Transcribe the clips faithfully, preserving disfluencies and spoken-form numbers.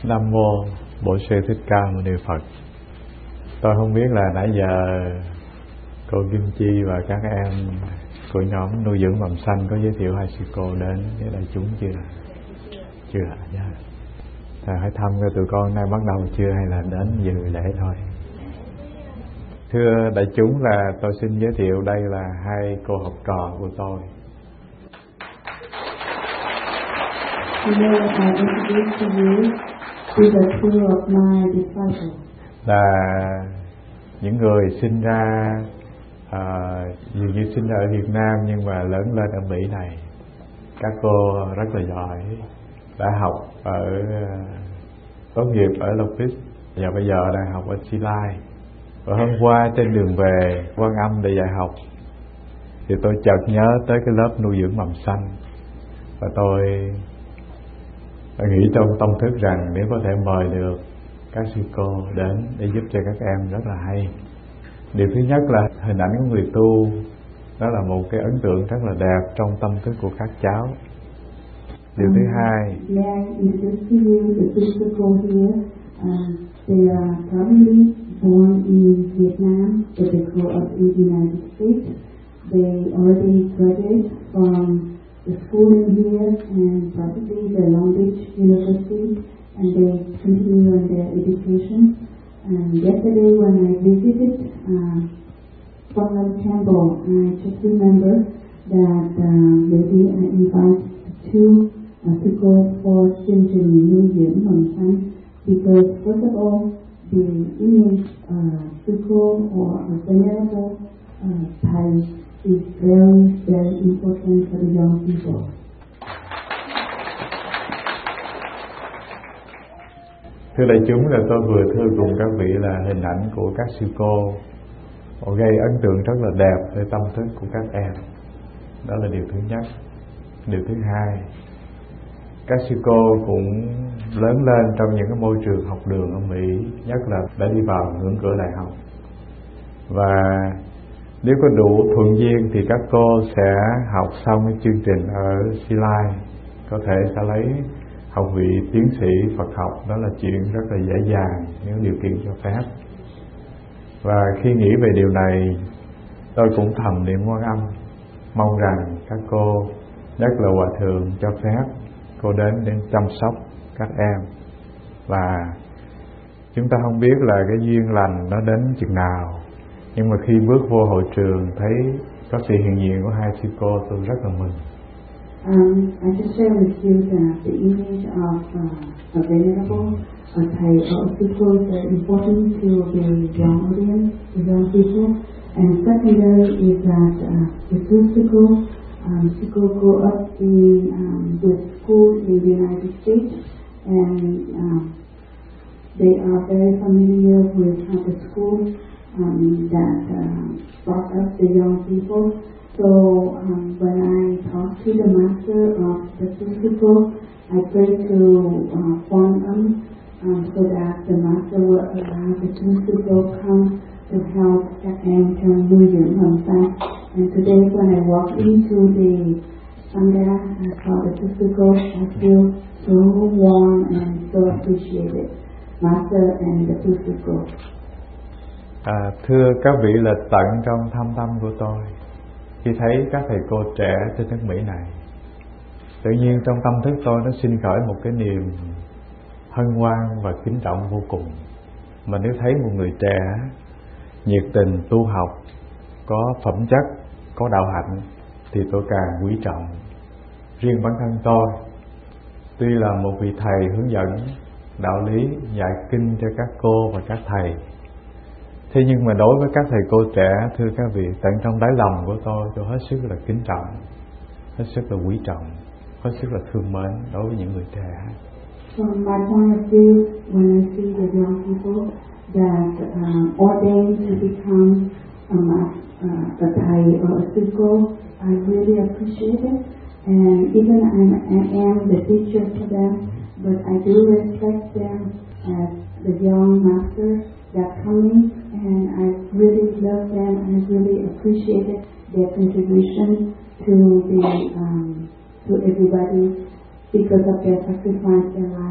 Nam mô Bổn Sư Thích Ca Mâu Ni Phật. Tôi không biết là nãy giờ cô Kim Chi và các em của nhóm nuôi dưỡng mầm xanh có giới thiệu hai sư cô đến với đại chúng chưa? Chưa ạ. Yeah. À, hỏi thăm coi tụi con nay bắt đầu chưa hay là đến dự lễ thôi. Thưa đại chúng, là tôi xin giới thiệu đây là hai cô học trò của tôi. Today I introduce to you to the two of my disciples. Là những người sinh ra à, dường như sinh ra ở Việt Nam nhưng mà lớn lên ở Mỹ này. Các cô rất là giỏi, đã học ở tốt nghiệp ở Long Beach và bây giờ đang học ở Chi Lai. Và hôm qua trên đường về Quan Âm để dạy học thì tôi chợt nhớ tới cái lớp nuôi dưỡng mầm xanh, và tôi nghĩ trong tâm thức rằng nếu có thể mời được các sư cô đến để giúp cho các em rất là hay. Điều thứ nhất là hình ảnh của người tu, đó là một cái ấn tượng rất là đẹp trong tâm thức của các cháu. Điều thứ hai, May I introduce to you the two people here? Uh, they are probably born in Vietnam, but they grew up in the United States. They already graduated from the school in here and probably the Long Beach University, and they continue on their education. And yesterday when I visited uh, Quang Lâm Temple, I just remember that uh, maybe I invite two uh, to go for chương trình nuôi dưỡng mầm xanh, because first of all, the image uh, physical or a venerable uh, Thai is very, very important for the young people. Thưa đại chúng, là tôi vừa thưa cùng các vị là hình ảnh của các sư cô gây ấn tượng rất là đẹp về tâm thức của các em. Đó là điều thứ nhất. Điều thứ hai, các sư cô cũng lớn lên trong những cái môi trường học đường ở Mỹ, nhất là đã đi vào ngưỡng cửa đại học. Và nếu có đủ thuận duyên thì các cô sẽ học xong cái chương trình ở Si Lai, có thể sẽ lấy học vị tiến sĩ Phật học. Đó là chuyện rất là dễ dàng nếu điều kiện cho phép. Và khi nghĩ về điều này, tôi cũng thầm niệm Quan Âm, mong rằng các cô, nhất là Hòa Thượng, cho phép cô đến để chăm sóc các em. Và chúng ta không biết là cái duyên lành nó đến chừng nào, nhưng mà khi bước vô hội trường thấy có sự hiện diện của hai sư cô, tôi rất là mừng. Um, I just share with you that the image of uh, a venerable a Thai or a people is very important to the young audience, the young people. And secondary is that uh, the two people, um, people grew up in um, with school in the United States, and um, they are very familiar with uh, the school um, that uh, brought up the young people. So um, when I talk to the master of the physical, I pray to uh, Quan Âm um, so that the master will allow the physical come to help các em trong nuôi dưỡng mầm xanh. And today when I walk into the Sangha for the physical, I feel so warm and so appreciated, master and the physical. À, thưa các vị, là tận trong thâm tâm của tôi khi thấy các thầy cô trẻ trên nước Mỹ này, tự nhiên trong tâm thức tôi nó sinh khởi một cái niềm hân hoan và kính trọng vô cùng. Mà nếu thấy một người trẻ nhiệt tình tu học, có phẩm chất, có đạo hạnh, thì tôi càng quý trọng. Riêng bản thân tôi, tuy là một vị thầy hướng dẫn đạo lý, dạy kinh cho các cô và các thầy, thế nhưng mà đối với các thầy cô trẻ, thưa các vị, tận trong đáy lòng của tôi, tôi hết sức là kính trọng, hết sức là quý trọng, hết sức là thương mến đối với những người trẻ. From my point of view, when I see the young people that uh, ordained to become a, uh, a Thai or a Sư, I really appreciate it. And even I'm, I am the teacher to them, but I do respect them as the young masters that coming, and I really love them and I really appreciate their contribution to the um, to everybody because of their sacrifice their life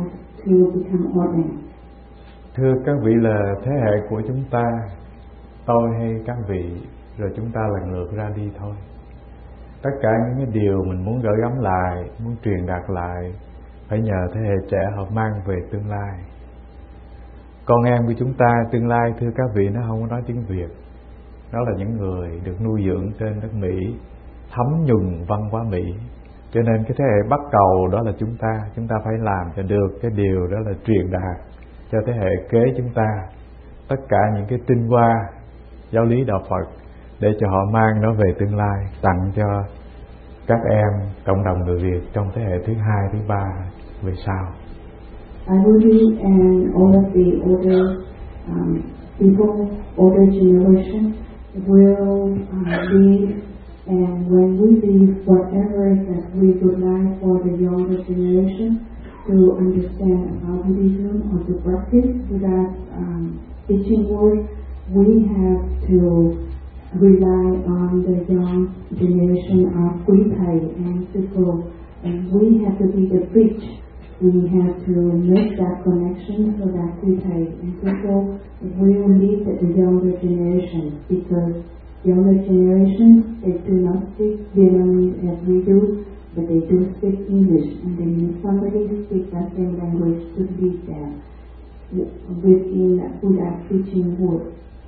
to become ordained. Thưa các vị là thế hệ của chúng ta, tôi hay các vị, rồi chúng ta là ngược ra đi thôi. Tất cả những cái điều mình muốn gửi gắm lại, muốn truyền đạt lại, phải nhờ thế hệ trẻ họ mang về tương lai. Con em của chúng ta tương lai, thưa các vị, nó không có nói tiếng Việt. Đó là những người được nuôi dưỡng trên đất Mỹ, thấm nhuần văn hóa Mỹ. Cho nên cái thế hệ bắt cầu đó là chúng ta. Chúng ta phải làm cho được cái điều đó là truyền đạt cho thế hệ kế chúng ta tất cả những cái tinh hoa giáo lý đạo Phật, để cho họ mang nó về tương lai, tặng cho các em cộng đồng người Việt trong thế hệ thứ hai, thứ ba về sau. Aruji and all of the older um, people, older generation will uh, lead, and when we leave, whatever that we would like for the younger generation to understand about Buddhism or to practice Buddha's um, teaching word, we have to rely on the young generation of quý thầy and sư cô, and we have to be the bridge. We have to make that connection so that quý thầy and sư cô will lead the younger generation, because younger generations, they do not speak Vietnamese as we do, but they do speak English, and they need somebody to speak that same language to lead them within Buddha's teaching word.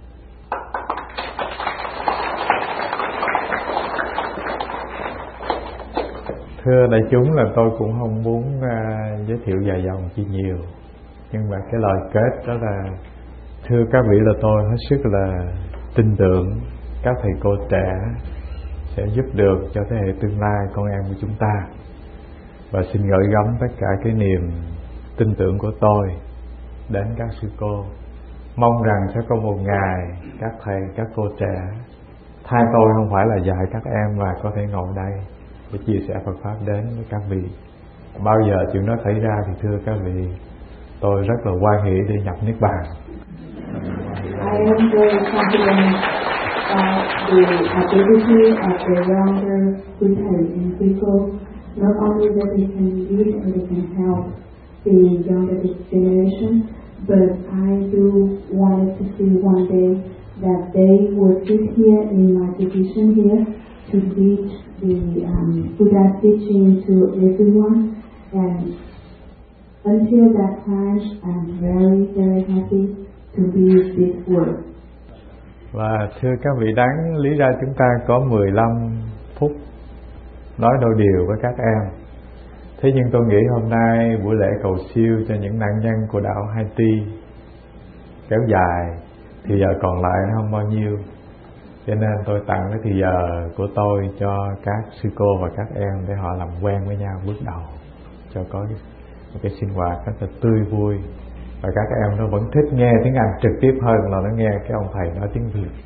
Thưa đại chúng, là tôi cũng không muốn uh, giới thiệu dài dòng chi nhiều, nhưng mà cái lời kết đó là, thưa các vị, là tôi hết sức là tin tưởng các thầy cô trẻ sẽ giúp được cho thế hệ tương lai con em của chúng ta. Và xin gửi gắm tất cả cái niềm tin tưởng của tôi đến các sư cô. Mong rằng sẽ có một ngày các thầy, các cô trẻ thay tôi không phải là dạy các em và có thể ngồi đây để chia sẻ Phật Pháp đến với các vị. Bao giờ chuyện đó xảy ra thì thưa các vị, tôi rất là hoan hỷ để nhập Niết Bàn. I am very confident about the ability of the younger quý thầy and people, not only that they can lead and they can help the younger generation, but I do want to see one day that they will sit here in my position here to teach the um, Buddha teaching to everyone, and until that time I'm very very happy to be this world. Và thưa các vị, đáng lý ra chúng ta có mười lăm phút nói đôi điều với các em. Thế nhưng tôi nghĩ hôm nay buổi lễ cầu siêu cho những nạn nhân của đảo Haiti kéo dài, thì giờ còn lại nó không bao nhiêu, cho nên tôi tặng cái thì giờ của tôi cho các sư cô và các em để họ làm quen với nhau bước đầu, cho có một cái sinh hoạt rất là tươi vui, và các em nó vẫn thích nghe tiếng Anh trực tiếp hơn là nó nghe cái ông thầy nói tiếng Việt.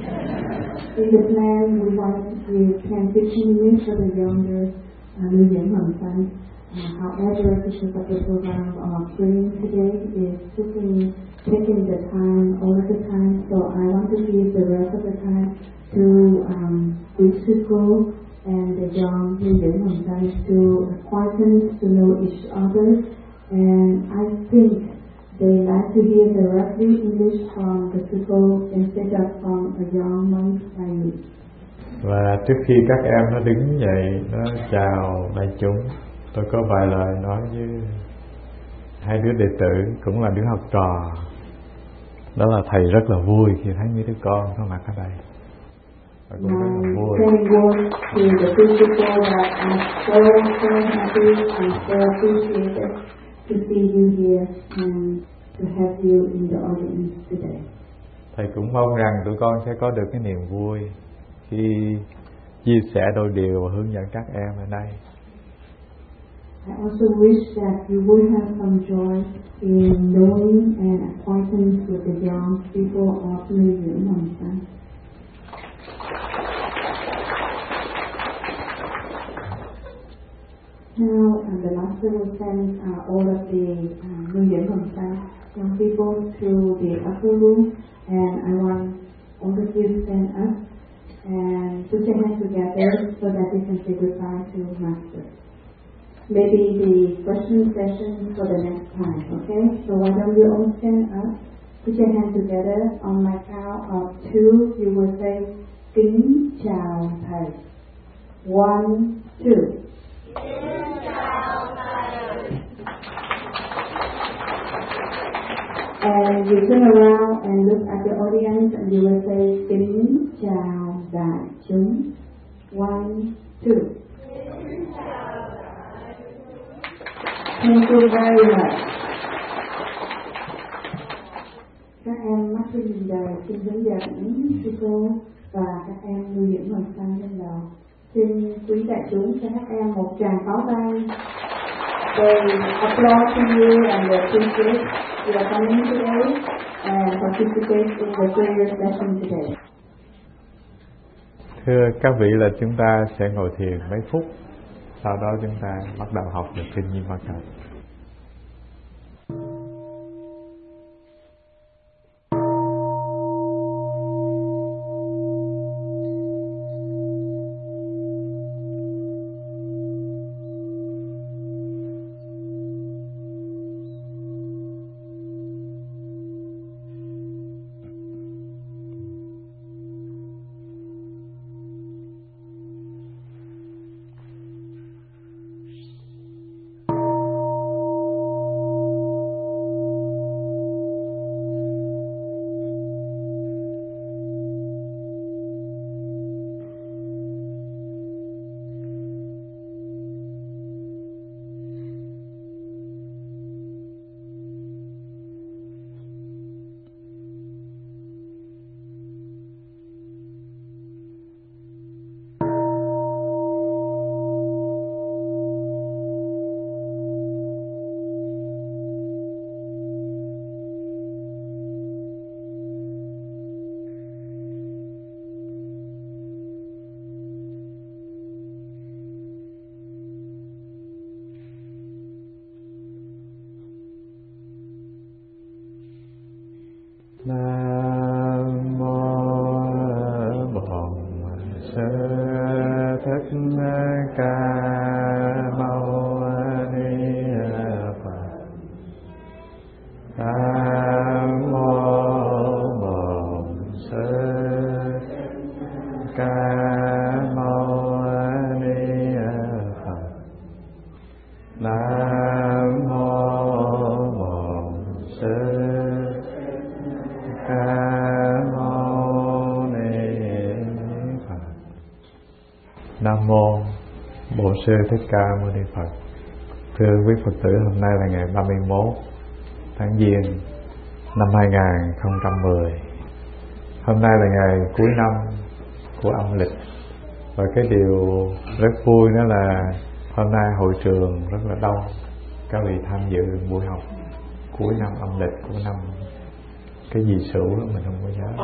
In the plan, we want to transition years for the younger Lưu Diễn Hồng Xanh. Uh, however, because of the program of bringing today is taking, taking the time, all of the time, so I want to give the rest of the time to um, Usuko and the young Lưu Diễn Hồng Xanh to acquaintance, to know each other, and I think they like to hear directly English from the people instead of from a young monk like me. Và trước khi các em nó đứng dậy nó chào đại chúng, tôi có vài lời nói với hai đứa đệ tử cũng là đứa học trò. Đó là thầy rất là vui khi thấy mấy đứa con có mặt ở đây, và cũng rất là vui. To see you here and to have you in the audience today. Thầy cũng mong rằng tụi con sẽ có được cái niềm vui khi chia sẻ đôi điều và hướng dẫn các em ở đây. I also wish that you would have some joy in knowing and acquaintance with the young people of Lưu Diễn Hồng Xanh. Now, and the master will send uh, all of the uh, Lưu Diễn Hồng Xanh young people to the upper room, and I want all of you to stand up and put your hands together so that you can say goodbye to Master. maybe the question session for the next time, okay? So why don't you all stand up, put your hands together, on my count of two, you will say, kính chào thầy. One, two. Kính chào thầy. And you turn around and look at the audience and you will say, kính chào đại chúng. One, two. Thank you very much. Các em mắt trên nhìn đời xin hướng dẫn sư cô và các em nuôi dưỡng lòng xanh trên đầu. Xin quý đại chúng cho các em một tràng pháo tay. They applaud to you and they appreciate your coming today and participate in the prayer session today. Thưa các vị, là chúng ta sẽ ngồi thiền mấy phút, sau đó chúng ta bắt đầu học được kinh Di Ma Cật. Nam mô Bổn Sư Thích Ca Mâu Ni Phật. Nam mô Bổn Sư Ca Mâu Ni Phật. Nam mô Bổn Sư Nam mô Bổn Sư Thích Ca Mâu Ni Phật. Thưa quý Phật tử, hôm nay là ngày ba mươi mốt tháng Giêng năm hai nghìn không trăm mười. Hôm nay là ngày cuối năm của âm lịch. Và cái điều rất vui đó là hôm nay hội trường rất là đông các vị tham dự buổi học cuối năm âm lịch của năm cái gì Sửu đó mình không có nhớ.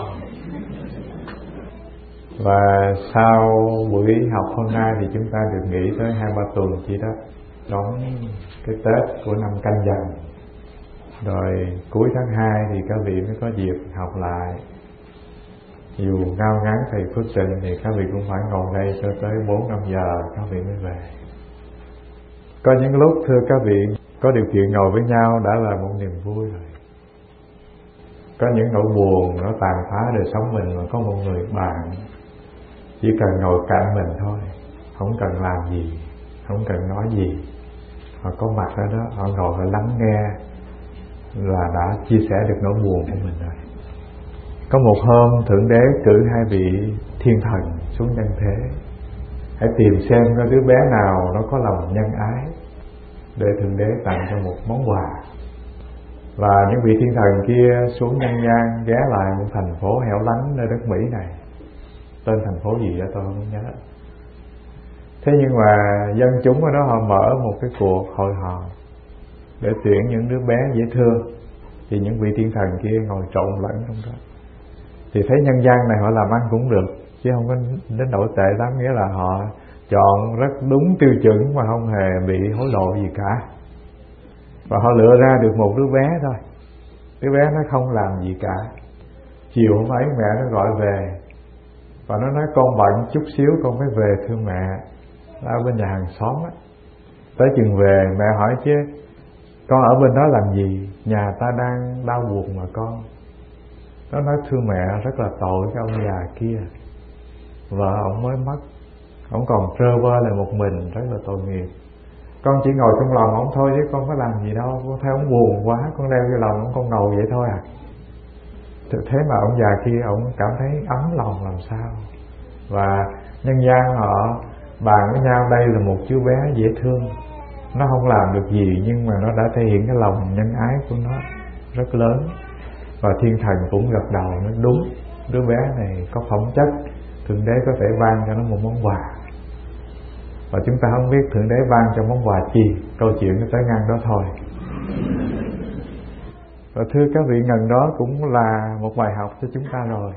Và sau buổi học hôm nay thì chúng ta được nghỉ tới hai ba tuần chỉ đó, đón cái Tết của năm Canh Dần. Rồi cuối tháng hai thì các vị mới có dịp học lại. Dù ngao ngắn thầy phước trình thì các vị cũng phải ngồi đây cho tới bốn năm giờ các vị mới về. Có những lúc thưa các vị, có điều kiện ngồi với nhau đã là một niềm vui rồi. Có những nỗi buồn nó tàn phá đời sống mình, mà có một người bạn chỉ cần ngồi cạnh mình thôi, không cần làm gì, không cần nói gì, họ có mặt ở đó, họ ngồi họ lắng nghe là đã chia sẻ được nỗi buồn của mình rồi. Có một hôm Thượng Đế cử hai vị thiên thần xuống nhân thế, hãy tìm xem có đứa bé nào nó có lòng nhân ái để Thượng Đế tặng cho một món quà. Và những vị thiên thần kia xuống nhân gian, ghé lại một thành phố hẻo lánh nơi đất Mỹ này. Tên thành phố gì đó tôi không nhớ. Thế nhưng mà dân chúng ở đó họ mở một cái cuộc hội họp để tuyển những đứa bé dễ thương. Thì những vị thiên thần kia ngồi trộn lẫn trong đó. Thì thấy nhân gian này họ làm ăn cũng được, chứ không có đến nỗi tệ lắm. Nghĩa là họ chọn rất đúng tiêu chuẩn mà không hề bị hối lộ gì cả. Và họ lựa ra được một đứa bé thôi. Đứa bé nó không làm gì cả. Chiều hôm ấy mẹ nó gọi về và nó nói con bận chút xíu con mới về thưa mẹ, ở bên nhà hàng xóm á. Tới chừng về mẹ hỏi chứ con ở bên đó làm gì, nhà ta đang đau buồn mà con. Nó nói thưa mẹ, rất là tội cái ông già kia, vợ ông mới mất, ông còn trơ vơ lại một mình, rất là tội nghiệp. Con chỉ ngồi trong lòng ông thôi chứ con có làm gì đâu, con thấy ông buồn quá, con đeo vô lòng ông, con ngầu vậy thôi à. Thế mà ông già kia ông cảm thấy ấm lòng làm sao. Và nhân gian họ bàn với nhau, đây là một chú bé dễ thương, nó không làm được gì nhưng mà nó đã thể hiện cái lòng nhân ái của nó rất lớn. Và thiên thần cũng gật đầu, nó đúng, đứa bé này có phẩm chất, Thượng Đế có thể ban cho nó một món quà. Và chúng ta không biết Thượng Đế ban cho món quà chi, câu chuyện nó tới ngang đó thôi. Và thưa các vị, ngần đó cũng là một bài học cho chúng ta rồi.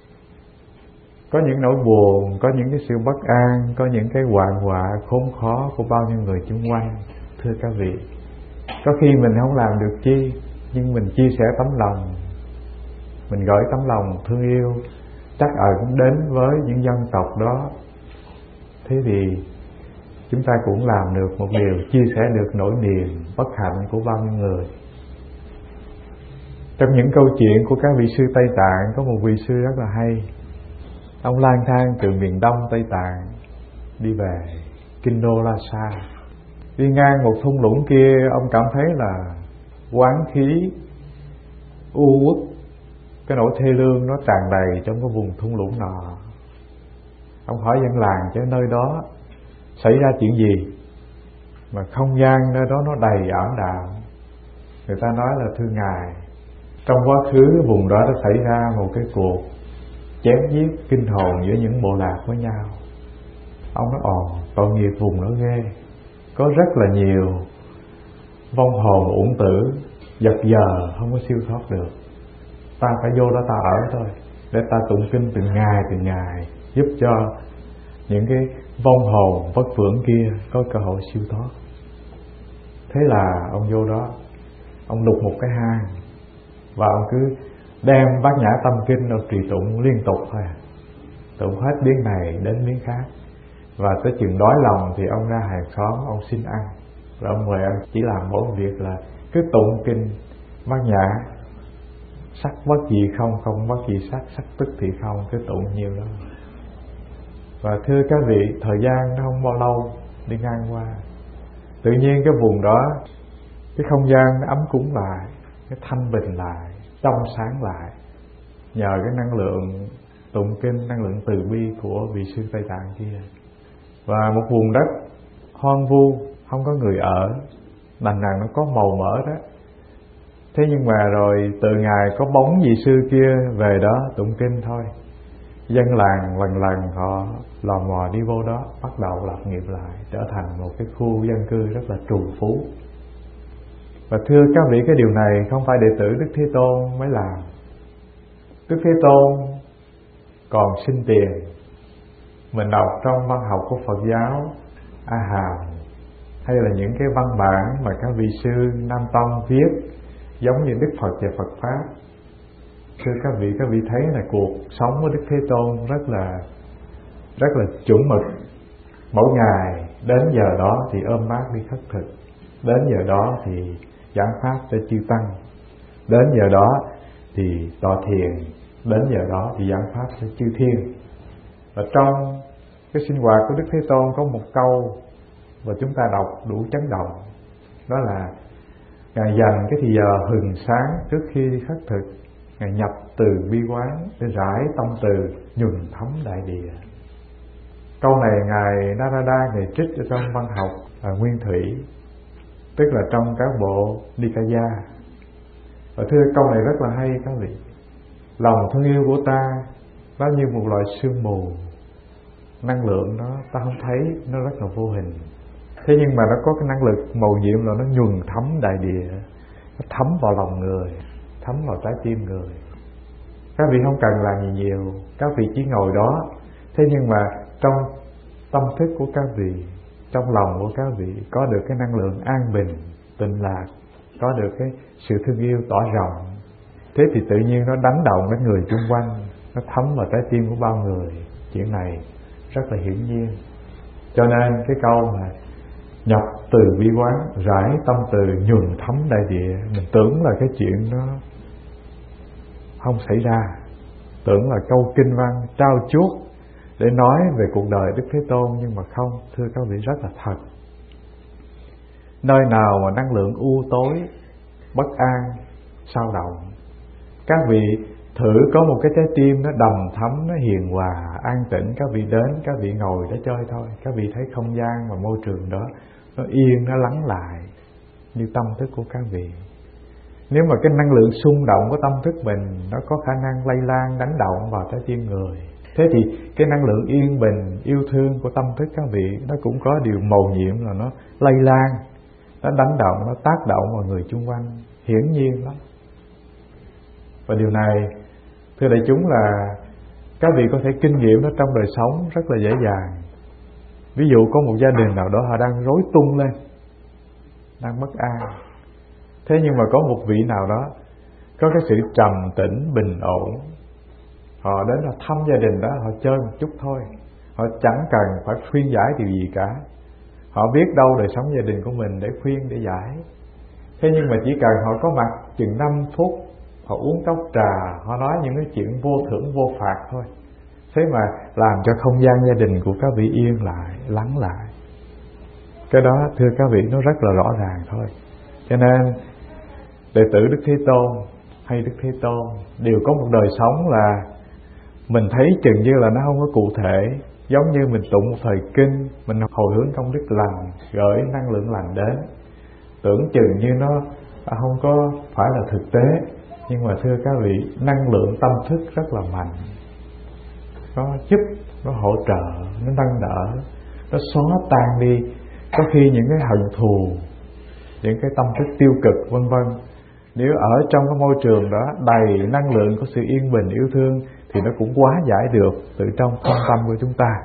Có những nỗi buồn, có những cái sự bất an, có những cái hoạn họa khốn khó của bao nhiêu người chung quanh. Thưa các vị, có khi mình không làm được chi, nhưng mình chia sẻ tấm lòng, mình gửi tấm lòng thương yêu, chắc ở cũng đến với những dân tộc đó. Thế thì chúng ta cũng làm được một điều, chia sẻ được nỗi niềm bất hạnh của bao nhiêu người. Trong những câu chuyện của các vị sư Tây Tạng, có một vị sư rất là hay. Ông lang thang từ miền đông Tây Tạng đi về kinh đô Lhasa. Đi ngang một thung lũng kia, ông cảm thấy là oán khí, u uất, cái nỗi thê lương nó tràn đầy trong cái vùng thung lũng nọ. Ông hỏi dân làng chứ nơi đó xảy ra chuyện gì mà không gian nơi đó nó đầy ảm đạm. Người ta nói là thưa ngài, trong quá khứ vùng đó đã xảy ra một cái cuộc chém giết kinh hồn giữa những bộ lạc với nhau. Ông nói ồ, tội nghiệp vùng đó ghê, có rất là nhiều vong hồn uổng tử giật giờ không có siêu thoát được. Ta phải vô đó ta ở thôi, để ta tụng kinh từng ngày từng ngày, giúp cho những cái vong hồn vất vưởng kia có cơ hội siêu thoát. Thế là ông vô đó, ông đục một cái hang và ông cứ đem Bát Nhã Tâm Kinh ông trì tụng liên tục thôi, tụng hết miếng này đến miếng khác. Và tới chừng đói lòng thì ông ra hàng xóm, ông xin ăn, rồi ông mời ăn. Chỉ làm mỗi việc là cứ tụng kinh Bát Nhã, sắc bất gì không, không bất gì sắc, sắc tức thì không, cứ tụng nhiều đó. Và thưa các vị, thời gian nó không bao lâu đi ngang qua, tự nhiên cái vùng đó, cái không gian nó ấm cúng lại, cái thanh bình lại, trong sáng lại, nhờ cái năng lượng tụng kinh, năng lượng từ bi của vị sư Tây Tạng kia. Và một vùng đất hoang vu, không có người ở, đành rằng nó có màu mỡ đó. Thế nhưng mà rồi từ ngày có bóng vị sư kia về đó tụng kinh thôi, dân làng lần lần họ lò mò đi vô đó, bắt đầu lập nghiệp lại, trở thành một cái khu dân cư rất là trù phú. Và thưa các vị, cái điều này không phải đệ tử Đức Thế Tôn mới làm. Đức Thế Tôn còn xin tiền. Mình đọc trong văn học của Phật giáo A Hàm, hay là những cái văn bản mà các vị sư Nam Tông viết giống như Đức Phật và Phật Pháp. Thưa các vị, các vị thấy là cuộc sống của Đức Thế Tôn rất là rất là chuẩn mực. Mỗi ngày đến giờ đó thì ôm bát đi khất thực, đến giờ đó thì giảng pháp cho chư tăng, đến giờ đó thì tọa thiền, đến giờ đó thì giảng pháp cho chư thiên. Và trong cái sinh hoạt của Đức Thế Tôn có một câu và chúng ta đọc đủ chấn động, đó là Ngài dành cái thì giờ hừng sáng trước khi đi khất thực, Ngài nhập từ bi quán để rải tâm từ nhuần thấm đại địa. Câu này Ngài Narada Ngài trích ở trong văn học à, Nguyên Thủy, tức là trong các bộ Nikaya. Và thưa câu này rất là hay các vị. Lòng thương yêu của ta nó như một loại sương mù, năng lượng đó ta không thấy, nó rất là vô hình. Thế nhưng mà nó có cái năng lực màu nhiệm là nó nhuần thấm đại địa, nó thấm vào lòng người, thấm vào trái tim người. Các vị không cần làm gì nhiều, các vị chỉ ngồi đó. Thế nhưng mà trong tâm thức của các vị, trong lòng của các vị có được cái năng lượng an bình, tịnh lạc, có được cái sự thương yêu tỏ rộng. Thế thì tự nhiên nó đánh động đến người xung quanh, nó thấm vào trái tim của bao người. Chuyện này rất là hiển nhiên. Cho nên cái câu mà nhập từ bi quán, rải tâm từ nhuần thấm đại địa. Mình tưởng là cái chuyện đó không xảy ra, tưởng là câu kinh văn trao chuốt để nói về cuộc đời Đức Thế Tôn, nhưng mà không, thưa các vị, rất là thật. Nơi nào mà năng lượng u tối, bất an, sao động, các vị thử có một cái trái tim nó đầm thắm, nó hiền hòa, an tĩnh, các vị đến, các vị ngồi đó chơi thôi, các vị thấy không gian và môi trường đó nó yên, nó lắng lại như tâm thức của các vị. Nếu mà cái năng lượng xung động của tâm thức mình nó có khả năng lây lan, đánh động vào trái tim người, thế thì cái năng lượng yên bình, yêu thương của tâm thức các vị nó cũng có điều mầu nhiệm là nó lây lan, nó đánh động, nó tác động vào người chung quanh, hiển nhiên lắm. Và điều này, thưa đại chúng, là các vị có thể kinh nghiệm nó trong đời sống rất là dễ dàng. Ví dụ có một gia đình nào đó họ đang rối tung lên, đang bất an, thế nhưng mà có một vị nào đó có cái sự trầm tĩnh, bình ổn, họ đến là thăm gia đình đó, họ chơi một chút thôi, họ chẳng cần phải khuyên giải điều gì cả. Họ biết đâu đời sống gia đình của mình để khuyên, để giải. Thế nhưng mà chỉ cần họ có mặt chừng năm phút, họ uống cốc trà, họ nói những cái chuyện vô thưởng vô phạt thôi, thế mà làm cho không gian gia đình của các vị yên lại, lắng lại. Cái đó thưa các vị nó rất là rõ ràng thôi. Cho nên đệ tử Đức Thế Tôn hay Đức Thế Tôn đều có một đời sống là mình thấy chừng như là nó không có cụ thể. Giống như mình tụng một thời kinh, mình hồi hướng công đức lành, gửi năng lượng lành đến, tưởng chừng như nó không có phải là thực tế. Nhưng mà thưa các vị, năng lượng tâm thức rất là mạnh, nó giúp, nó hỗ trợ, nó nâng đỡ, nó xóa tan đi có khi những cái hận thù, những cái tâm thức tiêu cực vân vân. Nếu ở trong cái môi trường đó đầy năng lượng của sự yên bình, yêu thương, thì nó cũng hóa giải được từ trong thâm tâm của chúng ta.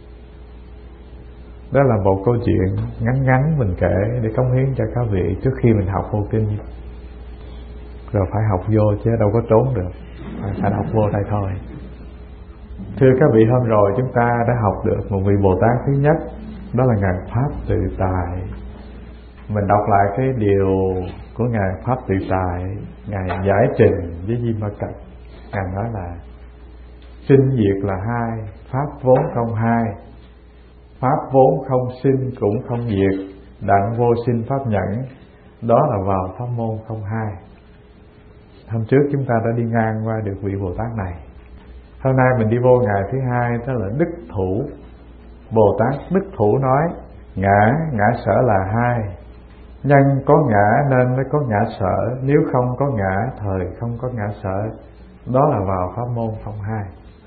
Đó là một câu chuyện ngắn ngắn mình kể để cống hiến cho các vị trước khi mình học vô kinh. Rồi phải học vô chứ đâu có trốn được, phải học vô đây thôi. Thưa các vị, hôm rồi chúng ta đã học được một vị Bồ Tát thứ nhất, đó là Ngài Pháp Tự Tại. Mình đọc lại cái điều của Ngài Pháp Tự Tại, Ngài giải trình với Di Ma Cật. Ngài nói là sinh diệt là hai, pháp vốn không hai, pháp vốn không sinh cũng không diệt, đặng vô sinh pháp nhẫn, đó là vào pháp môn không hai. Hôm trước chúng ta đã đi ngang qua được vị Bồ Tát này. Hôm nay mình đi vô ngày thứ hai, đó là Đức Thủ. Bồ Tát Đức Thủ nói ngã, ngã sở là hai, nhân có ngã nên mới có ngã sở, nếu không có ngã thời không có ngã sở, đó là vào pháp môn không hai.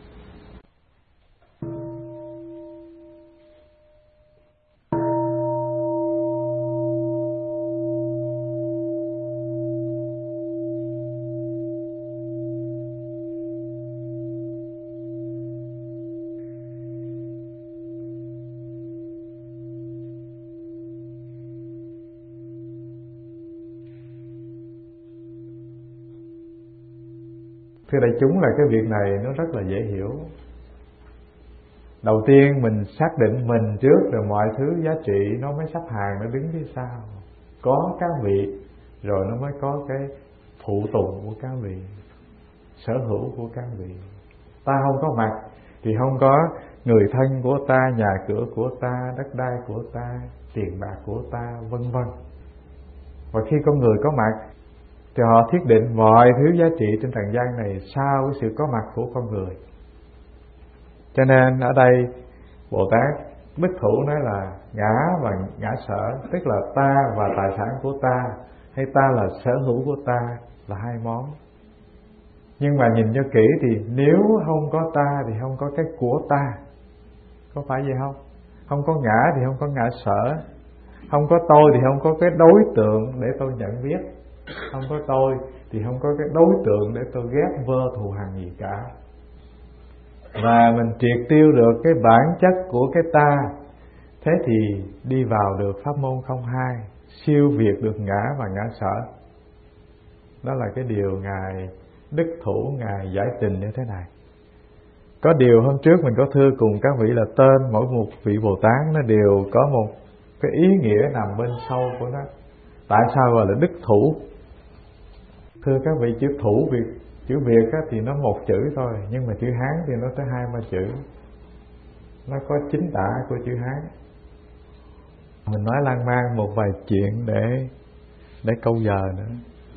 Thưa đại chúng, là cái việc này nó rất là dễ hiểu. Đầu tiên mình xác định mình trước, rồi mọi thứ giá trị nó mới sắp hàng, nó đứng phía sau. Có các vị, rồi nó mới có cái phụ tùng của các vị, sở hữu của các vị. Ta không có mặt thì không có người thân của ta, nhà cửa của ta, đất đai của ta, tiền bạc của ta, vân vân. Và khi con người có mặt thì họ thiết định mọi thứ giá trị trên trần gian này sau cái sự có mặt của con người. Cho nên ở đây Bồ Tát Đức Thủ nói là ngã và ngã sở, tức là ta và tài sản của ta, hay ta là sở hữu của ta, là hai món. Nhưng mà nhìn cho kỹ thì nếu không có ta thì không có cái của ta, có phải vậy không? Không có ngã thì không có ngã sở, không có tôi thì không có cái đối tượng để tôi nhận biết, không có tôi thì không có cái đối tượng để tôi ghét vơ thù hằn gì cả. Và mình triệt tiêu được cái bản chất của cái ta, thế thì đi vào được pháp môn không hai, siêu việt được ngã và ngã sở. Đó là cái điều Ngài Đức Thủ Ngài giải trình như thế này. Có điều hôm trước mình có thưa cùng các vị là tên mỗi một vị Bồ Tát nó đều có một cái ý nghĩa nằm bên sâu của nó. Tại sao gọi là đức thủ? Thưa các vị, chữ thủ Việt, chữ Việt á, thì nó một chữ thôi, nhưng mà chữ Hán thì nó tới hai ba chữ. Nó có chính tả của chữ Hán. Mình nói lan man một vài chuyện để để câu giờ nữa.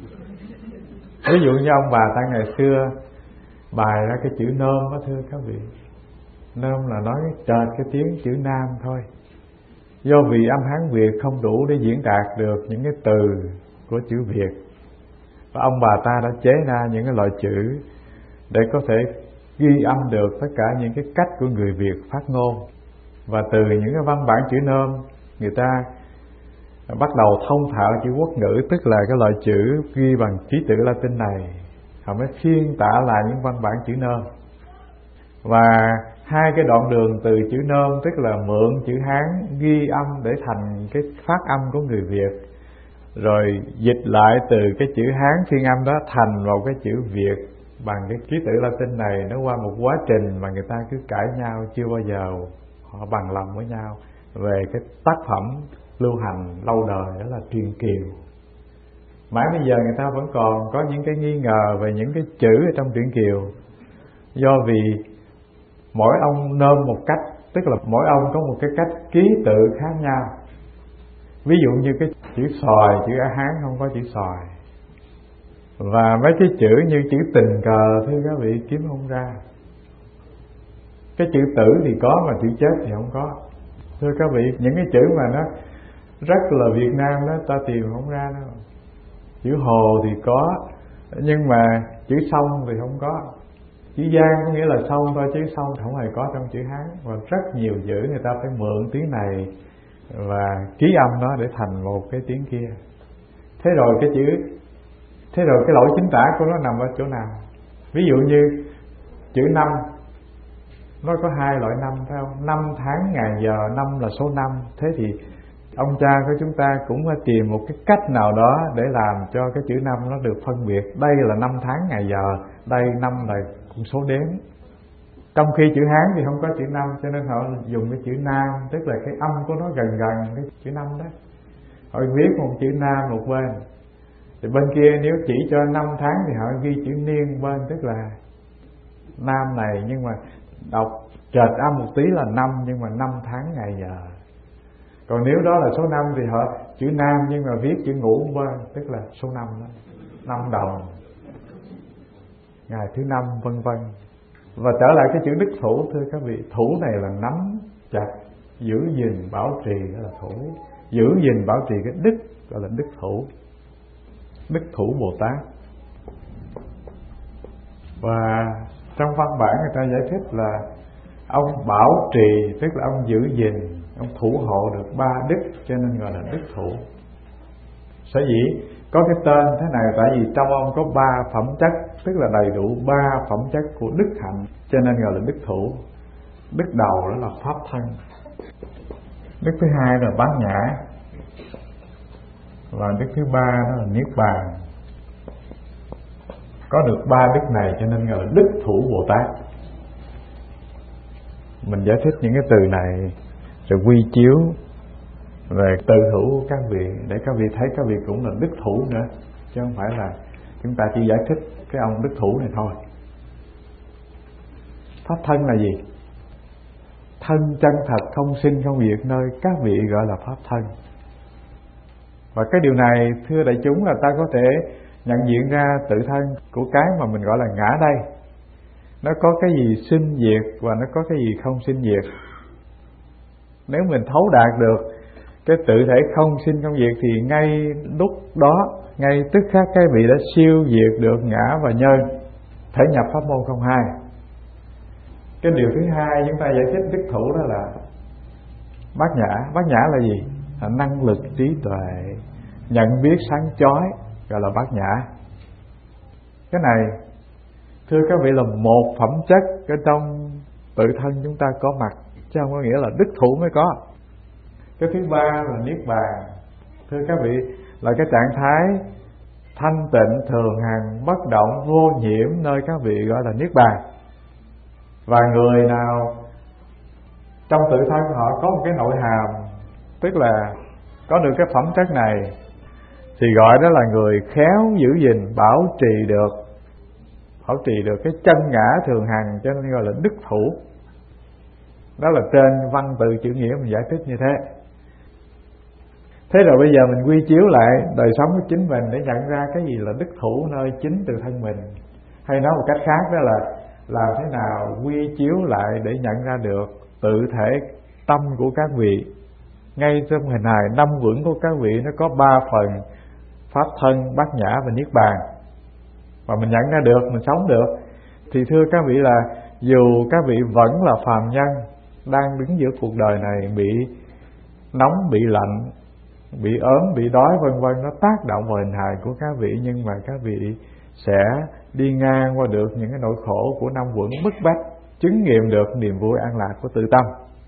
Ví dụ như ông bà ta ngày xưa bài ra cái chữ nôm đó, thưa các vị. Nôm là nói chợt cái tiếng chữ Nam thôi. Do vì âm Hán Việt không đủ để diễn đạt được những cái từ của chữ Việt, và ông bà ta đã chế ra những cái loại chữ để có thể ghi âm được tất cả những cái cách của người Việt phát ngôn. Và từ những cái văn bản chữ nôm, người ta bắt đầu thông thạo chữ quốc ngữ, tức là cái loại chữ ghi bằng ký tự Latin này, họ mới phiên tả lại những văn bản chữ nôm. Và hai cái đoạn đường từ chữ nôm, tức là mượn chữ Hán ghi âm để thành cái phát âm của người Việt, rồi dịch lại từ cái chữ Hán phiên âm đó thành vào cái chữ Việt bằng cái ký tự Latin này. Nó qua một quá trình mà người ta cứ cãi nhau, chưa bao giờ họ bằng lòng với nhau về cái tác phẩm lưu hành lâu đời, đó là Truyện Kiều. Mãi bây giờ người ta vẫn còn có những cái nghi ngờ về những cái chữ ở trong Truyện Kiều, do vì mỗi ông nôm một cách, tức là mỗi ông có một cái cách ký tự khác nhau. Ví dụ như cái chữ sòi, chữ A Hán không có chữ sòi. Và mấy cái chữ như chữ tình cờ, thưa các vị, kiếm không ra. Cái chữ tử thì có mà chữ chết thì không có. Thưa các vị, những cái chữ mà nó rất là Việt Nam đó, ta tìm không ra đâu. Chữ hồ thì có, nhưng mà chữ sông thì không có. Chữ Giang có nghĩa là sông thôi, chứ sông không hề có trong chữ Hán. Và rất nhiều chữ người ta phải mượn tiếng này và ký âm nó để thành một cái tiếng kia. Thế rồi cái chữ Thế rồi cái lỗi chính tả của nó nằm ở chỗ nào? Ví dụ như chữ năm, nó có hai loại năm, phải không? Năm tháng ngày giờ, năm là số năm. Thế thì ông cha của chúng ta cũng phải tìm một cái cách nào đó để làm cho cái chữ năm nó được phân biệt. Đây là năm tháng ngày giờ, đây năm là con số đếm. Trong khi chữ Hán thì không có chữ năm, cho nên họ dùng cái chữ nam, tức là cái âm của nó gần gần cái chữ năm đó. Họ viết một chữ nam một bên, thì bên kia nếu chỉ cho năm tháng thì họ ghi chữ niên bên, tức là nam này, nhưng mà đọc trệt âm một tí là năm, nhưng mà năm tháng ngày giờ. Còn nếu đó là số năm thì họ chữ nam nhưng mà viết chữ ngũ bên, tức là số năm đó, năm đồng, ngày thứ năm, vân vân. Và trở lại cái chữ đức thủ, thưa các vị, thủ này là nắm chặt, giữ gìn, bảo trì, đó là thủ. Giữ gìn, bảo trì cái đức gọi là đức thủ, đức thủ Bồ Tát. Và trong văn bản người ta giải thích là ông bảo trì, tức là ông giữ gìn, ông thủ hộ được ba đức, cho nên gọi là đức thủ. Sở dĩ có cái tên thế này tại vì trong ông có ba phẩm chất, tức là đầy đủ ba phẩm chất của đức hạnh, cho nên gọi là đức thủ. Đức đầu đó là pháp thân, đức thứ hai là bát nhã, và đức thứ ba đó là niết bàn. Có được ba đức này cho nên gọi là đức thủ Bồ Tát. Mình giải thích những cái từ này rồi quy chiếu về từ thủ của các vị, để các vị thấy các vị cũng là đức thủ nữa, chứ không phải là chúng ta chỉ giải thích cái ông đức thủ này thôi. Pháp thân là gì? Thân chân thật, không sinh không diệt, nơi các vị gọi là pháp thân. Và cái điều này thưa đại chúng là ta có thể nhận diện ra tự thân của cái mà mình gọi là ngã đây. Nó có cái gì sinh diệt và nó có cái gì không sinh diệt. Nếu mình thấu đạt được cái tự thể không sinh không diệt thì ngay lúc đó, ngay tức khắc cái vị đã siêu diệt được ngã và nhân, thể nhập pháp môn không hai. Cái điều thứ hai chúng ta giải thích đức thủ đó là bát nhã. Bát nhã là gì? Là năng lực trí tuệ, nhận biết sáng chói, gọi là bát nhã. Cái này thưa các vị là một phẩm chất ở trong tự thân chúng ta có mặt, chứ không có nghĩa là đức thủ mới có. Cái thứ ba là niết bàn. Thưa các vị, là cái trạng thái thanh tịnh, thường hằng, bất động, vô nhiễm, nơi các vị gọi là niết bàn. Và người nào trong tự thân họ có một cái nội hàm tức là có được cái phẩm chất này thì gọi đó là người khéo giữ gìn bảo trì được bảo trì được cái chân ngã thường hằng, cho nên gọi là đức thủ. Đó là trên văn từ chữ nghĩa mình giải thích như thế. Thế rồi bây giờ mình quy chiếu lại đời sống của chính mình để nhận ra cái gì là đức thủ nơi chính từ thân mình. Hay nói một cách khác đó là làm thế nào quy chiếu lại để nhận ra được tự thể tâm của các vị. Ngay trong hình hài năm vững của các vị nó có ba phần: pháp thân, bát nhã và niết bàn. Và mình nhận ra được, mình sống được, thì thưa các vị là dù các vị vẫn là phàm nhân đang đứng giữa cuộc đời này, bị nóng, bị lạnh, bị ốm, bị đói vân vân, nó tác động vào hình hài của các vị, nhưng mà các vị sẽ đi ngang qua được những cái nỗi khổ của năm vững bức bách, chứng nghiệm được niềm vui an lạc của tự tâm.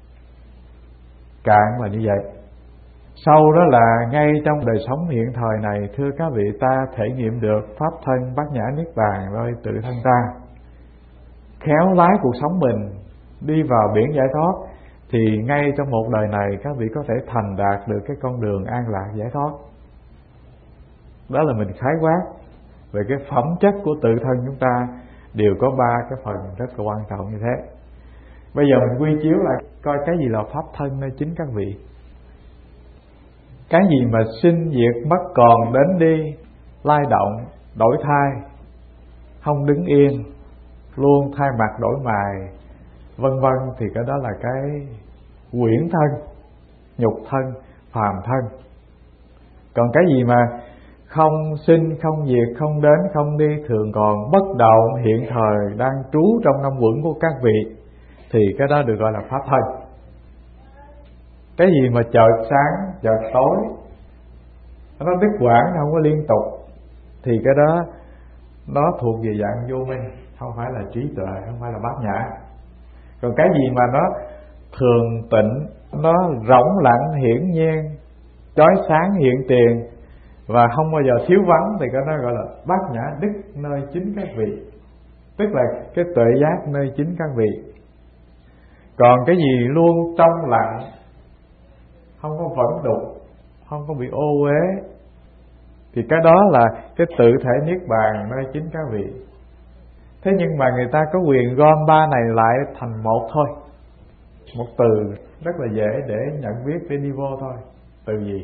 Cạn là như vậy. Sâu đó là ngay trong đời sống hiện thời này, thưa các vị, ta thể nghiệm được pháp thân, bát nhã, niết bàn nơi tự thân ta. Khéo lái cuộc sống mình đi vào biển giải thoát, thì ngay trong một đời này các vị có thể thành đạt được cái con đường an lạc giải thoát. Đó là mình khái quát về cái phẩm chất của tự thân chúng ta đều có ba cái phần rất là quan trọng như thế. Bây giờ mình quy chiếu lại coi cái gì là pháp thân nơi chính các vị. Cái gì mà sinh diệt mất còn, đến đi lay động, đổi thay, không đứng yên, luôn thay mặt đổi mài, vân vân, thì cái đó là cái quyển thân, nhục thân, phàm thân. Còn cái gì mà không sinh, không diệt, không đến, không đi, thường còn, bất động, hiện thời, đang trú trong năm vững của các vị, thì cái đó được gọi là pháp thân. Cái gì mà chợt sáng, chợt tối, nó đứt quãng, không có liên tục, thì cái đó nó thuộc về dạng vô minh, không phải là trí tuệ, không phải là bát nhã. Còn cái gì mà nó thường tịnh, nó rỗng lặng hiển nhiên, chói sáng hiện tiền và không bao giờ thiếu vắng, thì cái đó gọi là bát nhã đức nơi chính các vị, tức là cái tuệ giác nơi chính các vị. Còn cái gì luôn trong lặng, không có vẫn đục, không có bị ô uế, thì cái đó là cái tự thể niết bàn nơi chính các vị. Thế nhưng mà người ta có quyền gom ba này lại thành một thôi, một từ rất là dễ để nhận biết, để đi vô thôi. Từ gì?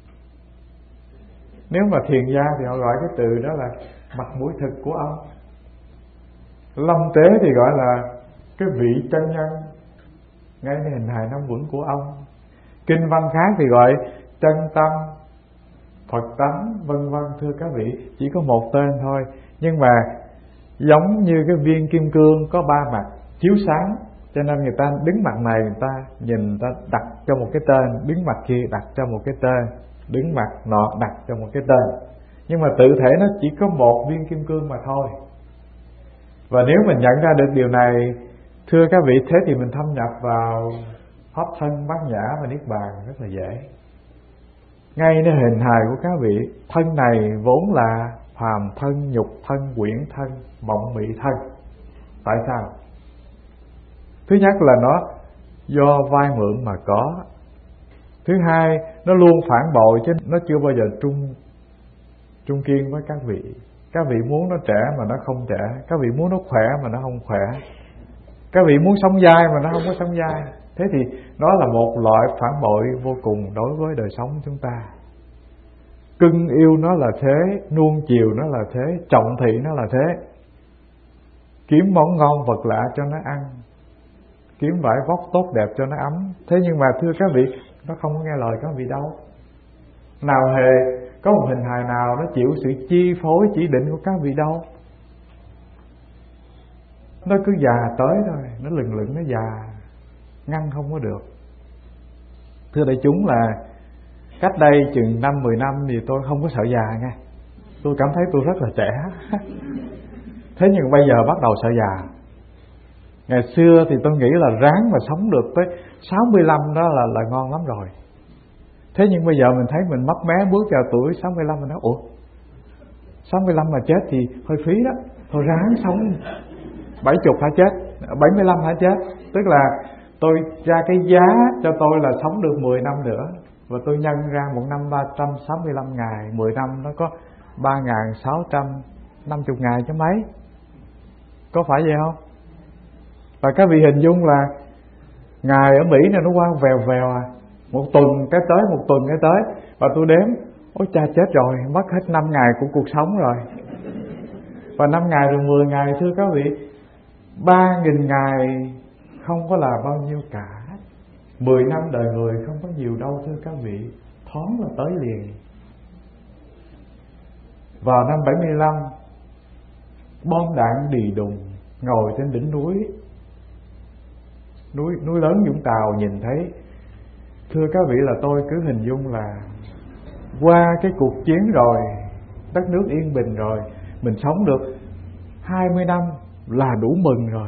Nếu mà thiền gia thì họ gọi cái từ đó là mặt mũi thực của ông. Long tế thì gọi là cái vị chân nhân ngayในhình hài năm vững của ông. Kinh văn khác thì gọi chân tâm, Phật tánh, vân vân. Thưa các vị, chỉ có một tên thôi, nhưng mà giống như cái viên kim cương có ba mặt chiếu sáng, cho nên người ta đứng mặt này người ta nhìn, người ta đặt cho một cái tên, đứng mặt kia đặt cho một cái tên, đứng mặt nọ đặt cho một cái tên. Nhưng mà tự thể nó chỉ có một viên kim cương mà thôi. Và nếu mình nhận ra được điều này, thưa các vị, thế thì mình thâm nhập vào pháp thân, bát nhã và niết bàn rất là dễ. Ngay nơi hình hài của các vị, thân này vốn là phàm thân, nhục thân, quyển thân, mộng mị thân. Tại sao? Thứ nhất là nó do vay mượn mà có. Thứ hai, nó luôn phản bội, chứ nó chưa bao giờ trung trung kiên với các vị. Các vị muốn nó trẻ mà nó không trẻ, các vị muốn nó khỏe mà nó không khỏe, các vị muốn sống dai mà nó không có sống dai. Thế thì đó là một loại phản bội vô cùng đối với đời sống chúng ta. Cưng yêu nó là thế, nuông chiều nó là thế, trọng thị nó là thế. Kiếm món ngon vật lạ cho nó ăn, kiếm vải vóc tốt đẹp cho nó ấm. Thế nhưng mà thưa các vị, nó không có nghe lời các vị đâu. Nào hề có một hình hài nào nó chịu sự chi phối chỉ định của các vị đâu. Nó cứ già tới thôi, nó lừng lững nó già, ngăn không có được. Thưa đại chúng là cách đây chừng năm mười năm thì tôi không có sợ già nha. Tôi cảm thấy tôi rất là trẻ. Thế nhưng bây giờ bắt đầu sợ già. Ngày xưa thì tôi nghĩ là ráng mà sống được tới sáu mươi lăm đó là là ngon lắm rồi. Thế nhưng bây giờ mình thấy mình mấp mé bước vào tuổi sáu mươi lăm, mình nói ủa, sáu mươi lăm mà chết thì hơi phí đó, thôi ráng sống bảy mươi hả chết, bảy mươi lăm hả chết. Tức là tôi ra cái giá cho tôi là sống được mười năm nữa. và tôi nhân ra một năm ba trăm sáu mươi lăm ngày, mười năm nó có ba nghìn sáu trăm năm mươi ngày chứ mấy. Có phải vậy không? Và các vị hình dung là ngày ở Mỹ này nó qua vèo vèo à, một tuần cái tới, một tuần cái tới. Và tôi đếm, ôi cha chết rồi, mất hết năm ngày của cuộc sống rồi. Và năm ngày rồi mười ngày, thưa các vị, ba nghìn ngày không có là bao nhiêu cả. Mười năm đời người không có nhiều đâu thưa các vị, thoáng là tới liền. Vào năm bảy mươi lăm, bom đạn đì đùng, ngồi trên đỉnh núi núi núi lớn Vũng Tàu nhìn thấy. Thưa các vị, là tôi cứ hình dung là qua cái cuộc chiến rồi, đất nước yên bình rồi, mình sống được hai mươi năm là đủ mừng rồi.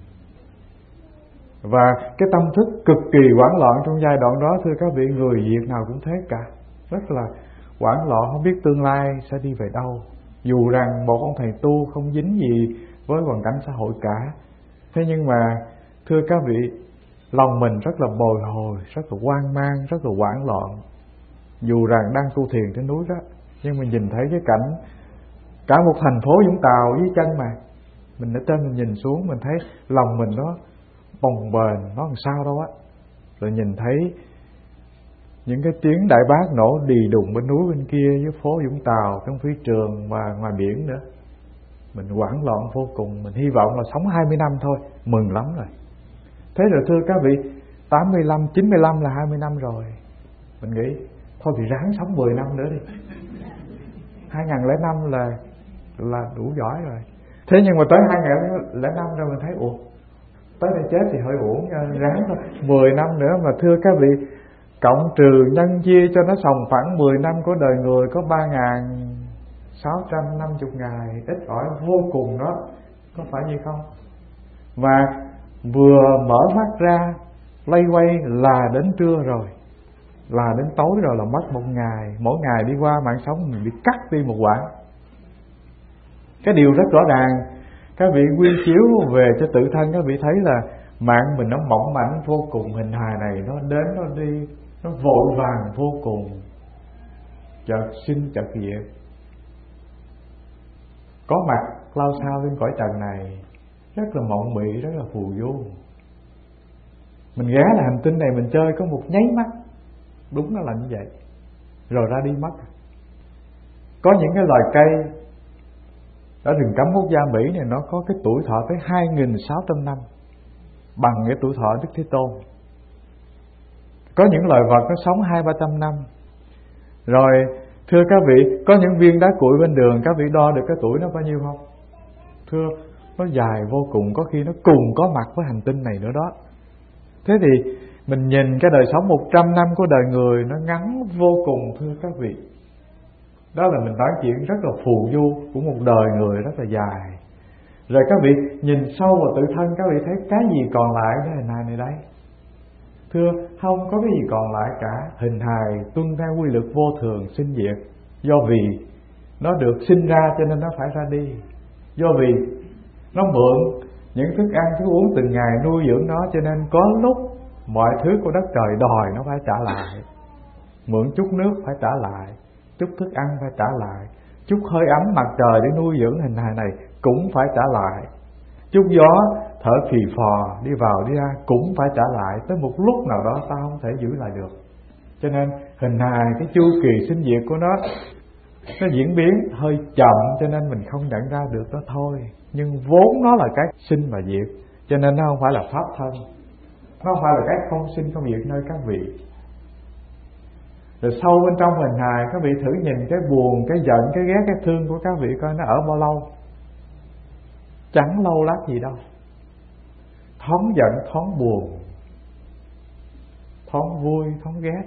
Và cái tâm thức cực kỳ hoảng loạn trong giai đoạn đó, thưa các vị, người Việt nào cũng thế cả, rất là hoảng loạn, không biết tương lai sẽ đi về đâu. Dù rằng một ông thầy tu không dính gì với hoàn cảnh xã hội cả, thế nhưng mà thưa các vị, lòng mình rất là bồi hồi, rất là hoang mang, rất là hoảng loạn. Dù rằng đang tu thiền trên núi đó, nhưng mà nhìn thấy cái cảnh cả một thành phố Vũng Tàu dưới chân mà, mình ở trên mình nhìn xuống, mình thấy lòng mình nó bồng bềnh, nó làm sao đâu á. Rồi nhìn thấy những cái tiếng đại bác nổ đì đùng bên núi bên kia với phố Vũng Tàu, trong phi trường và ngoài biển nữa, mình hoảng loạn vô cùng. Mình hy vọng là sống hai mươi năm thôi, mừng lắm rồi. Thế rồi thưa các vị, tám mươi lăm, chín mươi lăm là hai mươi năm rồi. Mình nghĩ thôi thì ráng sống mười năm nữa đi, hai nghìn lẻ năm là là đủ giỏi rồi. Thế nhưng mà tới hai nghìn lẻ năm rồi mình thấy ủa, tới đây chết thì hơi uổng nha, ráng thôi mười năm nữa. Mà thưa các vị, cộng trừ nhân chia cho nó sòng phẳng mười năm của đời người có ba nghìn sáu trăm năm mươi ngày, ít ỏi vô cùng đó, có phải vậy không? Và vừa mở mắt ra lay quay là đến trưa rồi, là đến tối rồi, là mất một ngày. Mỗi ngày đi qua mạng sống mình bị cắt đi một quãng. Cái điều rất rõ ràng, các vị quy chiếu về cho tự thân, các vị thấy là mạng mình nó mỏng mảnh vô cùng. Hình hài này nó đến nó đi, nó vội vàng vô cùng, chợt sinh chợt diệt, có mặt lao sao lên cõi trần này, rất là mộng mị, rất là phù du. Mình ghé là hành tinh này mình chơi có một nháy mắt, đúng nó là như vậy, rồi ra đi mất. Có những cái loài cây ở rừng cấm quốc gia Mỹ này, nó có cái tuổi thọ tới hai nghìn sáu trăm năm, bằng cái tuổi thọ Đức Thế Tôn. Có những loài vật nó sống hai ba trăm năm. Rồi thưa các vị, có những viên đá cuội bên đường, các vị đo được cái tuổi nó bao nhiêu không? Thưa, nó dài vô cùng, có khi nó cùng có mặt với hành tinh này nữa đó. Thế thì mình nhìn cái đời sống một trăm năm của đời người nó ngắn vô cùng, thưa các vị. Đó là mình nói chuyện rất là phù du của một đời người rất là dài. Rồi các vị nhìn sâu vào tự thân, các vị thấy cái gì còn lại cái hình hài này đây? Thưa, không có cái gì còn lại cả. Hình hài tuân theo quy luật vô thường sinh diệt. Do vì nó được sinh ra cho nên nó phải ra đi. Do vì nó mượn những thức ăn thức uống từng ngày nuôi dưỡng nó, cho nên có lúc mọi thứ của đất trời đòi nó phải trả lại. Mượn chút nước phải trả lại, chút thức ăn phải trả lại, chút hơi ấm mặt trời để nuôi dưỡng hình hài này cũng phải trả lại, chút gió thở phì phò đi vào đi ra cũng phải trả lại. Tới một lúc nào đó ta không thể giữ lại được. Cho nên hình hài, cái chu kỳ sinh diệt của nó nó diễn biến hơi chậm, cho nên mình không nhận ra được đó thôi. Nhưng vốn nó là cái sinh và diệt, cho nên nó không phải là pháp thân, nó không phải là cái không sinh không diệt nơi các vị. Rồi sâu bên trong hình hài, các vị thử nhìn cái buồn, cái giận, cái ghét, cái thương của các vị coi nó ở bao lâu. Chẳng lâu lát gì đâu. Thoáng giận, thoáng buồn, thoáng vui, thoáng ghét.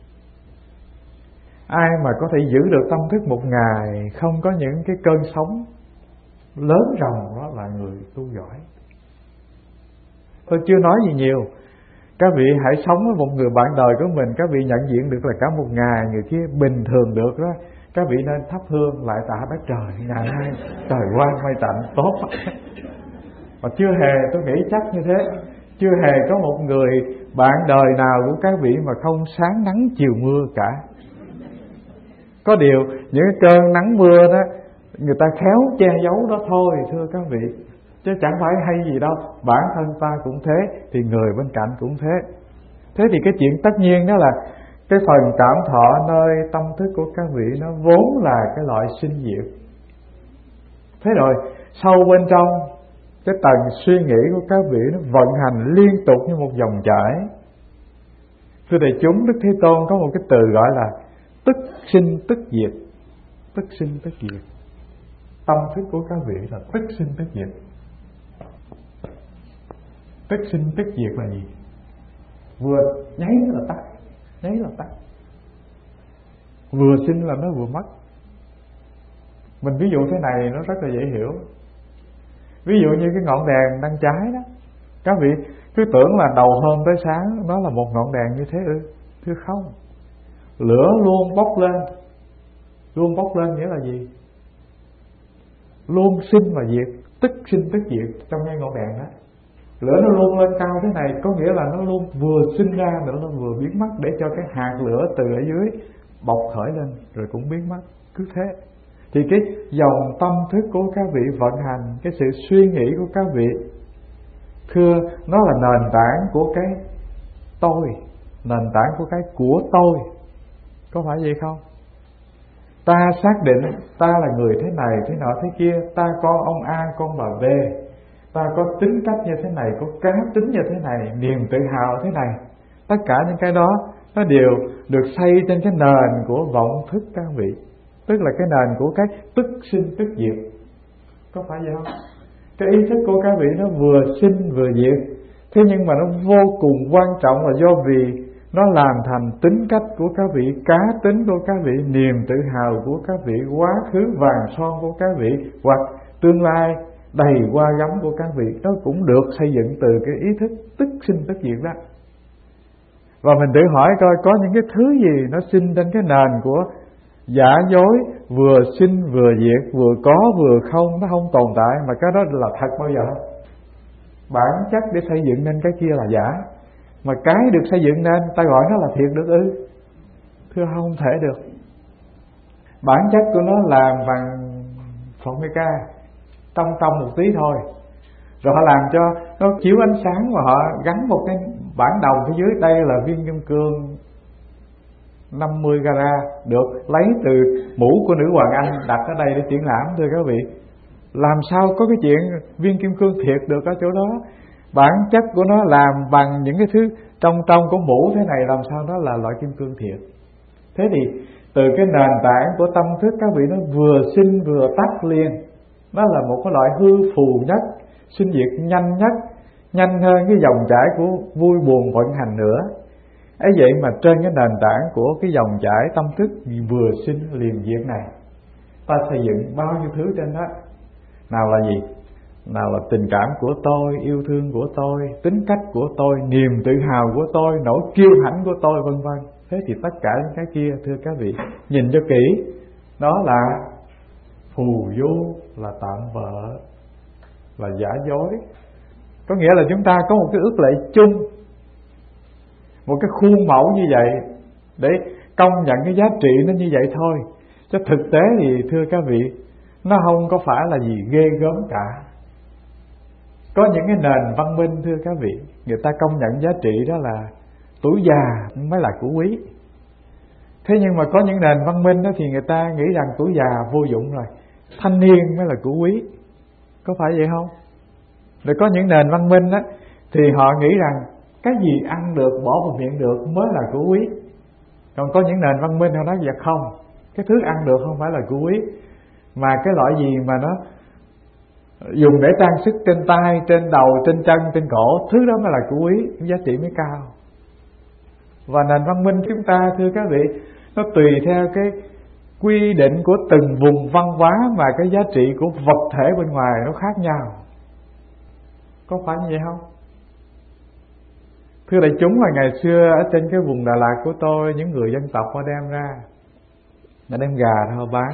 Ai mà có thể giữ được tâm thức một ngày không có những cái cơn sóng lớn ròng, đó là người tu giỏi. Tôi chưa nói gì nhiều. Các vị hãy sống với một người bạn đời của mình, các vị nhận diện được là cả một ngày người kia bình thường được đó. Các vị nên thắp hương lại tạ bác trời, ngày nay trời quang mây tạnh tốt. Mà chưa hề, tôi nghĩ chắc như thế, chưa hề có một người bạn đời nào của các vị mà không sáng nắng chiều mưa cả. Có điều những cái cơn nắng mưa đó người ta khéo che giấu đó thôi thưa các vị, chứ chẳng phải hay gì đâu. Bản thân ta cũng thế thì người bên cạnh cũng thế. Thế thì cái chuyện tất nhiên đó là cái phần cảm thọ nơi tâm thức của các vị nó vốn là cái loại sinh diệt. Thế rồi sâu bên trong cái tầng suy nghĩ của các vị nó vận hành liên tục như một dòng chảy. Thưa đại chúng, Đức Thế Tôn có một cái từ gọi là tức sinh tức diệt. Tức sinh tức diệt. Tâm thức của các vị là tức sinh tức diệt. Tức sinh tức diệt là gì? Vừa nháy là tắt, nháy là tắt. Vừa sinh là nó vừa mất. Mình ví dụ thế này nó rất là dễ hiểu. Ví dụ như cái ngọn đèn đang cháy đó, các vị cứ tưởng là đầu hôm tới sáng nó là một ngọn đèn như thế ư? Thưa không. Lửa luôn bốc lên. Luôn bốc lên nghĩa là gì? Luôn sinh và diệt, tức sinh tức diệt trong ngay ngọn đèn đó. Lửa nó luôn lên cao thế này có nghĩa là nó luôn vừa sinh ra nữa nó vừa biến mất, để cho cái hạt lửa từ ở dưới bộc khởi lên rồi cũng biến mất. Cứ thế thì cái dòng tâm thức của các vị vận hành, cái sự suy nghĩ của các vị, thưa, nó là nền tảng của cái tôi, nền tảng của cái của tôi. Có phải vậy không? Ta xác định ta là người thế này, thế nọ, thế kia. Ta con ông A, con bà B. Ta có tính cách như thế này, có cá tính như thế này, niềm tự hào thế này. Tất cả những cái đó nó đều được xây trên cái nền của vọng thức các vị. Tức là cái nền của cái tức sinh tức diệt. Có phải vậy không? Cái ý thức của các vị nó vừa sinh vừa diệt. Thế nhưng mà nó vô cùng quan trọng là do vì nó làm thành tính cách của các vị, cá tính của các vị, niềm tự hào của các vị, quá khứ vàng son của các vị, hoặc tương lai đầy hoa gấm của các vị. Nó cũng được xây dựng từ cái ý thức tức sinh tức diệt đó. Và mình tự hỏi coi có những cái thứ gì nó sinh trên cái nền của giả dối, vừa sinh vừa diệt, vừa có vừa không, nó không tồn tại, mà cái đó là thật bao giờ? Bản chất để xây dựng nên cái kia là giả, mà cái được xây dựng nên ta gọi nó là thiệt được ư? Thưa không thể được. Bản chất của nó làm bằng Formica, tông tông một tí thôi, rồi họ làm cho nó chiếu ánh sáng và họ gắn một cái bản đồng phía dưới. Đây là viên kim cương năm mươi carat được lấy từ mũ của nữ hoàng Anh đặt ở đây để triển lãm. Thưa các vị, làm sao có cái chuyện viên kim cương thiệt được ở chỗ đó? Bản chất của nó làm bằng những cái thứ trong trong của mũ thế này, làm sao nó là loại kim cương thiệt? Thế thì từ cái nền tảng của tâm thức các vị nó vừa sinh vừa tắt liền. Nó là một cái loại hư phù nhất, sinh diệt nhanh nhất, nhanh hơn cái dòng chảy của vui buồn vận hành nữa. Ấy vậy mà trên cái nền tảng của cái dòng chảy tâm thức vừa sinh liền diệt này, ta xây dựng bao nhiêu thứ trên đó. Nào là gì? Nào là tình cảm của tôi, yêu thương của tôi, tính cách của tôi, niềm tự hào của tôi, nỗi kiêu hãnh của tôi, vân vân. Thế thì tất cả những cái kia, thưa các vị, nhìn cho kỹ, đó là phù du, là tạm bợ, là giả dối. Có nghĩa là chúng ta có một cái ước lệ chung, một cái khuôn mẫu như vậy để công nhận cái giá trị nó như vậy thôi. Chứ thực tế thì thưa các vị, nó không có phải là gì ghê gớm cả. Có những cái nền văn minh thưa các vị, người ta công nhận giá trị đó là tuổi già mới là của quý. Thế nhưng mà có những nền văn minh đó thì người ta nghĩ rằng tuổi già vô dụng rồi, thanh niên mới là của quý. Có phải vậy không? Rồi có những nền văn minh đó thì họ nghĩ rằng cái gì ăn được, bỏ vào miệng được mới là của quý. Còn có những nền văn minh họ nói dạ không, cái thứ ăn được không phải là của quý, mà cái loại gì mà nó dùng để trang sức trên tay, trên đầu, trên chân, trên cổ, thứ đó mới là của quý, giá trị mới cao. Và nền văn minh chúng ta thưa các vị, nó tùy theo cái quy định của từng vùng văn hóa mà cái giá trị của vật thể bên ngoài nó khác nhau. Có phải như vậy không? Thưa đại chúng, là ngày xưa ở trên cái vùng Đà Lạt của tôi, những người dân tộc họ đem ra, họ đem gà ra họ bán,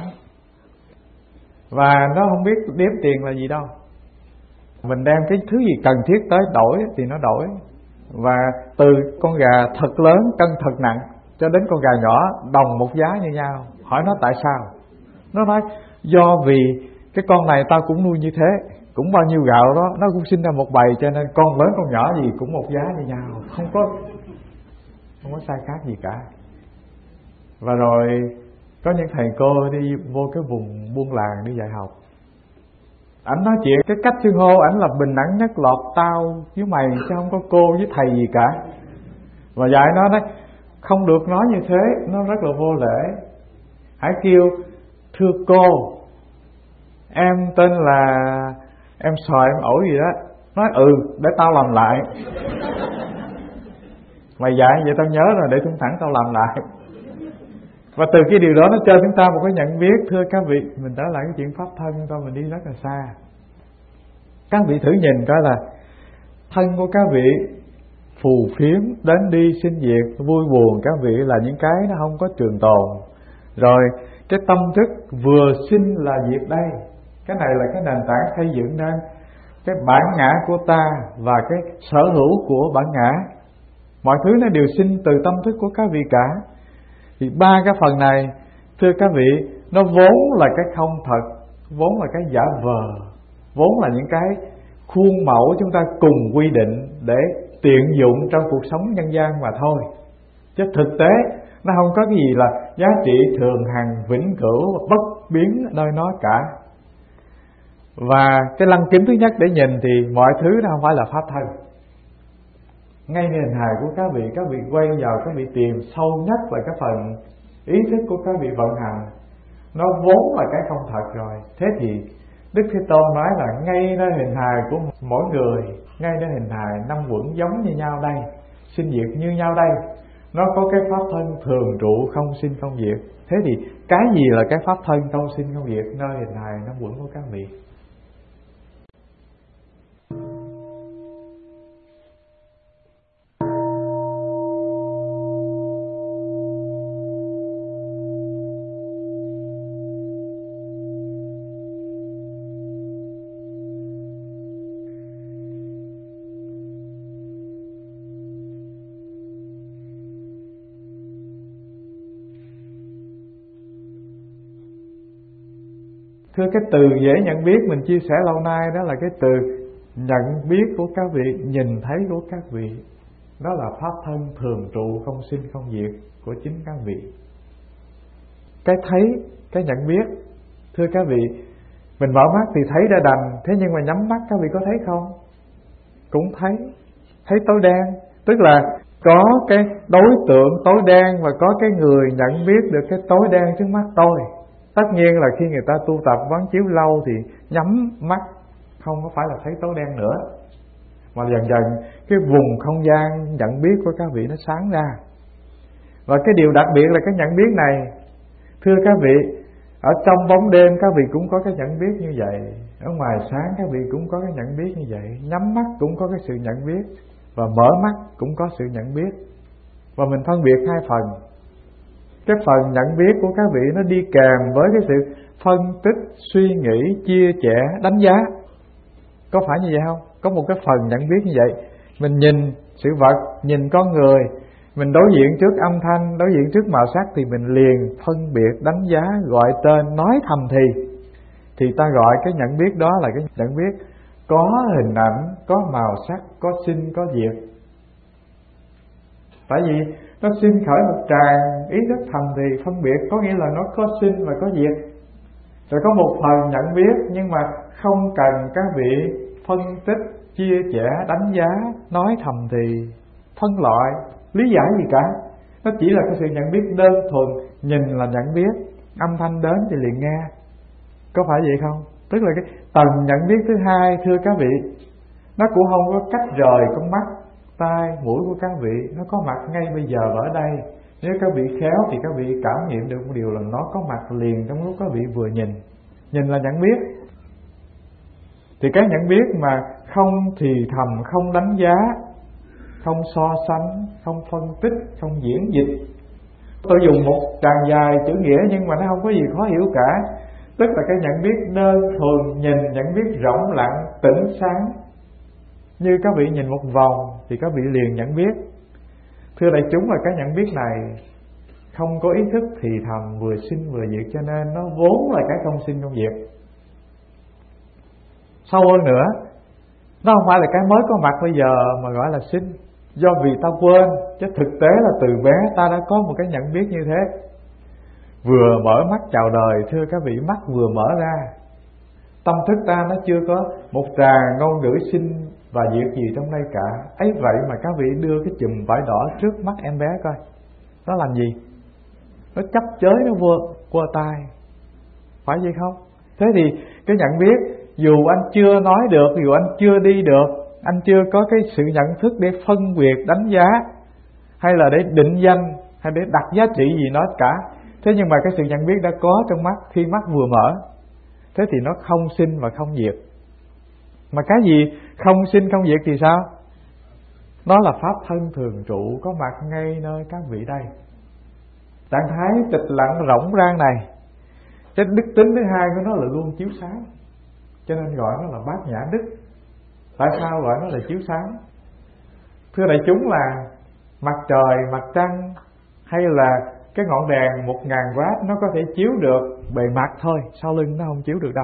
và nó không biết đếm tiền là gì đâu. Mình đem cái thứ gì cần thiết tới đổi thì nó đổi. Và từ con gà thật lớn cân thật nặng cho đến con gà nhỏ đồng một giá như nhau. Hỏi nó tại sao? Nó nói do vì cái con này tao cũng nuôi như thế, cũng bao nhiêu gạo đó, nó cũng sinh ra một bầy, cho nên con lớn con nhỏ gì cũng một giá như nhau, không có không có sai khác gì cả. Và rồi có những thầy cô đi vô cái vùng buôn làng đi dạy học, ảnh nói chuyện cái cách xưng hô ảnh là bình đẳng nhất lọt tao với mày, chứ không có cô với thầy gì cả. Và dạy nó đấy, không được nói như thế, nó rất là vô lễ. Hãy kêu thưa cô, em tên là em sòi em ổi gì đó. Nói ừ, để tao làm lại. Mày dạy vậy tao nhớ rồi, để thủng thẳng tao làm lại. Và từ cái điều đó nó cho chúng ta một cái nhận biết. Thưa các vị, mình trở lại cái chuyện pháp thân chúng ta, mình đi rất là xa. Các vị thử nhìn coi là thân của các vị phù phiếm, đến đi sinh diệt, vui buồn các vị là những cái nó không có trường tồn. Rồi cái tâm thức vừa sinh là diệt đây. Cái này là cái nền tảng xây dựng nên cái bản ngã của ta và cái sở hữu của bản ngã. Mọi thứ nó đều sinh từ tâm thức của các vị cả. Thì ba cái phần này, thưa các vị, nó vốn là cái không thật, vốn là cái giả vờ, vốn là những cái khuôn mẫu chúng ta cùng quy định để tiện dụng trong cuộc sống nhân gian mà thôi. Chứ thực tế nó không có cái gì là giá trị thường hằng, vĩnh cửu, bất biến nơi nó cả. Và cái lăng kính thứ nhất để nhìn thì mọi thứ nó không phải là pháp thân. Ngay nền hài của các vị, các vị quay vào các vị tìm sâu nhất là cái phần ý thức của các vị vận hành, nó vốn là cái không thật rồi. Thế thì Đức Thế Tôn nói là ngay nơi hình hài của mỗi người, ngay nơi hình hài năm uẩn giống như nhau đây, sinh diệt như nhau đây, nó có cái pháp thân thường trụ không sinh không diệt. Thế thì cái gì là cái pháp thân không sinh không diệt nơi hình hài năm uẩn của các vị? Thưa, cái từ dễ nhận biết mình chia sẻ lâu nay đó là cái từ nhận biết của các vị, nhìn thấy của các vị. Đó là pháp thân thường trụ không sinh không diệt của chính các vị. Cái thấy, cái nhận biết, thưa các vị, mình mở mắt thì thấy ra đành, thế nhưng mà nhắm mắt các vị có thấy không? Cũng thấy, thấy tối đen. Tức là có cái đối tượng tối đen và có cái người nhận biết được cái tối đen trước mắt tôi. Tất nhiên là khi người ta tu tập quán chiếu lâu thì nhắm mắt không có phải là thấy tối đen nữa, mà dần dần cái vùng không gian nhận biết của các vị nó sáng ra. Và cái điều đặc biệt là cái nhận biết này, thưa các vị, ở trong bóng đêm các vị cũng có cái nhận biết như vậy, ở ngoài sáng các vị cũng có cái nhận biết như vậy, nhắm mắt cũng có cái sự nhận biết, và mở mắt cũng có sự nhận biết. Và mình phân biệt hai phần. Cái phần nhận biết của các vị nó đi kèm với cái sự phân tích, suy nghĩ, chia sẻ, đánh giá. Có phải như vậy không? Có một cái phần nhận biết như vậy. Mình nhìn sự vật, nhìn con người, mình đối diện trước âm thanh, đối diện trước màu sắc thì mình liền phân biệt, đánh giá, gọi tên, nói thầm thì. Thì ta gọi cái nhận biết đó là cái nhận biết có hình ảnh, có màu sắc, có sinh, có diệt. Tại vì nó sinh khởi một tràng ý thức thầm thì phân biệt, có nghĩa là nó có sinh và có diệt. Rồi có một phần nhận biết, nhưng mà không cần các vị phân tích, chia sẻ, đánh giá, nói thầm thì, phân loại, lý giải gì cả. Nó chỉ là cái sự nhận biết đơn thuần, nhìn là nhận biết, âm thanh đến thì liền nghe. Có phải vậy không? Tức là cái tầng nhận biết thứ hai, thưa các vị, nó cũng không có cách rời con mắt, tai, mũi của các vị, nó có mặt ngay bây giờ và ở đây. Nếu các vị khéo thì các vị cảm nghiệm được một điều là nó có mặt liền trong lúc các vị vừa nhìn. Nhìn là nhận biết. Thì cái nhận biết mà không thì thầm, không đánh giá, không so sánh, không phân tích, không diễn dịch. Tôi dùng một tràng dài chữ nghĩa nhưng mà nó không có gì khó hiểu cả. Tức là cái nhận biết đơn thuần, nhìn nhận biết rộng lặng, tĩnh sáng. Như các vị nhìn một vòng thì các vị liền nhận biết. Thưa đại chúng, là cái nhận biết này không có ý thức thì thầm, vừa sinh vừa diệt, cho nên nó vốn là cái không sinh không diệt. Sâu hơn nữa, nó không phải là cái mới có mặt bây giờ mà gọi là sinh, do vì ta quên, chứ thực tế là từ bé ta đã có một cái nhận biết như thế. Vừa mở mắt chào đời, thưa các vị, mắt vừa mở ra, tâm thức ta nó chưa có một tràng ngôn ngữ sinh và diệt gì trong đây cả. Ấy vậy mà các vị đưa cái chùm vải đỏ trước mắt em bé coi, nó làm gì? Nó chấp chới, nó vừa qua tay, phải vậy không? Thế thì cái nhận biết, dù anh chưa nói được, dù anh chưa đi được, anh chưa có cái sự nhận thức để phân biệt, đánh giá, hay là để định danh, hay để đặt giá trị gì nó cả. Thế nhưng mà cái sự nhận biết đã có trong mắt khi mắt vừa mở. Thế thì nó không sinh và không diệt. Mà cái gì không sinh không diệt thì sao? Nó là pháp thân thường trụ, có mặt ngay nơi các vị đây. Trạng thái tịch lặng rỗng rang này, cái đức tính thứ hai của nó là luôn chiếu sáng, cho nên gọi nó là bát nhã đức. Tại sao gọi nó là chiếu sáng? Thưa đại chúng, là mặt trời, mặt trăng hay là cái ngọn đèn một ngàn watt nó có thể chiếu được bề mặt thôi, sau lưng nó không chiếu được đâu.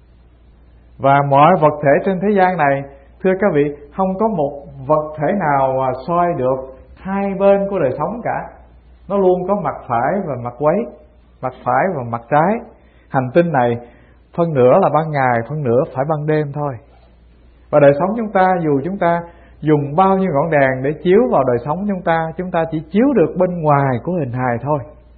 Và mọi vật thể trên thế gian này, thưa các vị, không có một vật thể nào mà soi được hai bên của đời sống cả. Nó luôn có mặt phải và mặt quấy, mặt phải và mặt trái. Hành tinh này phân nửa là ban ngày, phân nửa phải ban đêm thôi. Và đời sống chúng ta, dù chúng ta dùng bao nhiêu ngọn đèn để chiếu vào đời sống chúng ta, chúng ta chỉ chiếu được bên ngoài của hình hài thôi.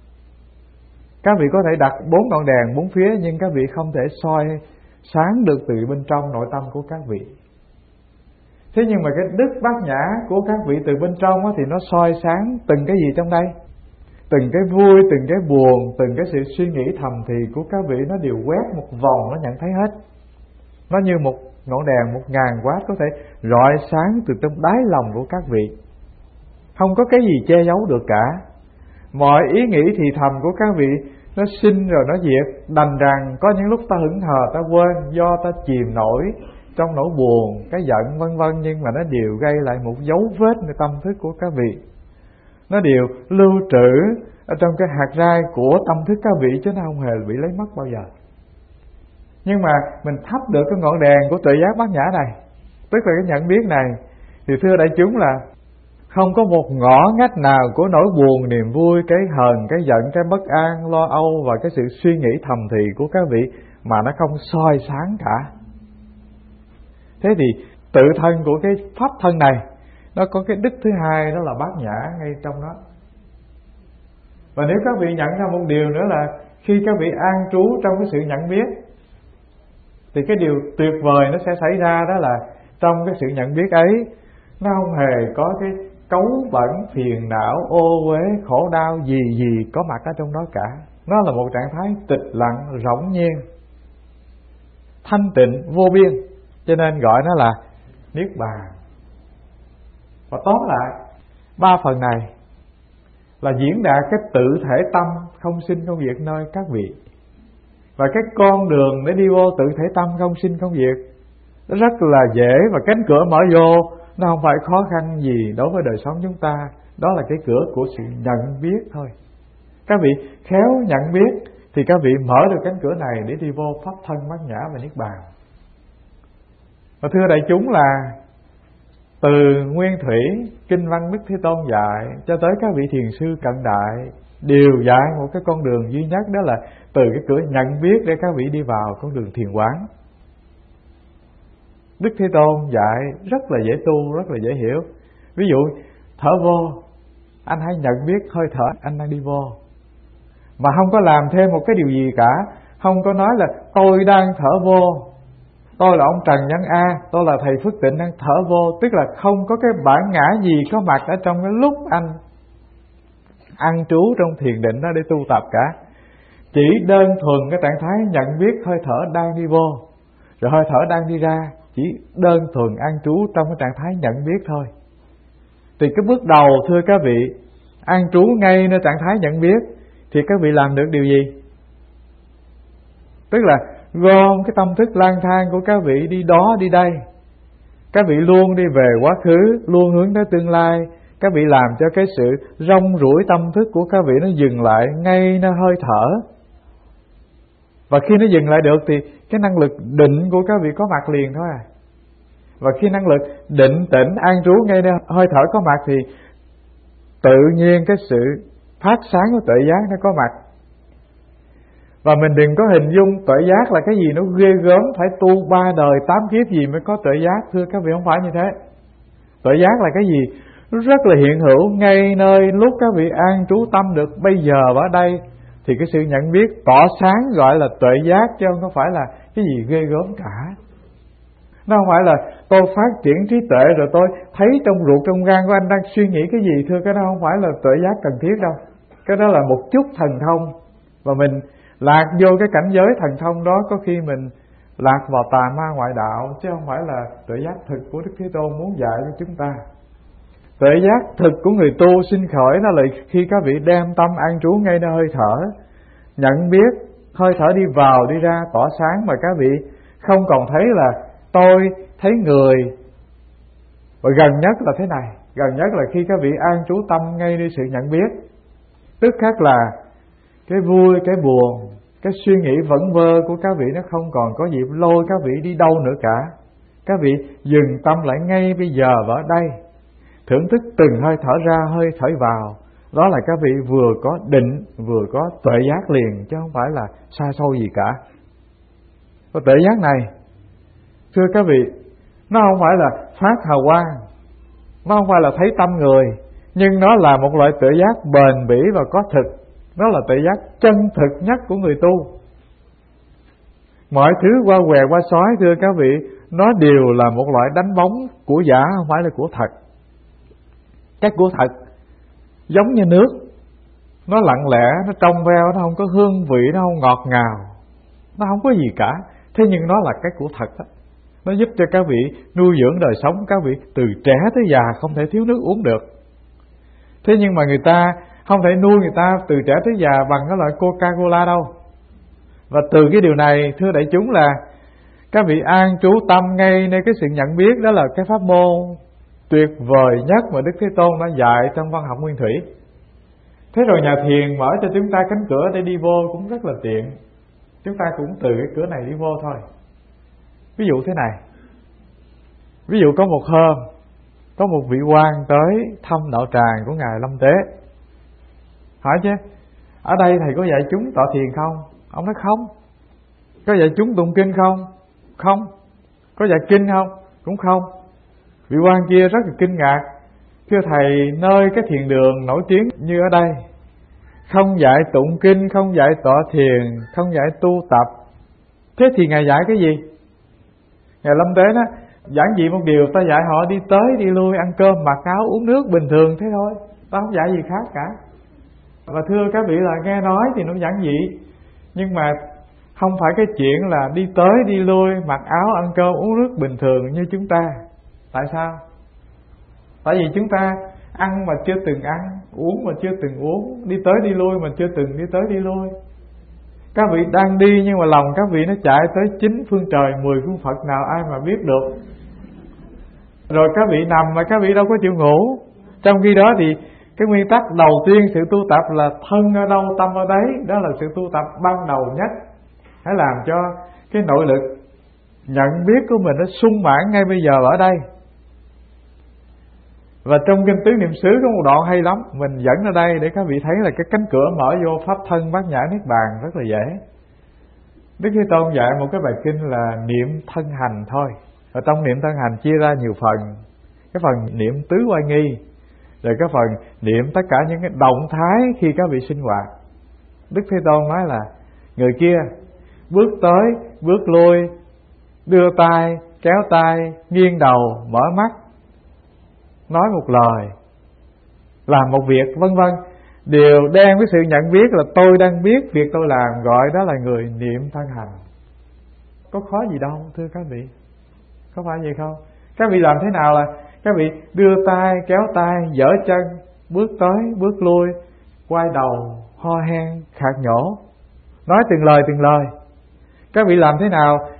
Các vị có thể đặt bốn ngọn đèn bốn phía, nhưng các vị không thể soi sáng được từ bên trong nội tâm của các vị. Thế nhưng mà cái đức bát nhã của các vị từ bên trong thì nó soi sáng từng cái gì trong đây. Từng cái vui, từng cái buồn, từng cái sự suy nghĩ thầm thì của các vị, nó đều quét một vòng, nó nhận thấy hết. Nó như một ngọn đèn một ngàn watt có thể rọi sáng từ trong đáy lòng của các vị. Không có cái gì che giấu được cả. Mọi ý nghĩ thì thầm của các vị nó sinh rồi nó diệt. Đành rằng có những lúc ta hững hờ, ta quên, do ta chìm nổi trong nỗi buồn, cái giận vân vân, nhưng mà nó đều gây lại một dấu vếtในtâm thức của các vị. Nó đều lưu trữ ở trong cái hạt rai của tâm thức các vị, chứ nó không hề bị lấy mất bao giờ. Nhưng mà mình thắp được cái ngọn đèn của tuệ giác bát nhã này, tức là cái nhận biết này, thì thưa đại chúng, là không có một ngõ ngách nào của nỗi buồn, niềm vui, cái hờn, cái giận, cái bất an, lo âu và cái sự suy nghĩ thầm thì của các vị mà nó không soi sáng cả. Thế thì tự thân của cái pháp thân này nó có cái đức thứ hai, đó là bát nhã ngay trong đó. Và nếu các vị nhận ra một điều nữa là khi các vị an trú trong cái sự nhận biết, thì cái điều tuyệt vời nó sẽ xảy ra, đó là trong cái sự nhận biết ấy, nó không hề có cái cấu bẩn, phiền não, ô uế, khổ đau gì gì có mặt ở trong đó cả. Nó là một trạng thái tịch lặng, rỗng nhiên, thanh tịnh, vô biên, cho nên gọi nó là Niết Bàn. Và tóm lại, ba phần này là diễn đạt cái tự thể tâm không sinh không diệt nơi các vị. Và cái con đường để đi vô tự thể tâm không sinh không diệt nó rất là dễ, và cánh cửa mở vô nó không phải khó khăn gì đối với đời sống chúng ta. Đó là cái cửa của sự nhận biết thôi. Các vị khéo nhận biết thì các vị mở được cánh cửa này để đi vô pháp thân bát nhã và Niết Bàn. Và thưa đại chúng, là từ Nguyên Thủy, Kinh Văn Đức Thế Tôn dạy cho tới các vị thiền sư cận đại đều dạy một cái con đường duy nhất, đó là từ cái cửa nhận biết để các vị đi vào con đường thiền quán. Đức Thế Tôn dạy rất là dễ tu, rất là dễ hiểu. Ví dụ thở vô, anh hãy nhận biết hơi thở anh đang đi vô, mà không có làm thêm một cái điều gì cả. Không có nói là tôi đang thở vô, tôi là ông Trần Nhân A, tôi là thầy Phước Tịnh đang thở vô. Tức là không có cái bản ngã gì có mặt ở trong cái lúc anh ăn trú trong thiền định đó để tu tập cả. Chỉ đơn thuần cái trạng thái nhận biết hơi thở đang đi vô, rồi hơi thở đang đi ra, chỉ đơn thuần an trú trong cái trạng thái nhận biết thôi. Thì cái bước đầu, thưa các vị, an trú ngay nơi trạng thái nhận biết, thì các vị làm được điều gì? Tức là gom cái tâm thức lang thang của các vị đi đó đi đây. Các vị luôn đi về quá khứ, luôn hướng tới tương lai. Các vị làm cho cái sự rong ruổi tâm thức của các vị nó dừng lại ngay nơi hơi thở. Và khi nó dừng lại được thì cái năng lực định của các vị có mặt liền thôi à. Và khi năng lực định tĩnh an trú ngay nơi hơi thở có mặt thì tự nhiên cái sự phát sáng của tuệ giác nó có mặt. Và mình đừng có hình dung tuệ giác là cái gì nó ghê gớm, phải tu ba đời tám kiếp gì mới có tuệ giác. Thưa các vị, không phải như thế. Tuệ giác là cái gì? Nó rất là hiện hữu ngay nơi lúc các vị an trú tâm được bây giờ và ở đây. Thì cái sự nhận biết tỏ sáng gọi là tuệ giác, chứ không phải là cái gì ghê gớm cả. Nó không phải là tôi phát triển trí tuệ rồi tôi thấy trong ruột trong gan của anh đang suy nghĩ cái gì. Thưa, cái đó không phải là tuệ giác cần thiết đâu. Cái đó là một chút thần thông. Và mình lạc vô cái cảnh giới thần thông đó, có khi mình lạc vào tà ma ngoại đạo, chứ không phải là tuệ giác thực của Đức Thế Tôn muốn dạy cho chúng ta. Tuệ giác thực của người tu sinh khởi đó là khi các vị đem tâm an trú ngay nơi hơi thở, nhận biết hơi thở đi vào đi ra tỏ sáng, mà các vị không còn thấy là tôi thấy người. Và gần nhất là thế này, gần nhất là khi các vị an trú tâm ngay đi sự nhận biết, tức khắc là cái vui, cái buồn, cái suy nghĩ vẩn vơ của các vị nó không còn có dịp lôi các vị đi đâu nữa cả. Các vị dừng tâm lại ngay bây giờ và ở đây, thưởng thức từng hơi thở ra, hơi thở vào. Đó là các vị vừa có định, vừa có tuệ giác liền, chứ không phải là xa xôi gì cả. Và tuệ giác này, thưa các vị, nó không phải là phát hào quang, nó không phải là thấy tâm người, nhưng nó là một loại tuệ giác bền bỉ và có thực. Nó là tuệ giác chân thực nhất của người tu. Mọi thứ qua què qua sói, thưa các vị, nó đều là một loại đánh bóng của giả, không phải là của thật. Cái của thật giống như nước, nó lặng lẽ, nó trong veo, nó không có hương vị, nó không ngọt ngào, nó không có gì cả. Thế nhưng nó là cái của thật đó. Nó giúp cho các vị nuôi dưỡng đời sống các vị từ trẻ tới già, không thể thiếu nước uống được. Thế nhưng mà người ta không thể nuôi người ta từ trẻ tới già bằng cái loại Coca-Cola đâu. Và từ cái điều này, thưa đại chúng, là các vị an trú tâm ngay nơi cái sự nhận biết. Đó là cái pháp môn tuyệt vời nhất mà Đức Thế Tôn đã dạy trong văn học Nguyên Thủy. Thế rồi nhà thiền mở cho chúng ta cánh cửa để đi vô cũng rất là tiện. Chúng ta cũng từ cái cửa này đi vô thôi. Ví dụ thế này, ví dụ có một hôm có một vị quan tới thăm đạo tràng của Ngài Lâm Tế. Hỏi chứ, ở đây thầy có dạy chúng tọa thiền không? Ông nói không. Có dạy chúng tụng kinh không? Không. Có dạy kinh không? Cũng không. Vị quan kia rất là kinh ngạc. Thưa thầy, nơi cái thiền đường nổi tiếng như ở đây, không dạy tụng kinh, không dạy tọa thiền, không dạy tu tập, thế thì Ngài dạy cái gì? Ngài Lâm Tế đó, giản dị một điều, ta dạy họ đi tới đi lui, ăn cơm, mặc áo, uống nước bình thường thế thôi. Ta không dạy gì khác cả. Và thưa các vị, là nghe nói thì nó giản dị, nhưng mà không phải cái chuyện là đi tới đi lui, mặc áo, ăn cơm, uống nước bình thường như chúng ta. Tại sao? Tại vì chúng ta ăn mà chưa từng ăn, uống mà chưa từng uống, đi tới đi lui mà chưa từng đi tới đi lui. Các vị đang đi nhưng mà lòng các vị nó chạy tới chín phương trời, mười phương Phật nào ai mà biết được. Rồi các vị nằm mà các vị đâu có chịu ngủ. Trong khi đó thì cái nguyên tắc đầu tiên sự tu tập là thân ở đâu tâm ở đấy. Đó là sự tu tập ban đầu nhất. Hãy làm cho cái nội lực nhận biết của mình nó sung mãn ngay bây giờ ở đây. Và trong kinh Tứ Niệm xứ có một đoạn hay lắm, mình dẫn ở đây để các vị thấy là cái cánh cửa mở vô pháp thân bát nhã niết bàn rất là dễ. Đức Thế Tôn dạy một cái bài kinh là niệm thân hành thôi. Và trong niệm thân hành chia ra nhiều phần. Cái phần niệm tứ oai nghi, rồi cái phần niệm tất cả những cái động thái khi các vị sinh hoạt. Đức Thế Tôn nói là người kia bước tới, bước lui, đưa tay, kéo tay, nghiêng đầu, mở mắt, nói một lời, làm một việc, vân vân, đều đem cái sự nhận biết là tôi đang biết việc tôi làm, gọi đó là người niệm thân hành. Có khó gì đâu thưa các vị, có phải vậy không? Các vị làm thế nào là các vị đưa tay, kéo tay, giở chân, bước tới, bước lui, quay đầu, ho hen, khạc nhổ, nói từng lời từng lời. Các vị làm thế nào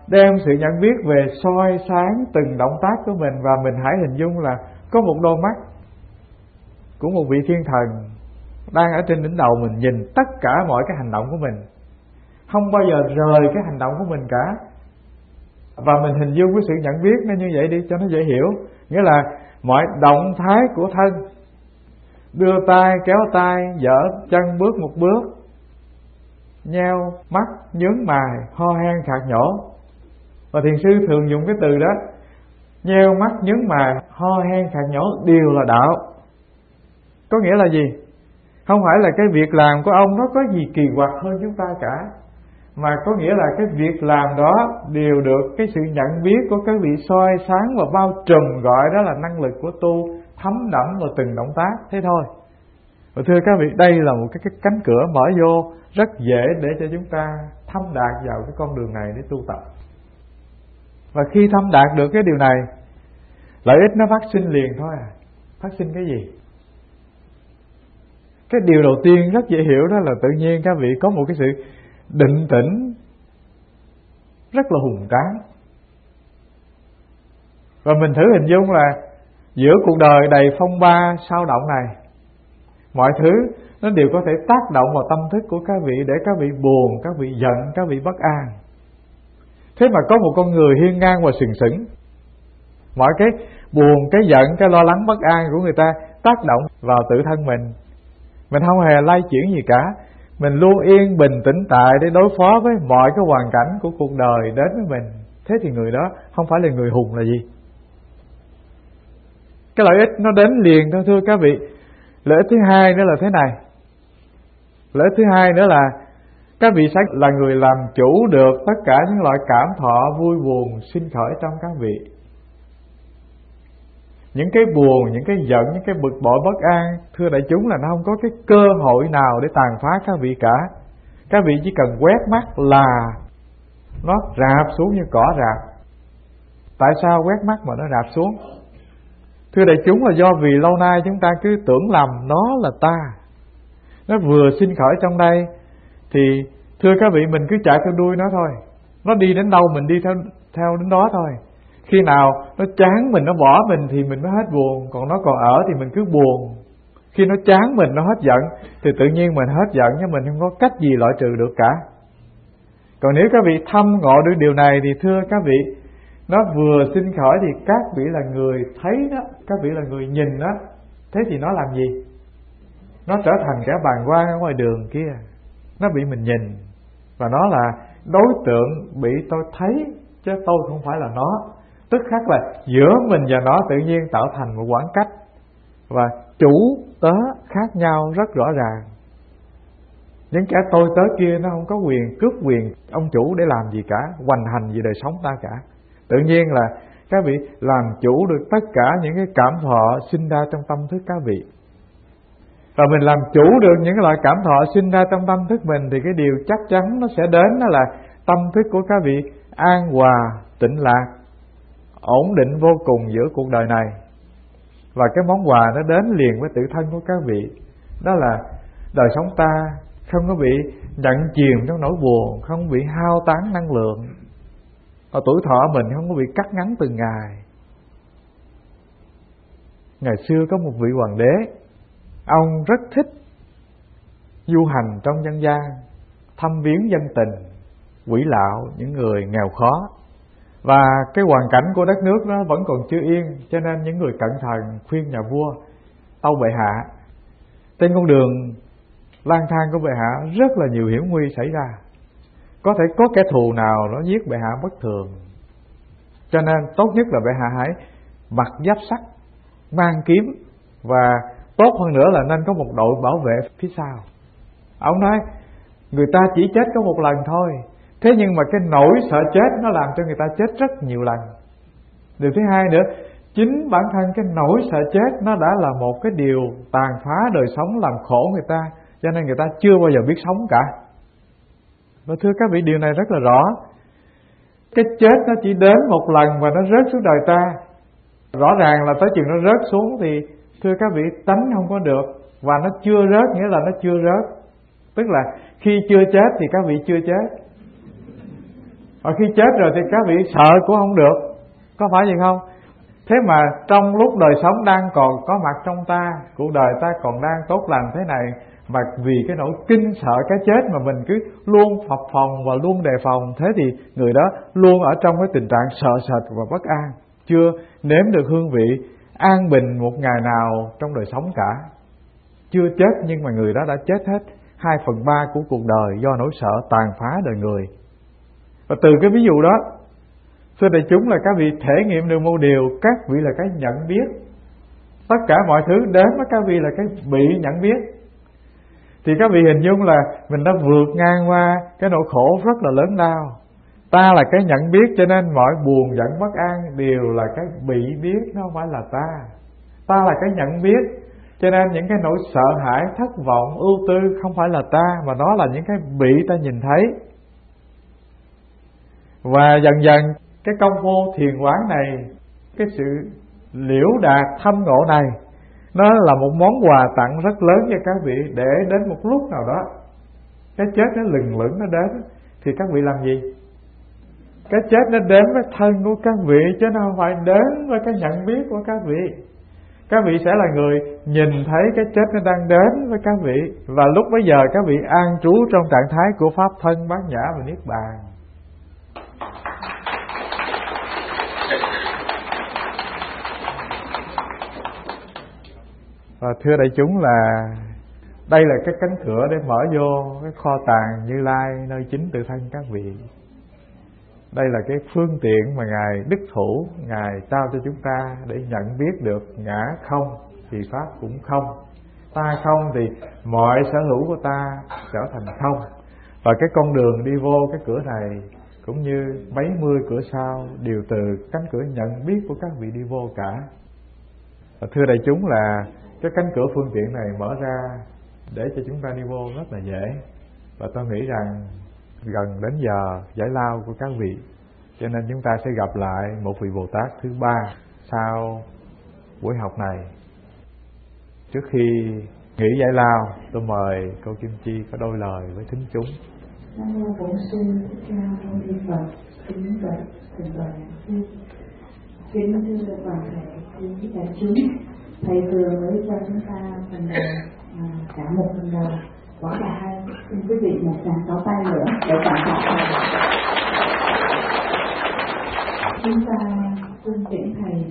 đem sự nhận biết về soi sáng từng động tác của mình. Và mình hãy hình dung là có một đôi mắt của một vị thiên thần đang ở trên đỉnh đầu mình, nhìn tất cả mọi cái hành động của mình, không bao giờ rời cái hành động của mình cả. Và mình hình dung cái sự nhận biết nó như vậy đi cho nó dễ hiểu. Nghĩa là mọi động thái của thân, đưa tay kéo tay, dở chân bước một bước, nheo mắt nhướng mày, ho han khạc nhổ. Và thiền sư thường dùng cái từ đó, nheo mắt nhướng mày, ho han khạc nhổ đều là đạo. Có nghĩa là gì? Không phải là cái việc làm của ông nó có gì kỳ quặc hơn chúng ta cả, mà có nghĩa là cái việc làm đó đều được cái sự nhận biết của các vị soi sáng và bao trùm, gọi đó là năng lực của tu, thấm đẫm vào từng động tác, thế thôi. Và thưa các vị, đây là một cái, cái cánh cửa mở vô rất dễ để cho chúng ta thâm đạt vào cái con đường này để tu tập. Và khi thâm đạt được cái điều này, lợi ích nó phát sinh liền thôi à. Phát sinh cái gì? Cái điều đầu tiên rất dễ hiểu đó là tự nhiên các vị có một cái sự định tĩnh rất là hùng tráng. Và mình thử hình dung là giữa cuộc đời đầy phong ba sao động này, mọi thứ nó đều có thể tác động vào tâm thức của các vị để các vị buồn, các vị giận, các vị bất an. Thế mà có một con người hiên ngang và sừng sững, mọi cái buồn, cái giận, cái lo lắng bất an của người ta tác động vào tự thân mình. Mình không hề lay chuyển gì cả. Mình luôn yên bình tĩnh tại để đối phó với mọi cái hoàn cảnh của cuộc đời đến với mình. Thế thì người đó không phải là người hùng là gì? Cái lợi ích nó đến liền thôi thưa các vị. Lợi ích thứ hai nữa là thế này. Lợi ích thứ hai nữa là các vị sẽ là người làm chủ được tất cả những loại cảm thọ vui buồn sinh khởi trong các vị. Những cái buồn, những cái giận, những cái bực bội bất an, thưa đại chúng, là nó không có cái cơ hội nào để tàn phá các vị cả. Các vị chỉ cần quét mắt là nó rạp xuống như cỏ rạp. Tại sao quét mắt mà nó rạp xuống? Thưa đại chúng, là do vì lâu nay chúng ta cứ tưởng lầm nó là ta. Nó vừa sinh khởi trong đây thì thưa các vị, mình cứ chạy theo đuôi nó thôi. Nó đi đến đâu mình đi theo theo đến đó thôi. Khi nào nó chán mình, nó bỏ mình thì mình mới hết buồn. Còn nó còn ở thì mình cứ buồn. Khi nó chán mình, nó hết giận thì tự nhiên mình hết giận, nhưng mình không có cách gì loại trừ được cả. Còn nếu các vị thâm ngộ được điều này thì thưa các vị, nó vừa sinh khởi thì các vị là người thấy đó, các vị là người nhìn đó. Thế thì nó làm gì? Nó trở thành kẻ bàng quan ở ngoài đường kia. Nó bị mình nhìn, và nó là đối tượng bị tôi thấy, chứ tôi không phải là nó. Tức khắc là giữa mình và nó tự nhiên tạo thành một khoảng cách, và chủ tớ khác nhau rất rõ ràng. Những kẻ tôi tớ kia nó không có quyền cướp quyền ông chủ để làm gì cả, hoành hành gì đời sống ta cả. Tự nhiên là các vị làm chủ được tất cả những cái cảm thọ sinh ra trong tâm thức các vị. Và mình làm chủ được những cái loại cảm thọ sinh ra trong tâm thức mình thì cái điều chắc chắn nó sẽ đến, đó là tâm thức của các vị an hòa, tĩnh lạc, ổn định vô cùng giữa cuộc đời này. Và cái món quà nó đến liền với tự thân của các vị, đó là đời sống ta không có bị nhận chìm trong nỗi buồn, không bị hao tán năng lượng, và tuổi thọ mình không có bị cắt ngắn từng ngày. Ngày xưa có một vị hoàng đế, ông rất thích du hành trong dân gian, thăm viếng dân tình, quỷ lạo, những người nghèo khó. Và cái hoàn cảnh của đất nước nó vẫn còn chưa yên, cho nên những người cẩn thận khuyên nhà vua tâu bệ hạ. Trên con đường lang thang của bệ hạ rất là nhiều hiểm nguy xảy ra. Có thể có kẻ thù nào nó giết bệ hạ bất thường, cho nên tốt nhất là bệ hạ hãy mặc giáp sắt, mang kiếm, và tốt hơn nữa là nên có một đội bảo vệ phía sau. Ông nói người ta chỉ chết có một lần thôi, thế nhưng mà cái nỗi sợ chết nó làm cho người ta chết rất nhiều lần. Điều thứ hai nữa, chính bản thân cái nỗi sợ chết nó đã là một cái điều tàn phá đời sống, làm khổ người ta, cho nên người ta chưa bao giờ biết sống cả. Và thưa các vị, điều này rất là rõ. Cái chết nó chỉ đến một lần và nó rớt xuống đời ta. Rõ ràng là tới chừng nó rớt xuống thì thưa các vị, tánh không có được. Và nó chưa rớt nghĩa là nó chưa rớt. Tức là khi chưa chết thì các vị chưa chết. Và khi chết rồi thì các vị sợ cũng không được, có phải vậy không? Thế mà trong lúc đời sống đang còn có mặt trong ta, cuộc đời ta còn đang tốt lành thế này, mà vì cái nỗi kinh sợ cái chết mà mình cứ luôn phập phồng và luôn đề phòng, thế thì người đó luôn ở trong cái tình trạng sợ sệt và bất an, chưa nếm được hương vị an bình một ngày nào trong đời sống cả. Chưa chết nhưng mà người đó đã chết hết hai phần ba của cuộc đời do nỗi sợ tàn phá đời người. Và từ cái ví dụ đó, thưa đại chúng, là các vị thể nghiệm được một điều, các vị là cái nhận biết. Tất cả mọi thứ đến với các vị là cái bị nhận biết. Thì các vị hình dung là mình đã vượt ngang qua cái nỗi khổ rất là lớn lao. Ta là cái nhận biết, cho nên mọi buồn giận bất an đều là cái bị biết, nó không phải là ta. Ta là cái nhận biết, cho nên những cái nỗi sợ hãi, thất vọng, ưu tư không phải là ta, mà nó là những cái bị ta nhìn thấy. Và dần dần cái công phu thiền quán này, cái sự liễu đạt thâm ngộ này, nó là một món quà tặng rất lớn cho các vị, để đến một lúc nào đó cái chết nó lừng lững nó đến, thì các vị làm gì? Cái chết nó đến với thân của các vị, chứ nó không phải đến với cái nhận biết của các vị. Các vị sẽ là người nhìn thấy cái chết nó đang đến với các vị, và lúc bấy giờ các vị an trú trong trạng thái của pháp thân bát nhã và niết bàn. Và thưa đại chúng, là đây là cái cánh cửa để mở vô cái kho tàng Như Lai nơi chính tự thân các vị. Đây là cái phương tiện mà Ngài Đức Thủ Ngài trao cho chúng ta để nhận biết được ngã không thì pháp cũng không, ta không thì mọi sở hữu của ta trở thành không. Và cái con đường đi vô cái cửa này cũng như mấy mươi cửa sau đều từ cánh cửa nhận biết của các vị đi vô cả. Và thưa đại chúng, là cái cánh cửa phương tiện này mở ra để cho chúng ta đi vô rất là dễ. Và tôi nghĩ rằng gần đến giờ giải lao của các vị, cho nên chúng ta sẽ gặp lại một vị Bồ Tát thứ ba sau buổi học này. Trước khi nghỉ giải lao, tôi mời cô Kim Chi có đôi lời với thính chúng. Nam mô Bổn Sư Thích Ca Mâu Ni Phật. Kính bạch thầy đoàn sư, kính thưa toàn thể quý đại chúng. Thầy vừa mới cho chúng ta phần đầu, à, cả một phần đầu quá là hay. Xin quý vị một tràng pháo tay nữa để cảm tạ thầy. Chúng ta cung kính thầy.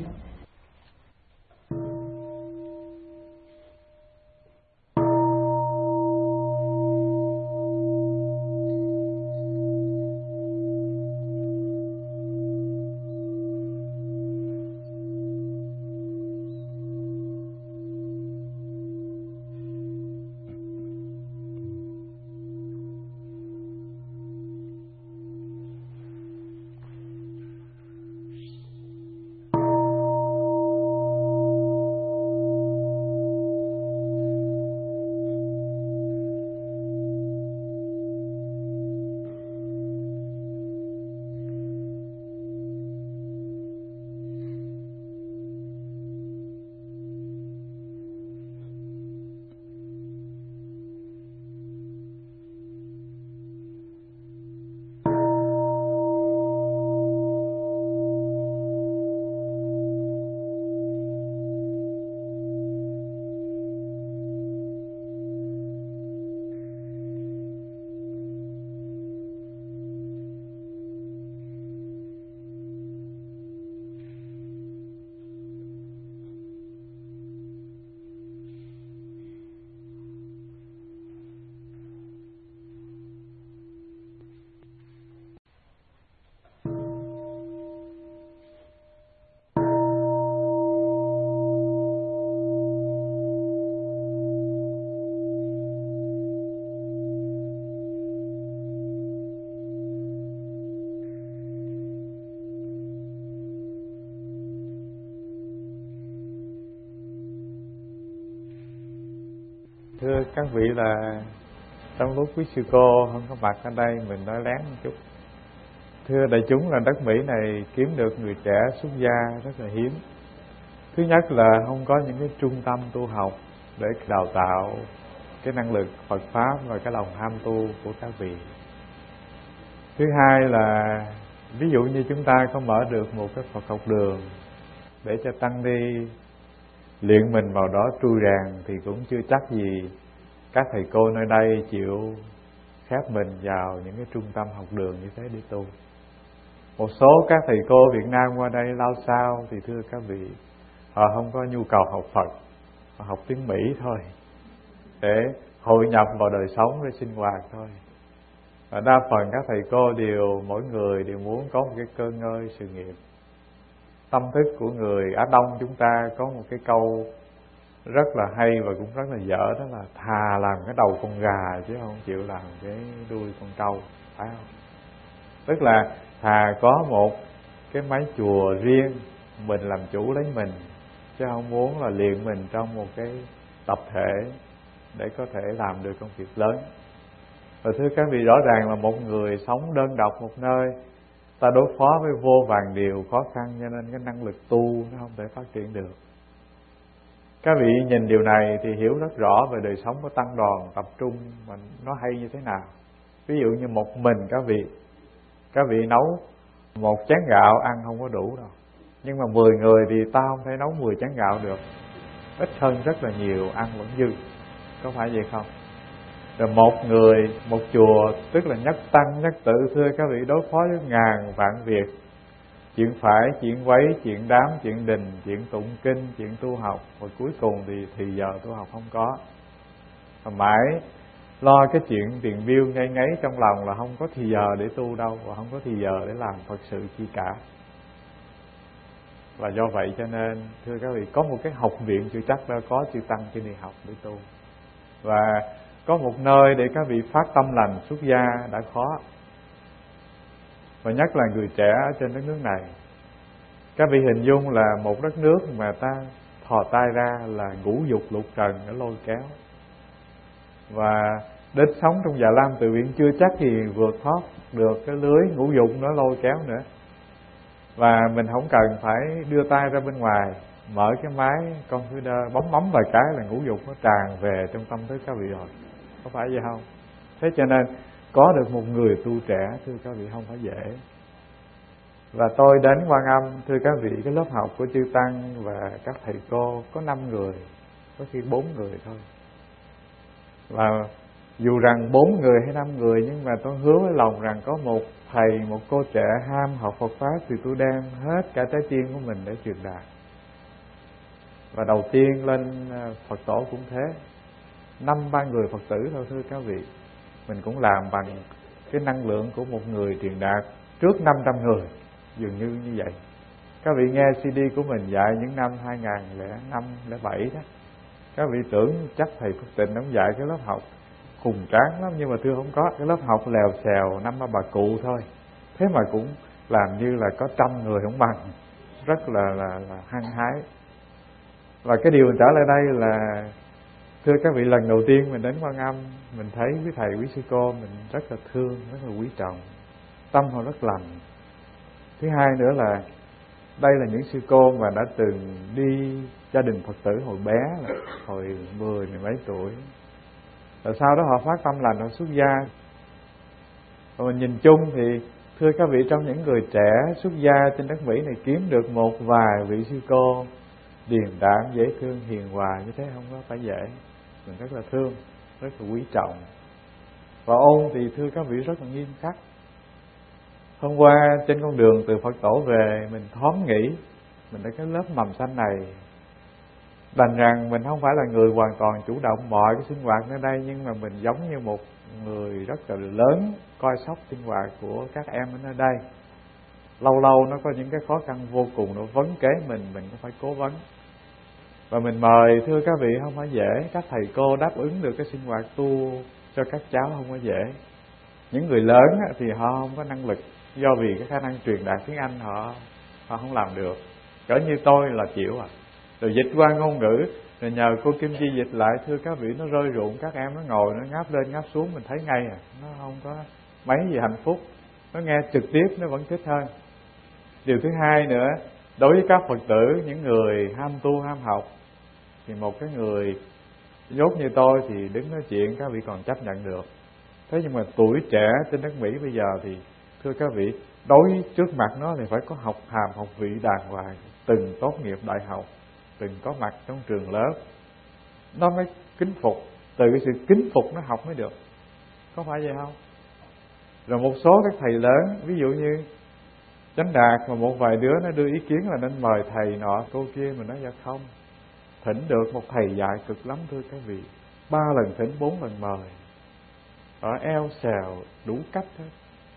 Thưa các vị, là trong lúc quý sư cô không có mặt ở đây, mình nói lén một chút. Thưa đại chúng, là đất Mỹ này kiếm được người trẻ xuất gia rất là hiếm. Thứ nhất là không có những cái trung tâm tu học để đào tạo cái năng lực Phật Pháp và cái lòng ham tu của các vị. Thứ hai là Ví dụ như chúng ta có mở được một cái Phật học đường để cho tăng ni luyện mình vào đó trui ràng, thì cũng chưa chắc gì các thầy cô nơi đây chịu khép mình vào những cái trung tâm học đường như thế để tu. Một số các thầy cô Việt Nam qua đây lao sao thì thưa các vị, họ không có nhu cầu học Phật, họ học tiếng Mỹ thôi, để hội nhập vào đời sống để sinh hoạt thôi. Và đa phần các thầy cô đều, mỗi người đều muốn có một cái cơ ngơi sự nghiệp. Tâm thức của người Á Đông chúng ta có một cái câu rất là hay và cũng rất là dở, đó là thà làm cái đầu con gà chứ không chịu làm cái đuôi con trâu, phải không? Tức là thà có một cái mái chùa riêng, mình làm chủ lấy mình, chứ không muốn là luyện mình trong một cái tập thể để có thể làm được công việc lớn. Và thưa các vị, rõ ràng là một người sống đơn độc một nơi, ta đối phó với vô vàn điều khó khăn, cho nên cái năng lực tu nó không thể phát triển được. Các vị nhìn điều này thì hiểu rất rõ về đời sống của tăng đoàn tập trung mà nó hay như thế nào. Ví dụ như một mình các vị, các vị nấu một chén gạo ăn không có đủ đâu. Nhưng mà mười người thì ta không thể nấu mười chén gạo được. Ít hơn rất là nhiều, ăn vẫn dư. Có phải vậy không? Rồi một người, một chùa, tức là nhất tăng, nhất tự, thưa các vị, đối phó với ngàn vạn việc. Chuyện phải, chuyện quấy, chuyện đám, chuyện đình, chuyện tụng kinh, chuyện tu học. Và cuối cùng thì thì giờ tu học không có. Và mãi lo cái chuyện tiền bill ngay ngáy trong lòng là không có thì giờ để tu đâu, và không có thì giờ để làm Phật sự chi cả. Và do vậy cho nên thưa các vị, có một cái học viện chưa chắc đã có chư tăng trên đi học để tu. Và có một nơi để các vị phát tâm lành xuất gia đã khó. Và nhất là người trẻ ở trên đất nước này. Các vị hình dung là một đất nước mà ta thò tay ra là ngũ dục lục trần nó lôi kéo. Và đến sống trong Già Lam Từ Viện chưa chắc gì vượt thoát được cái lưới ngũ dục nó lôi kéo nữa. Và mình không cần phải đưa tay ra bên ngoài, mở cái máy computer bấm bấm vài cái là ngũ dục nó tràn về trong tâm thức các vị rồi. Có phải vậy không? Thế cho nên có được một người tu trẻ thưa các vị không phải dễ. Và tôi đến Quan Âm, thưa các vị, cái lớp học của chư tăng và các thầy cô có năm người, có khi bốn người thôi. Và dù rằng bốn người hay năm người, nhưng mà tôi hứa với lòng rằng có một thầy, một cô trẻ ham học Phật Pháp thì tôi đem hết cả trái tim của mình để truyền đạt. Và đầu tiên lên Phật tổ cũng thế, năm ba người Phật tử thôi thưa các vị. Mình cũng làm bằng cái năng lượng của một người truyền đạt trước năm trăm người, dường như như vậy. Các vị nghe xê đê của mình dạy những năm hai nghìn lẻ năm, lẻ bảy đó, các vị tưởng chắc thầy Phước Tịnh ông dạy cái lớp học hùng tráng lắm, nhưng mà thưa không có. Cái lớp học lèo xèo năm ba bà cụ thôi, thế mà cũng làm như là có trăm người không bằng, rất là là, là hăng hái. Và cái điều mình trở lại đây là thưa các vị, lần đầu tiên mình đến Quan Âm, mình thấy quý thầy quý sư cô mình rất là thương, rất là quý trọng, tâm họ rất lành. Thứ hai nữa là đây là những sư cô mà đã từng đi gia đình Phật tử hồi bé, hồi mười, mười mấy tuổi. Rồi sau đó họ phát tâm lành, họ xuất gia. Và mình nhìn chung thì thưa các vị, trong những người trẻ xuất gia trên đất Mỹ này kiếm được một vài vị sư cô điềm đạm, dễ thương, hiền hòa như thế không có phải dễ. Mình rất là thương, rất là quý trọng. Và ôn thì thưa các vị rất là nghiêm khắc. Hôm qua trên con đường từ Phật tổ về, mình thoáng nghĩ mình ở cái lớp mầm xanh này, đành rằng mình không phải là người hoàn toàn chủ động mọi cái sinh hoạt nơi đây, nhưng mà mình giống như một người rất là lớn coi sóc sinh hoạt của các em ở nơi đây. Lâu lâu nó có những cái khó khăn vô cùng, nó vấn kế mình, mình cũng phải cố vấn. Và mình mời thưa các vị không phải dễ, các thầy cô đáp ứng được cái sinh hoạt tu cho các cháu không có dễ. Những người lớn thì họ không có năng lực, do vì cái khả năng truyền đạt tiếng Anh họ họ không làm được. Cỡ như tôi là chịu à. Rồi dịch qua ngôn ngữ, rồi nhờ cô Kim Chi dịch lại, thưa các vị, nó rơi rụng, các em nó ngồi nó ngáp lên ngáp xuống, mình thấy ngay à, nó không có mấy gì hạnh phúc. Nó nghe trực tiếp nó vẫn thích hơn. Điều thứ hai nữa, đối với các Phật tử, những người ham tu ham học, thì một cái người dốt như tôi thì đứng nói chuyện các vị còn chấp nhận được. Thế nhưng mà tuổi trẻ trên đất Mỹ bây giờ thì thưa các vị, đối trước mặt nó thì phải có học hàm học vị đàng hoàng, từng tốt nghiệp đại học, từng có mặt trong trường lớp, nó mới kính phục. Từ cái sự kính phục nó học mới được, có phải vậy không? Rồi một số các thầy lớn, ví dụ như Chánh Đạt, mà một vài đứa nó đưa ý kiến là nên mời thầy nọ cô kia, mình nói dạ không, thỉnh được một thầy dạy cực lắm thưa các vị, ba lần thỉnh bốn lần mời, ở eo xèo đủ cách hết.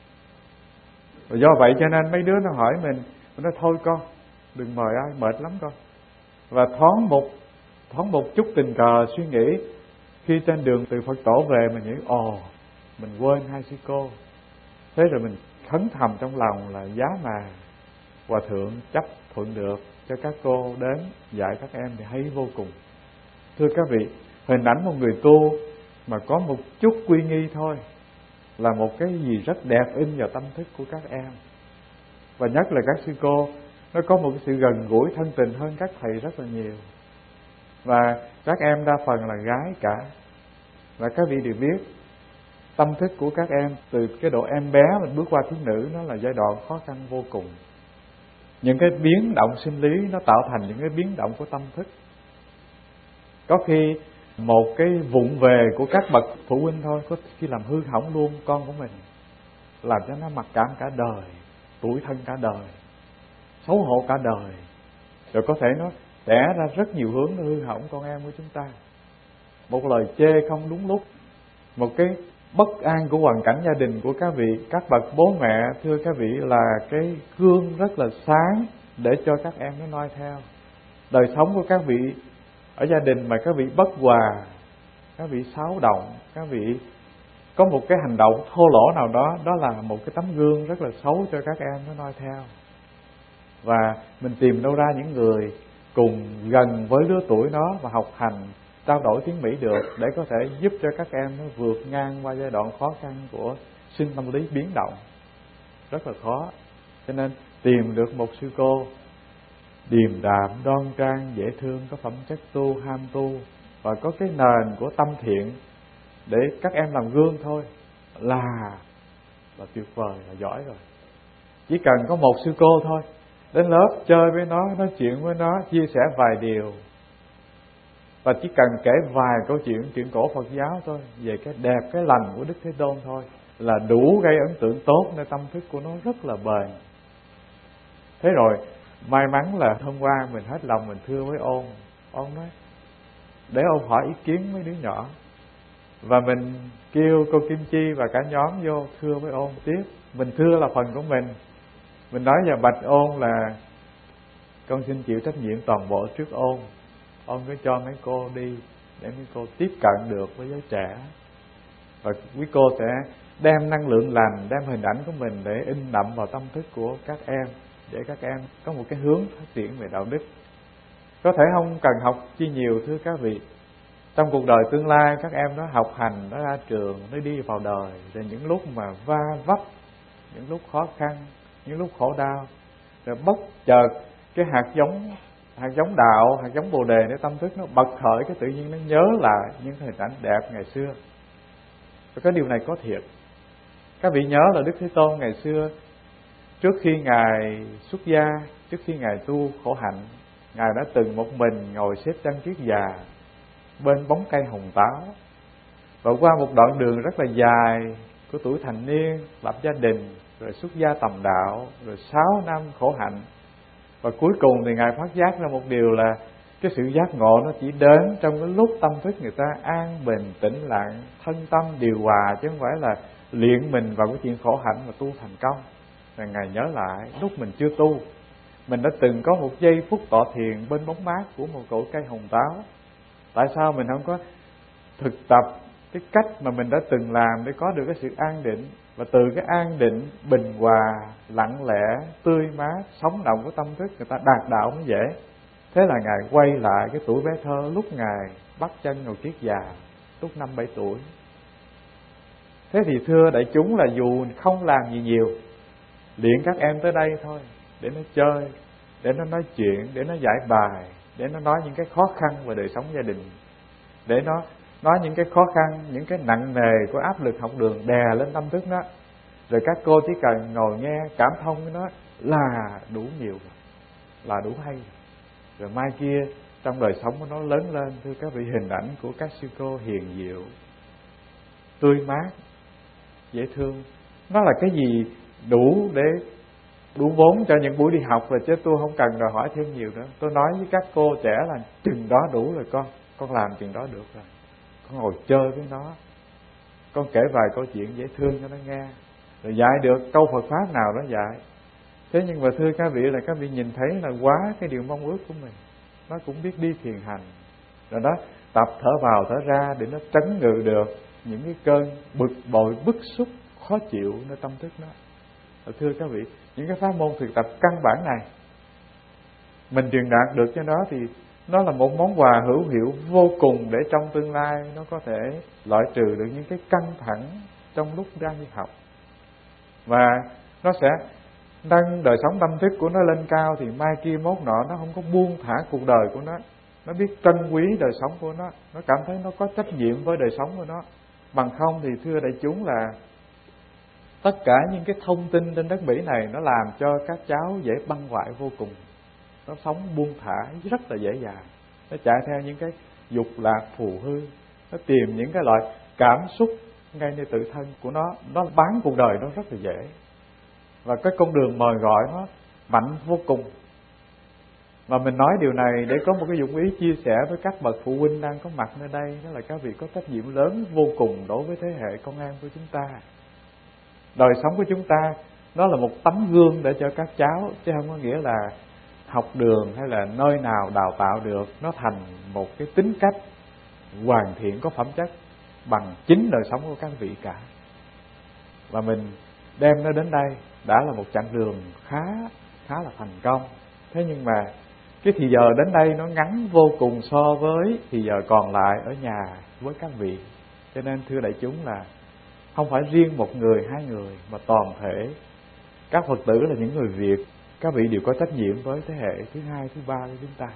Rồi do vậy cho nên mấy đứa nó hỏi mình, nó nói thôi con đừng mời ai, mệt lắm con. Và thoáng một thoáng một chút tình cờ suy nghĩ, khi trên đường từ Phật tổ về mình nghĩ ồ mình quên hai sư cô. Thế rồi mình khấn thầm trong lòng là giá mà Hòa thượng chấp thuận được cho các cô đến dạy các em thì hay vô cùng. Thưa các vị, hình ảnh một người tu mà có một chút quy nghi thôi là một cái gì rất đẹp in vào tâm thức của các em. Và nhất là các sư cô, nó có một cái sự gần gũi thân tình hơn các thầy rất là nhiều. Và các em đa phần là gái cả. Và các vị đều biết, tâm thức của các em từ cái độ em bé mình bước qua thiếu nữ, nó là giai đoạn khó khăn vô cùng. Những cái biến động sinh lý nó tạo thành những cái biến động của tâm thức. Có khi một cái vụng về của các bậc phụ huynh thôi, có khi làm hư hỏng luôn con của mình, làm cho nó mặc cảm cả đời, tủi thân cả đời, xấu hổ cả đời. Rồi có thể nó đẻ ra rất nhiều hướng nó hư hỏng con em của chúng ta. Một lời chê không đúng lúc, một cái bất an của hoàn cảnh gia đình của các vị, các bậc bố mẹ, thưa các vị, là cái gương rất là sáng để cho các em nó noi theo. Đời sống của các vị ở gia đình mà các vị bất hòa, các vị xáo động, các vị có một cái hành động thô lỗ nào đó, đó là một cái tấm gương rất là xấu cho các em nó noi theo. Và mình tìm đâu ra những người cùng gần với lứa tuổi nó và học hành, trao đổi tiếng Mỹ được để có thể giúp cho các em nó vượt ngang qua giai đoạn khó khăn của sinh tâm lý biến động. Rất là khó. Cho nên tìm được một sư cô điềm đạm, đoan trang, dễ thương, có phẩm chất tu, ham tu và có cái nền của tâm thiện để các em làm gương thôi là là tuyệt vời, là giỏi rồi. Chỉ cần có một sư cô thôi, đến lớp chơi với nó, nói chuyện với nó, chia sẻ vài điều, và chỉ cần kể vài câu chuyện chuyện cổ Phật giáo thôi, về cái đẹp cái lành của Đức Thế Tôn thôi, là đủ gây ấn tượng tốt nơi tâm thức của nó rất là bền. Thế rồi may mắn là hôm qua mình hết lòng mình thưa với Ôn. Ôn nói để Ôn hỏi ý kiến mấy đứa nhỏ, và mình kêu cô Kim Chi và cả nhóm vô thưa với Ôn tiếp. Mình thưa là phần của mình. Mình nói và bạch Ôn là con xin chịu trách nhiệm toàn bộ trước Ôn. Ôn cứ cho mấy cô đi để mấy cô tiếp cận được với giới trẻ, và quý cô sẽ đem năng lượng lành, đem hình ảnh của mình để in đậm vào tâm thức của các em, để các em có một cái hướng phát triển về đạo đức. Có thể không cần học chi nhiều thưa các vị. Trong cuộc đời tương lai các em nó học hành, nó ra trường, nó đi vào đời, rồi những lúc mà va vấp, những lúc khó khăn, những lúc khổ đau, rồi bất chợt cái hạt giống hạt giống đạo, hạt giống bồ đề để tâm thức nó bật khởi, cái tự nhiên nó nhớ lại những hình ảnh đẹp ngày xưa. Và cái điều này có thiệt. Các vị nhớ là Đức Thế Tôn ngày xưa, trước khi Ngài xuất gia, trước khi Ngài tu khổ hạnh, Ngài đã từng một mình ngồi xếp chân kiết già bên bóng cây hồng táo, và qua một đoạn đường rất là dài của tuổi thành niên, lập gia đình, rồi xuất gia tầm đạo, rồi sáu năm khổ hạnh. Và cuối cùng thì Ngài phát giác ra một điều là cái sự giác ngộ nó chỉ đến trong cái lúc tâm thức người ta an bình, tĩnh lặng, thân tâm điều hòa, chứ không phải là luyện mình vào cái chuyện khổ hạnh mà tu thành công. Và Ngài nhớ lại lúc mình chưa tu, mình đã từng có một giây phút tọa thiền bên bóng mát của một cội cây hồng táo. Tại sao mình không có thực tập cái cách mà mình đã từng làm để có được cái sự an định, và từ cái an định, bình hòa, lặng lẽ, tươi mát, sống động của tâm thức người ta đạt đạo mới dễ. Thế là Ngài quay lại cái tuổi bé thơ lúc Ngài bắt chân ngồi kiết già, lúc năm bảy tuổi. Thế thì thưa đại chúng là dù không làm gì nhiều, luyện các em tới đây thôi, để nó chơi, để nó nói chuyện, để nó giải bài, để nó nói những cái khó khăn về đời sống gia đình, để nó nói những cái khó khăn, những cái nặng nề của áp lực học đường đè lên tâm thức nó, Rồi các cô chỉ cần ngồi nghe cảm thông với nó là đủ nhiều, là đủ hay. Rồi mai kia trong đời sống của nó lớn lên, thưa các vị, hình ảnh của các sư cô hiền diệu, tươi mát, dễ thương, nó là cái gì đủ để đủ vốn cho những buổi đi học rồi, chứ tôi không cần đòi hỏi thêm nhiều nữa. Tôi nói với các cô trẻ là chừng đó đủ rồi con, con làm chừng đó được rồi, con ngồi chơi với nó, con kể vài câu chuyện dễ thương cho nó nghe, rồi dạy được câu Phật pháp nào đó dạy. Thế nhưng mà thưa các vị, là các vị nhìn thấy là quá cái điều mong ước của mình, nó cũng biết đi thiền hành, rồi đó tập thở vào thở ra để nó trấn ngự được những cái cơn bực bội, bức xúc, khó chịu nơi tâm thức nó. Rồi thưa các vị, những cái pháp môn thực tập căn bản này mình truyền đạt được cho nó thì nó là một món quà hữu hiệu vô cùng, để trong tương lai nó có thể loại trừ được những cái căng thẳng trong lúc đang đi học, và nó sẽ nâng đời sống tâm thức của nó lên cao. Thì mai kia mốt nọ nó không có buông thả cuộc đời của nó, nó biết trân quý đời sống của nó, nó cảm thấy nó có trách nhiệm với đời sống của nó. Bằng không thì thưa đại chúng là tất cả những cái thông tin trên đất Mỹ này nó làm cho các cháu dễ băng hoại vô cùng. Nó sống buông thả rất là dễ dàng, nó chạy theo những cái dục lạc phù hư, nó tìm những cái loại cảm xúc ngay nơi tự thân của nó, nó bán cuộc đời nó rất là dễ. Và cái con đường mời gọi nó mạnh vô cùng. Và mình nói điều này để có một cái dụng ý chia sẻ với các bậc phụ huynh đang có mặt nơi đây, đó là các vị có trách nhiệm lớn vô cùng đối với thế hệ con em của chúng ta. Đời sống của chúng ta nó là một tấm gương để cho các cháu, chứ không có nghĩa là học đường hay là nơi nào đào tạo được nó thành một cái tính cách hoàn thiện có phẩm chất bằng chính đời sống của các vị cả. Và mình đem nó đến đây đã là một chặng đường khá khá là thành công. Thế nhưng mà cái thì giờ đến đây nó ngắn vô cùng so với thì giờ còn lại ở nhà với các vị. Cho nên thưa đại chúng là không phải riêng một người, hai người, mà toàn thể các Phật tử là những người Việt, các vị đều có trách nhiệm với thế hệ thứ hai, thứ ba của chúng ta.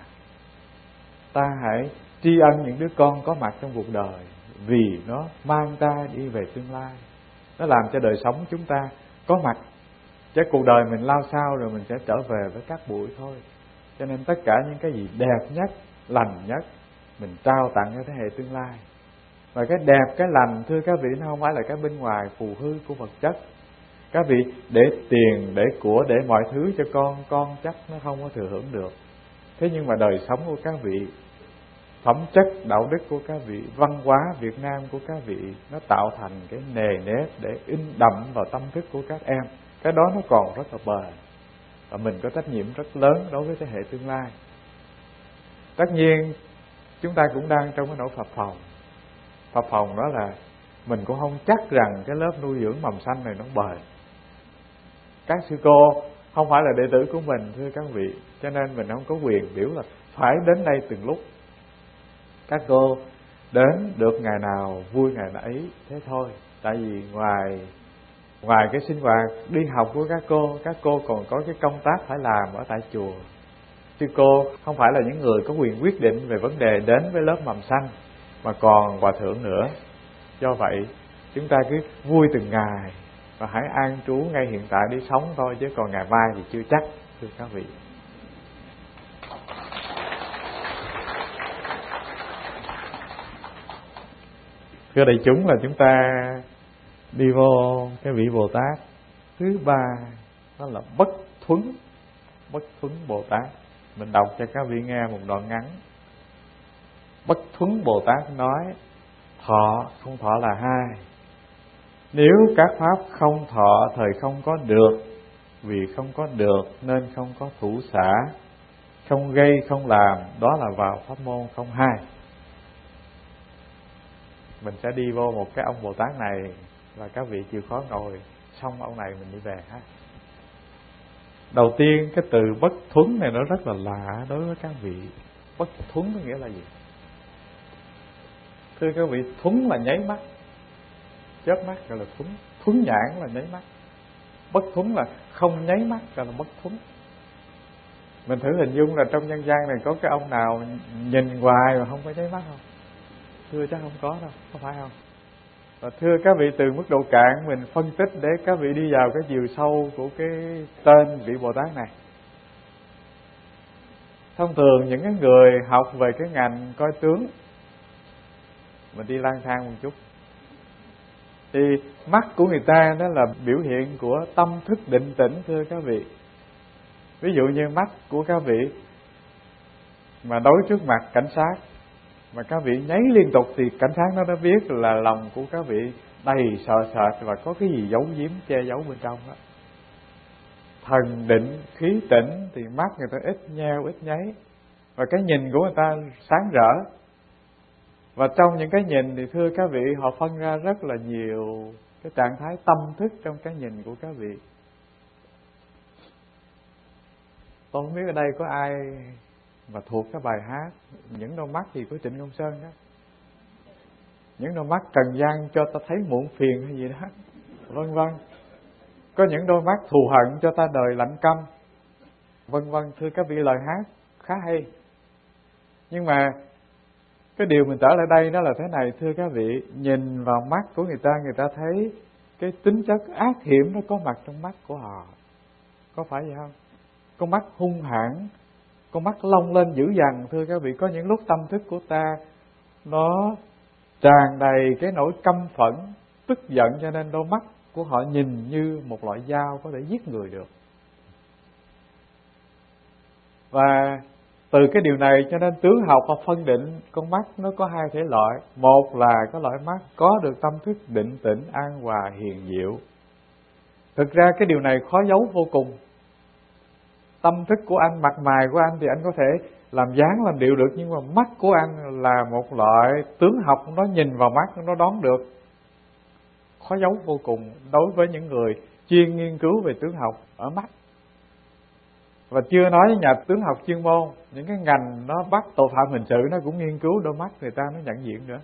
Ta hãy tri ân những đứa con có mặt trong cuộc đời, vì nó mang ta đi về tương lai, nó làm cho đời sống chúng ta có mặt. Chứ cuộc đời mình lao sao rồi mình sẽ trở về với các bụi thôi. Cho nên tất cả những cái gì đẹp nhất, lành nhất mình trao tặng cho thế hệ tương lai. Và cái đẹp, cái lành thưa các vị, nó không phải là cái bên ngoài phù hư của vật chất. Các vị để tiền, để của, để mọi thứ cho con, con chắc nó không có thừa hưởng được. Thế nhưng mà đời sống của các vị, phẩm chất, đạo đức của các vị, văn hóa Việt Nam của các vị, nó tạo thành cái nề nếp để in đậm vào tâm thức của các em. Cái đó nó còn rất là bền, và mình có trách nhiệm rất lớn đối với thế hệ tương lai. Tất nhiên chúng ta cũng đang trong cái nỗi phập phồng. Phập phồng đó là mình cũng không chắc rằng cái lớp nuôi dưỡng mầm xanh này nó bền. Các sư cô không phải là đệ tử của mình thưa các vị, cho nên mình không có quyền biểu là phải đến đây từng lúc. Các cô đến được ngày nào vui ngày ấy thế thôi. Tại vì ngoài ngoài cái sinh hoạt đi học của các cô, các cô còn có cái công tác phải làm ở tại chùa. Sư cô không phải là những người có quyền quyết định về vấn đề đến với lớp mầm xanh, mà còn hòa thượng nữa. Do vậy chúng ta cứ vui từng ngày và hãy an trú ngay hiện tại đi sống thôi, chứ còn ngày mai thì chưa chắc thưa các vị. Thưa đại chúng, là chúng ta đi vô cái vị Bồ Tát thứ ba, đó là Bất Thuấn. Bất Thuấn Bồ Tát, mình đọc cho các vị nghe một đoạn ngắn. Bất Thuấn Bồ Tát nói: thọ không thọ là hai. Nếu các pháp không thọ thời không có được, vì không có được nên không có thủ xả. Không gây không làm, đó là vào pháp môn không hai. Mình sẽ đi vô một cái ông Bồ Tát này, và các vị chịu khó ngồi, xong ông này mình đi về ha. Đầu tiên cái từ bất thuấn này nó rất là lạ đối với các vị. Bất thuấn có nghĩa là gì? Thưa các vị, thuấn là nháy mắt, chớp mắt gọi là thuấn. Thuấn nhãn là nháy mắt. Bất thuấn là không nháy mắt gọi là bất thuấn. Mình thử hình dung là trong nhân gian này có cái ông nào nhìn hoài mà không có nháy mắt không? Thưa chắc không có đâu, có phải không? Và thưa các vị, từ mức độ cạn mình phân tích để các vị đi vào cái chiều sâu của cái tên vị Bồ Tát này. Thông thường những cái người học về cái ngành coi tướng, mình đi lang thang một chút, thì mắt của người ta đó là biểu hiện của tâm thức định tĩnh thưa các vị. Ví dụ như mắt của các vị mà đối trước mặt cảnh sát mà các vị nháy liên tục thì cảnh sát nó đã biết là lòng của các vị đầy sợ sệt và có cái gì giấu giếm che giấu bên trong đó. Thần định, khí tĩnh thì mắt người ta ít nheo, ít nháy, và cái nhìn của người ta sáng rỡ. Và trong những cái nhìn thì thưa các vị, họ phân ra rất là nhiều cái trạng thái tâm thức trong cái nhìn của các vị. Tôi không biết ở đây có ai mà thuộc cái bài hát Những đôi mắt gì của Trịnh Công Sơn đó. Những đôi mắt trần gian cho ta thấy muộn phiền hay gì đó, vân vân. Có những đôi mắt thù hận cho ta đời lạnh căm, vân vân. Thưa các vị, lời hát khá hay. Nhưng mà cái điều mình trở lại đây đó là thế này thưa các vị, nhìn vào mắt của người ta, người ta thấy cái tính chất ác hiểm nó có mặt trong mắt của họ. Có phải vậy không? Con mắt hung hãn, con mắt long lên dữ dằn thưa các vị. Có những lúc tâm thức của ta nó tràn đầy cái nỗi căm phẫn, tức giận, cho nên đôi mắt của họ nhìn như một loại dao có thể giết người được. Và từ cái điều này cho nên tướng học họ phân định con mắt nó có hai thể loại. Một là cái loại mắt có được tâm thức định tĩnh, an hòa, hiền diệu. Thực ra cái điều này khó giấu vô cùng. Tâm thức của anh, mặt mày của anh thì anh có thể làm dáng làm điệu được, nhưng mà mắt của anh là một loại tướng học, nó nhìn vào mắt nó đoán được. Khó giấu vô cùng đối với những người chuyên nghiên cứu về tướng học ở mắt. Và chưa nói với nhà tướng học chuyên môn, những cái ngành nó bắt tội phạm hình sự nó cũng nghiên cứu đôi mắt người ta, nó nhận diện nữa.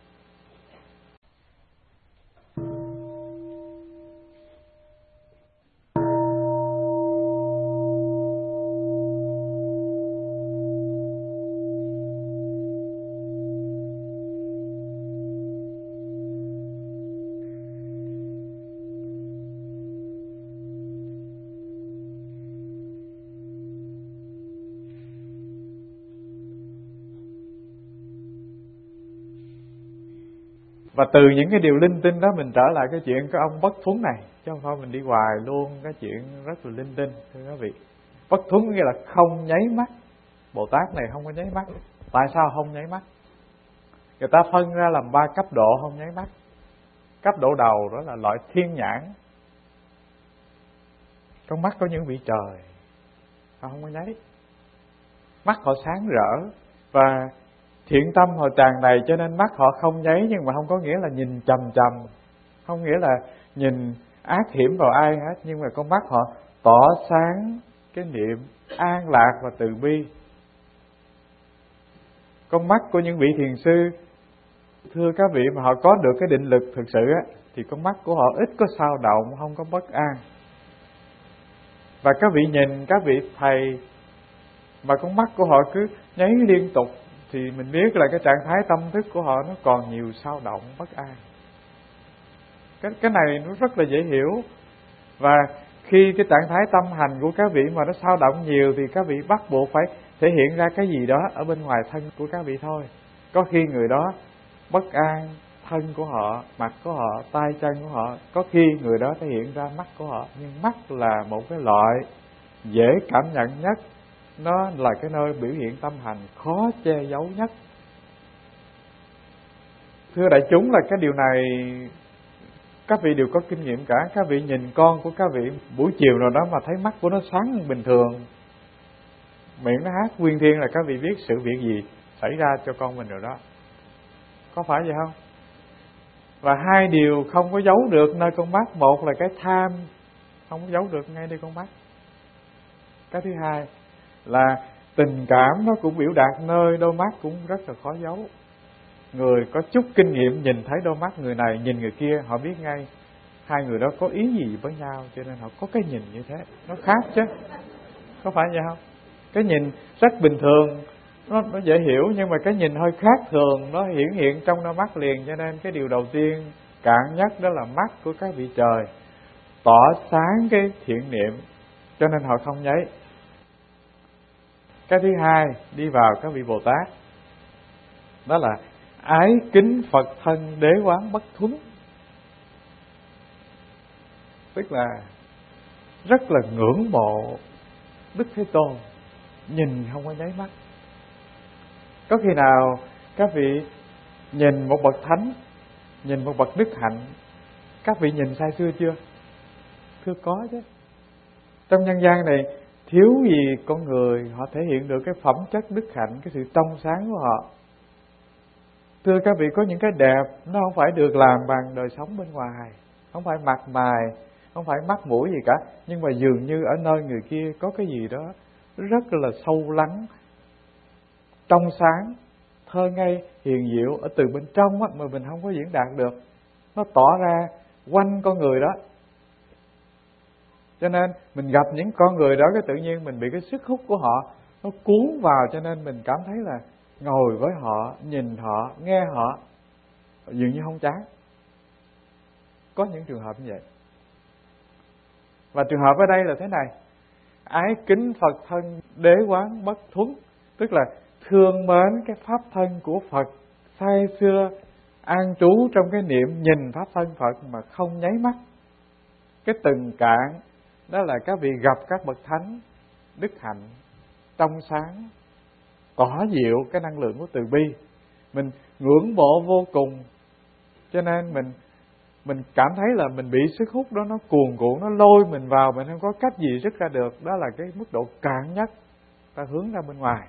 Và từ những cái điều linh tinh đó mình trở lại cái chuyện cái ông Bất Thuấn này, chứ không phải mình đi hoài luôn cái chuyện rất là linh tinh thưa các vị. Bất Thuấn nghĩa là không nháy mắt. Bồ Tát này không có nháy mắt. Tại sao không nháy mắt? Người ta phân ra làm ba cấp độ không nháy mắt. Cấp độ đầu đó là loại thiên nhãn. Con mắt có những vị trời, họ không có nháy. Mắt họ sáng rỡ và thiện tâm họ tràn đầy, cho nên mắt họ không nháy, nhưng mà không có nghĩa là nhìn chằm chằm, không nghĩa là nhìn ác hiểm vào ai hết, nhưng mà con mắt họ tỏ sáng cái niệm an lạc và từ bi. Con mắt của những vị thiền sư, thưa các vị, mà họ có được cái định lực thực sự á, thì con mắt của họ ít có xao động, không có bất an. Và các vị nhìn các vị thầy mà con mắt của họ cứ nháy liên tục thì mình biết là cái trạng thái tâm thức của họ nó còn nhiều xao động, bất an. Cái, cái này nó rất là dễ hiểu. Và khi cái trạng thái tâm hành của các vị mà nó xao động nhiều thì các vị bắt buộc phải thể hiện ra cái gì đó ở bên ngoài thân của các vị thôi. Có khi người đó bất an, thân của họ, mặt của họ, tay chân của họ, có khi người đó thể hiện ra mắt của họ. Nhưng mắt là một cái loại dễ cảm nhận nhất, nó là cái nơi biểu hiện tâm hành khó che giấu nhất. Thưa đại chúng, là cái điều này các vị đều có kinh nghiệm cả. Các vị nhìn con của các vị buổi chiều nào đó mà thấy mắt của nó sáng hơn bình thường, miệng nó hát quyên thiên, là các vị biết sự việc gì xảy ra cho con mình rồi đó. Có phải vậy không? Và hai điều không có giấu được nơi con mắt. Một là cái tham, không có giấu được ngay nơi con mắt. Cái thứ hai là tình cảm, nó cũng biểu đạt nơi đôi mắt cũng rất là khó giấu. Người có chút kinh nghiệm nhìn thấy đôi mắt người này nhìn người kia, họ biết ngay hai người đó có ý gì với nhau, cho nên họ có cái nhìn như thế. Nó khác chứ, có phải vậy không? Cái nhìn rất bình thường, nó, nó dễ hiểu, nhưng mà cái nhìn hơi khác thường nó hiển hiện trong đôi mắt liền. Cho nên cái điều đầu tiên cạn nhất đó là mắt của các vị trời, tỏ sáng cái thiện niệm, cho nên họ không nháy. Cái thứ hai đi vào các vị Bồ Tát, đó là ái kính Phật thân đế quán bất thuấn. Tức là rất là ngưỡng mộ Đức Thế Tôn, nhìn không có nháy mắt. Có khi nào các vị nhìn một bậc thánh, nhìn một bậc đức hạnh, các vị nhìn say sưa chưa? Thưa có chứ. Trong nhân gian này thiếu gì con người họ thể hiện được cái phẩm chất đức hạnh, cái sự trong sáng của họ. Thưa các vị, có những cái đẹp nó không phải được làm bằng đời sống bên ngoài, không phải mặt mày, không phải mắt mũi gì cả, nhưng mà dường như ở nơi người kia có cái gì đó rất là sâu lắng, trong sáng, thơ ngây, hiền diệu ở từ bên trong á, mà mình không có diễn đạt được, nó tỏ ra quanh con người đó. Cho nên mình gặp những con người đó, cái tự nhiên mình bị cái sức hút của họ nó cuốn vào, cho nên mình cảm thấy là ngồi với họ, nhìn họ, nghe họ dường như không chán. Có những trường hợp như vậy. Và trường hợp ở đây là thế này: ái kính Phật thân đế quán bất thuấn, tức là thương mến cái pháp thân của Phật, say sưa an trú trong cái niệm nhìn pháp thân Phật mà không nháy mắt. Cái từng cạn đó là các vị gặp các bậc thánh đức hạnh, trong sáng, tỏ diệu cái năng lượng của từ bi, mình ngưỡng mộ vô cùng. Cho nên mình mình cảm thấy là mình bị sức hút đó nó cuồn cuộn, nó lôi mình vào, mình không có cách gì rút ra được. Đó là cái mức độ cạn nhất ta hướng ra bên ngoài.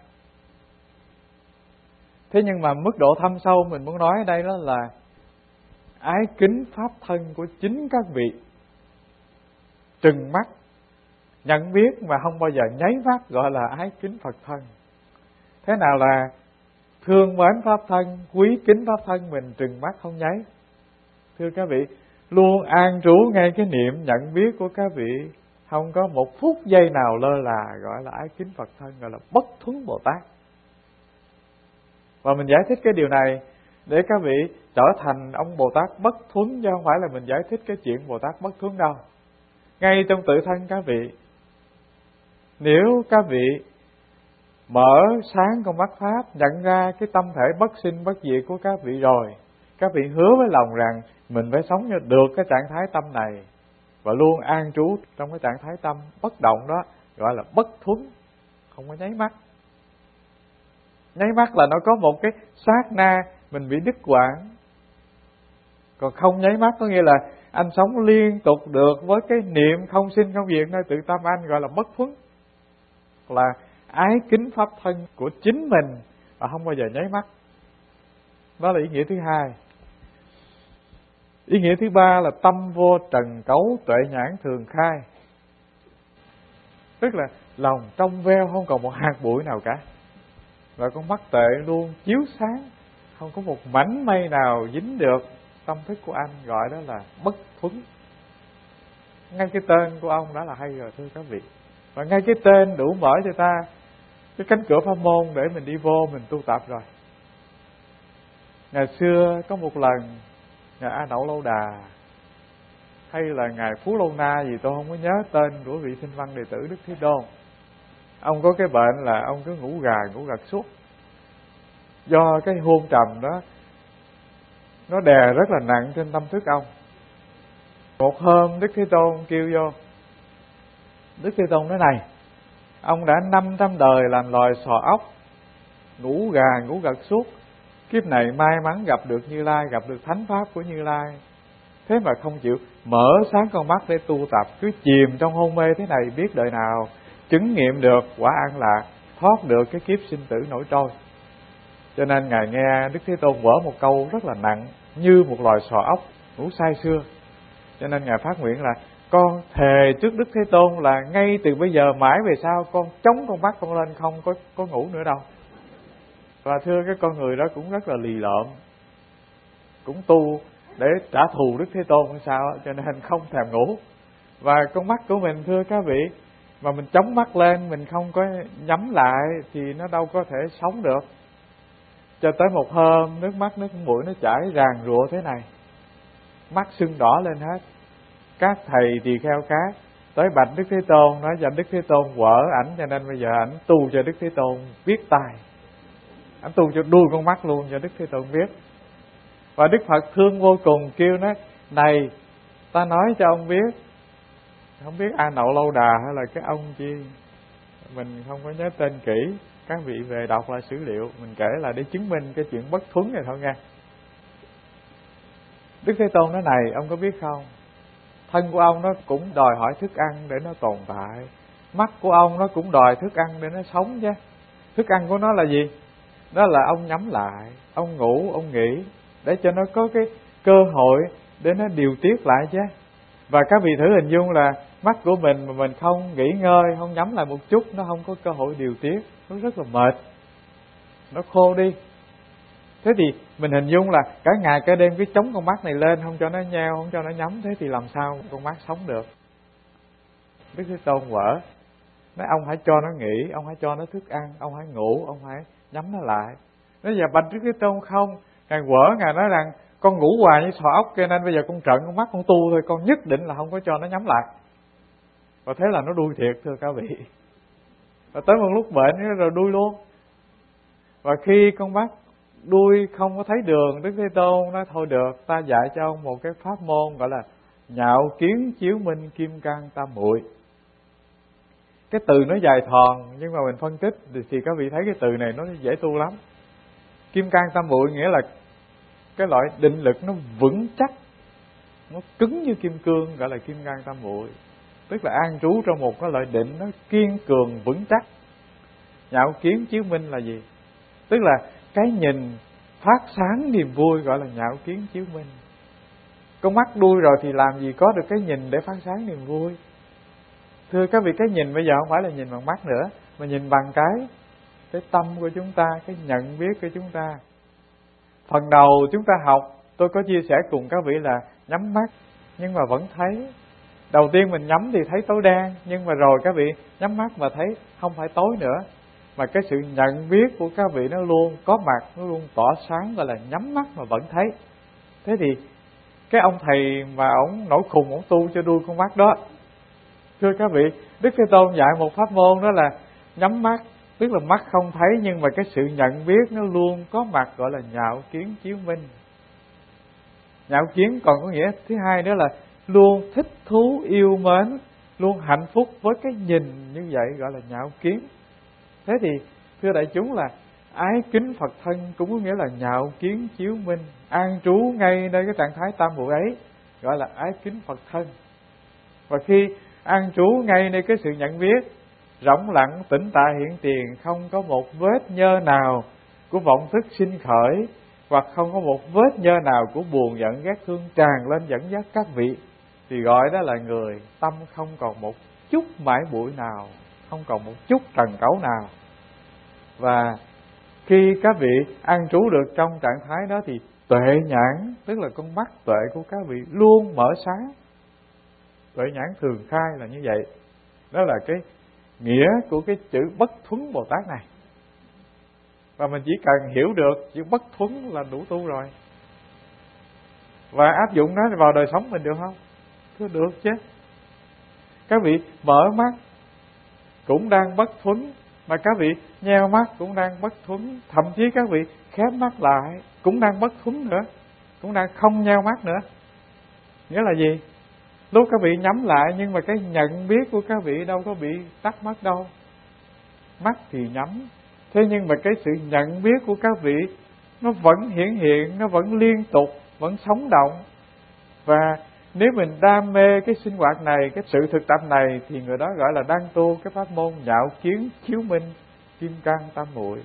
Thế nhưng mà mức độ thâm sâu mình muốn nói ở đây đó là ái kính pháp thân của chính các vị, trừng mắt nhận biết mà không bao giờ nháy mắt, gọi là ái kính Phật thân. Thế nào là thương mến pháp thân, quý kính pháp thân mình, trừng mắt không nháy? Thưa các vị, luôn an trú ngay cái niệm nhận biết của các vị, không có một phút giây nào lơ là, gọi là ái kính Phật thân, gọi là bất thuấn Bồ Tát. Và mình giải thích cái điều này để các vị trở thành ông Bồ Tát bất thuấn, chứ không phải là mình giải thích cái chuyện Bồ Tát bất thuấn đâu. Ngay trong tự thân các vị, nếu các vị mở sáng con mắt Pháp, nhận ra cái tâm thể bất sinh bất diệt của các vị rồi, các vị hứa với lòng rằng mình phải sống cho được cái trạng thái tâm này và luôn an trú trong cái trạng thái tâm bất động đó, gọi là bất thuấn, không có nháy mắt. Nháy mắt là nó có một cái sát na mình bị đứt quãng. Còn không nháy mắt có nghĩa là anh sống liên tục được với cái niệm không sinh không diệt nơi tự tâm anh, gọi là bất thuấn, là ái kính pháp thân của chính mình và không bao giờ nháy mắt. Đó là ý nghĩa thứ hai. Ý nghĩa thứ ba là tâm vô trần cấu, tuệ nhãn thường khai. Tức là lòng trong veo, không còn một hạt bụi nào cả, và con mắt tuệ luôn chiếu sáng, không có một mảnh mây nào dính được tâm thức của anh, gọi đó là bất thuấn. Ngay cái tên của ông đã là hay rồi thưa các vị. Và ngay cái tên đủ mở cho ta cái cánh cửa pháp môn để mình đi vô, mình tu tập rồi. Ngày xưa có một lần Ngài A Đậu Lâu Đà hay là Ngài Phú Lâu Na gì tôi không có nhớ tên của vị Thanh Văn đệ tử Đức Thế Tôn. Ông có cái bệnh là ông cứ ngủ gà ngủ gật suốt. Do cái hôn trầm đó nó đè rất là nặng trên tâm thức ông. Một hôm Đức Thế Tôn kêu vô. Đức Thế Tôn nói này: ông đã năm trăm đời làm loài sò ốc, ngủ gà ngủ gật suốt, kiếp này may mắn gặp được Như Lai, gặp được thánh pháp của Như Lai, thế mà không chịu mở sáng con mắt để tu tập, cứ chìm trong hôn mê thế này, biết đời nào chứng nghiệm được quả an lạc, thoát được cái kiếp sinh tử nổi trôi. Cho nên Ngài nghe Đức Thế Tôn vỡ một câu rất là nặng, như một loài sò ốc ngủ say sưa. Cho nên Ngài phát nguyện là con thề trước Đức Thế Tôn là ngay từ bây giờ mãi về sau con chống con mắt con lên, không có có ngủ nữa đâu. Và thưa cái con người đó cũng rất là lì lợm, cũng tu để trả thù Đức Thế Tôn hay sao, cho nên không thèm ngủ. Và con mắt của mình thưa các vị, mà mình chống mắt lên, mình không có nhắm lại thì nó đâu có thể sống được. Cho tới một hôm nước mắt nước mũi nó chảy ràn rụa thế này, mắt sưng đỏ lên hết. Các thầy tỳ kheo khác tới bạch Đức Thế Tôn, nói cho Đức Thế Tôn quở ảnh, cho nên bây giờ ảnh tu cho Đức Thế Tôn biết tài, ảnh tu cho đuôi con mắt luôn cho Đức Thế Tôn biết. Và Đức Phật thương vô cùng, kêu nói: này, ta nói cho ông biết, không biết A Nậu Lâu Đà hay là cái ông chi, mình không có nhớ tên kỹ, các vị về đọc lại sử liệu, mình kể là để chứng minh cái chuyện bất thuấn này thôi nha. Đức Thế Tôn nói: này, ông có biết không, thân của ông nó cũng đòi hỏi thức ăn để nó tồn tại, mắt của ông nó cũng đòi thức ăn để nó sống chứ. Thức ăn của nó là gì? Đó là ông nhắm lại, ông ngủ, ông nghỉ, để cho nó có cái cơ hội để nó điều tiết lại chứ. Và các vị thử hình dung là mắt của mình mà mình không nghỉ ngơi, không nhắm lại một chút, nó không có cơ hội điều tiết, nó rất là mệt, nó khô đi. Thế thì mình hình dung là cả ngày cả đêm cứ chống con mắt này lên, không cho nó nheo, không cho nó nhắm, thế thì làm sao con mắt sống được? Đức Thế Tôn quở nói: ông hãy cho nó nghỉ, ông hãy cho nó thức ăn, ông hãy ngủ, ông hãy nhắm nó lại. Nói giờ bạch Đức Thế Tôn không, Ngài quở, Ngài nói rằng con ngủ hoài như sò ốc, cho nên bây giờ con trợn con mắt con tu thôi, con nhất định là không có cho nó nhắm lại. Và thế là nó đuôi thiệt, thưa các vị. Và tới một lúc bệnh rồi đuôi luôn. Và khi con mắt đuôi không có thấy đường, Đức Thế Tôn nói: thôi được, ta dạy cho ông một cái pháp môn gọi là nhạo kiến chiếu minh kim cang tam muội. Cái từ nó dài thòn, nhưng mà mình phân tích thì các vị thấy cái từ này nó dễ tu lắm. Kim cang tam muội nghĩa là cái loại định lực nó vững chắc, nó cứng như kim cương, gọi là kim cang tam muội. Tức là an trú trong một cái loại định nó kiên cường vững chắc. Nhạo kiến chiếu minh là gì? Tức là cái nhìn phát sáng niềm vui, gọi là nhạo kiến chiếu minh. Con mắt đuôi rồi thì làm gì có được cái nhìn để phát sáng niềm vui? Thưa các vị, cái nhìn bây giờ không phải là nhìn bằng mắt nữa, mà nhìn bằng cái cái tâm của chúng ta, cái nhận biết của chúng ta. Phần đầu chúng ta học, tôi có chia sẻ cùng các vị là nhắm mắt nhưng mà vẫn thấy. Đầu tiên mình nhắm thì thấy tối đen, nhưng mà rồi các vị nhắm mắt mà thấy không phải tối nữa, mà cái sự nhận biết của các vị nó luôn có mặt, nó luôn tỏa sáng, gọi là nhắm mắt mà vẫn thấy. Thế thì cái ông thầy mà ổng nổi khùng, ổng tu cho đuôi con mắt đó, thưa các vị, Đức Thế Tôn dạy một pháp môn đó là nhắm mắt, tức là mắt không thấy nhưng mà cái sự nhận biết nó luôn có mặt, gọi là nhạo kiến chiếu minh. Nhạo kiến còn có nghĩa thứ hai đó là luôn thích thú yêu mến, luôn hạnh phúc với cái nhìn như vậy, gọi là nhạo kiến. Thế thì thưa đại chúng là ái kính Phật thân cũng có nghĩa là nhạo kiến chiếu minh, an trú ngay nơi cái trạng thái tam muội ấy, gọi là ái kính Phật thân. Và khi an trú ngay nơi cái sự nhận biết rỗng lặng tĩnh tại hiện tiền, không có một vết nhơ nào của vọng thức sinh khởi, hoặc không có một vết nhơ nào của buồn giận ghét thương tràn lên dẫn dắt các vị, thì gọi đó là người tâm không còn một chút mãi bụi nào, không còn một chút trần cấu nào. Và khi các vị an trú được trong trạng thái đó thì tuệ nhãn, tức là con mắt tuệ của các vị luôn mở sáng. Tuệ nhãn thường khai là như vậy. Đó là cái nghĩa của cái chữ bất thuấn Bồ Tát này. Và mình chỉ cần hiểu được chữ bất thuấn là đủ tu rồi. Và áp dụng nó vào đời sống mình được không? Thưa được chứ. Các vị mở mắt cũng đang bất thuấn, mà các vị nheo mắt cũng đang bất thuấn, thậm chí các vị khép mắt lại cũng đang bất thuấn nữa, cũng đang không nheo mắt nữa. Nghĩa là gì? Lúc các vị nhắm lại nhưng mà cái nhận biết của các vị đâu có bị tắt mắt đâu. Mắt thì nhắm, thế nhưng mà cái sự nhận biết của các vị nó vẫn hiển hiện, nó vẫn liên tục, vẫn sống động. Và nếu mình đam mê cái sinh hoạt này, cái sự thực tập này, thì người đó gọi là đang tu cái pháp môn nhạo kiến chiếu minh kim cang tam muội.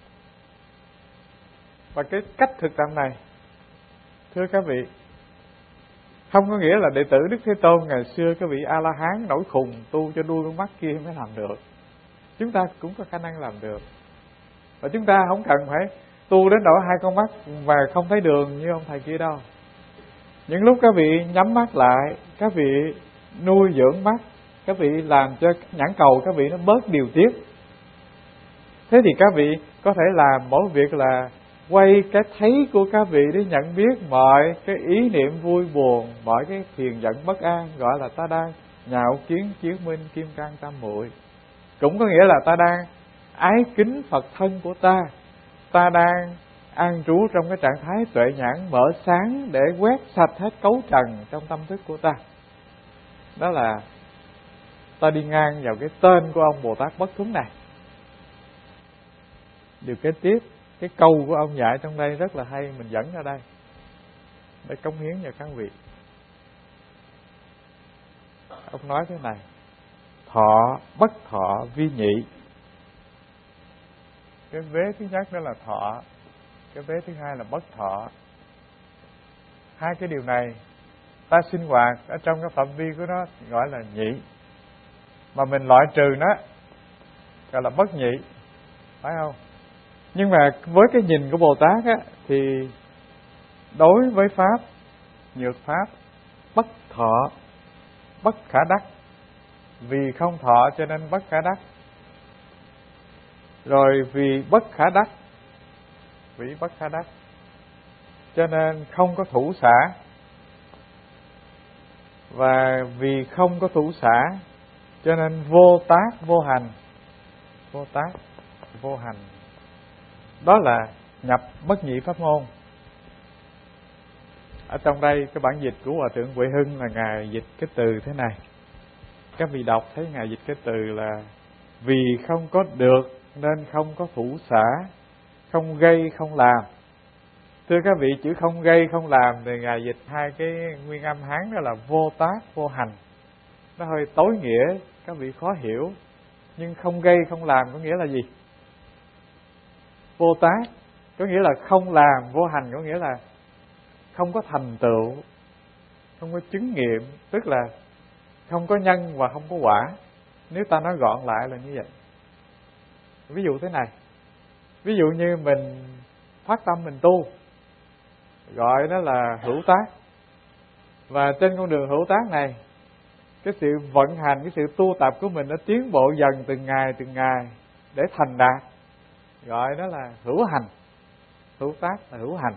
Và cái cách thực tập này, thưa các vị, không có nghĩa là đệ tử Đức Thế Tôn ngày xưa các vị A-la-hán nổi khùng tu cho đuôi con mắt kia mới làm được. Chúng ta cũng có khả năng làm được. Và chúng ta không cần phải tu đến nỗi hai con mắt mà không thấy đường như ông thầy kia đâu. Những lúc các vị nhắm mắt lại, các vị nuôi dưỡng mắt, các vị làm cho nhãn cầu các vị nó bớt điều tiết. Thế thì các vị có thể làm mỗi việc là quay cái thấy của các vị để nhận biết mọi cái ý niệm vui buồn, mọi cái phiền giận bất an, gọi là ta đang nhạo kiến chiến minh kim cang tam muội. Cũng có nghĩa là ta đang ái kính Phật thân của ta, ta đang an trú trong cái trạng thái tuệ nhãn mở sáng để quét sạch hết cấu trần trong tâm thức của ta. Đó là ta đi ngang vào cái tên của ông Bồ Tát Bất Thuấn này. Điều kế tiếp, cái câu của ông dạy trong đây rất là hay, mình dẫn ra đây để cống hiến cho các vị. Ông nói thế này: thọ bất thọ vi nhị. Cái vế thứ nhất đó là thọ, cái vế thứ hai là bất thọ. Hai cái điều này ta sinh hoạt ở trong cái phạm vi của nó gọi là nhị, mà mình loại trừ nó gọi là bất nhị, phải không? Nhưng mà với cái nhìn của Bồ Tát á, thì đối với pháp, nhược pháp, bất thọ, bất khả đắc. Vì không thọ cho nên bất khả đắc. Rồi vì bất khả đắc, vì bất khả đắc cho nên không có thủ xả. Và vì không có thủ xả cho nên vô tác vô hành. Vô tác vô hành, đó là nhập bất nhị pháp môn. Ở trong đây cái bản dịch của Hòa thượng Huệ Hưng là Ngài dịch cái từ thế này. Các vị đọc thấy Ngài dịch cái từ là vì không có được nên không có thủ xả, không gây không làm. Thưa các vị, chữ không gây không làm thì Ngài dịch hai cái nguyên âm Hán đó là vô tác vô hành. Nó hơi tối nghĩa, các vị khó hiểu. Nhưng không gây không làm có nghĩa là gì? Vô tác có nghĩa là không làm, vô hành có nghĩa là không có thành tựu, không có chứng nghiệm, tức là không có nhân và không có quả. Nếu ta nói gọn lại là như vậy. Ví dụ thế này, ví dụ như mình phát tâm mình tu, gọi đó là hữu tác. Và trên con đường hữu tác này, cái sự vận hành, cái sự tu tập của mình nó tiến bộ dần từng ngày từng ngày để thành đạt, gọi đó là hữu hành. Hữu tác là hữu hành.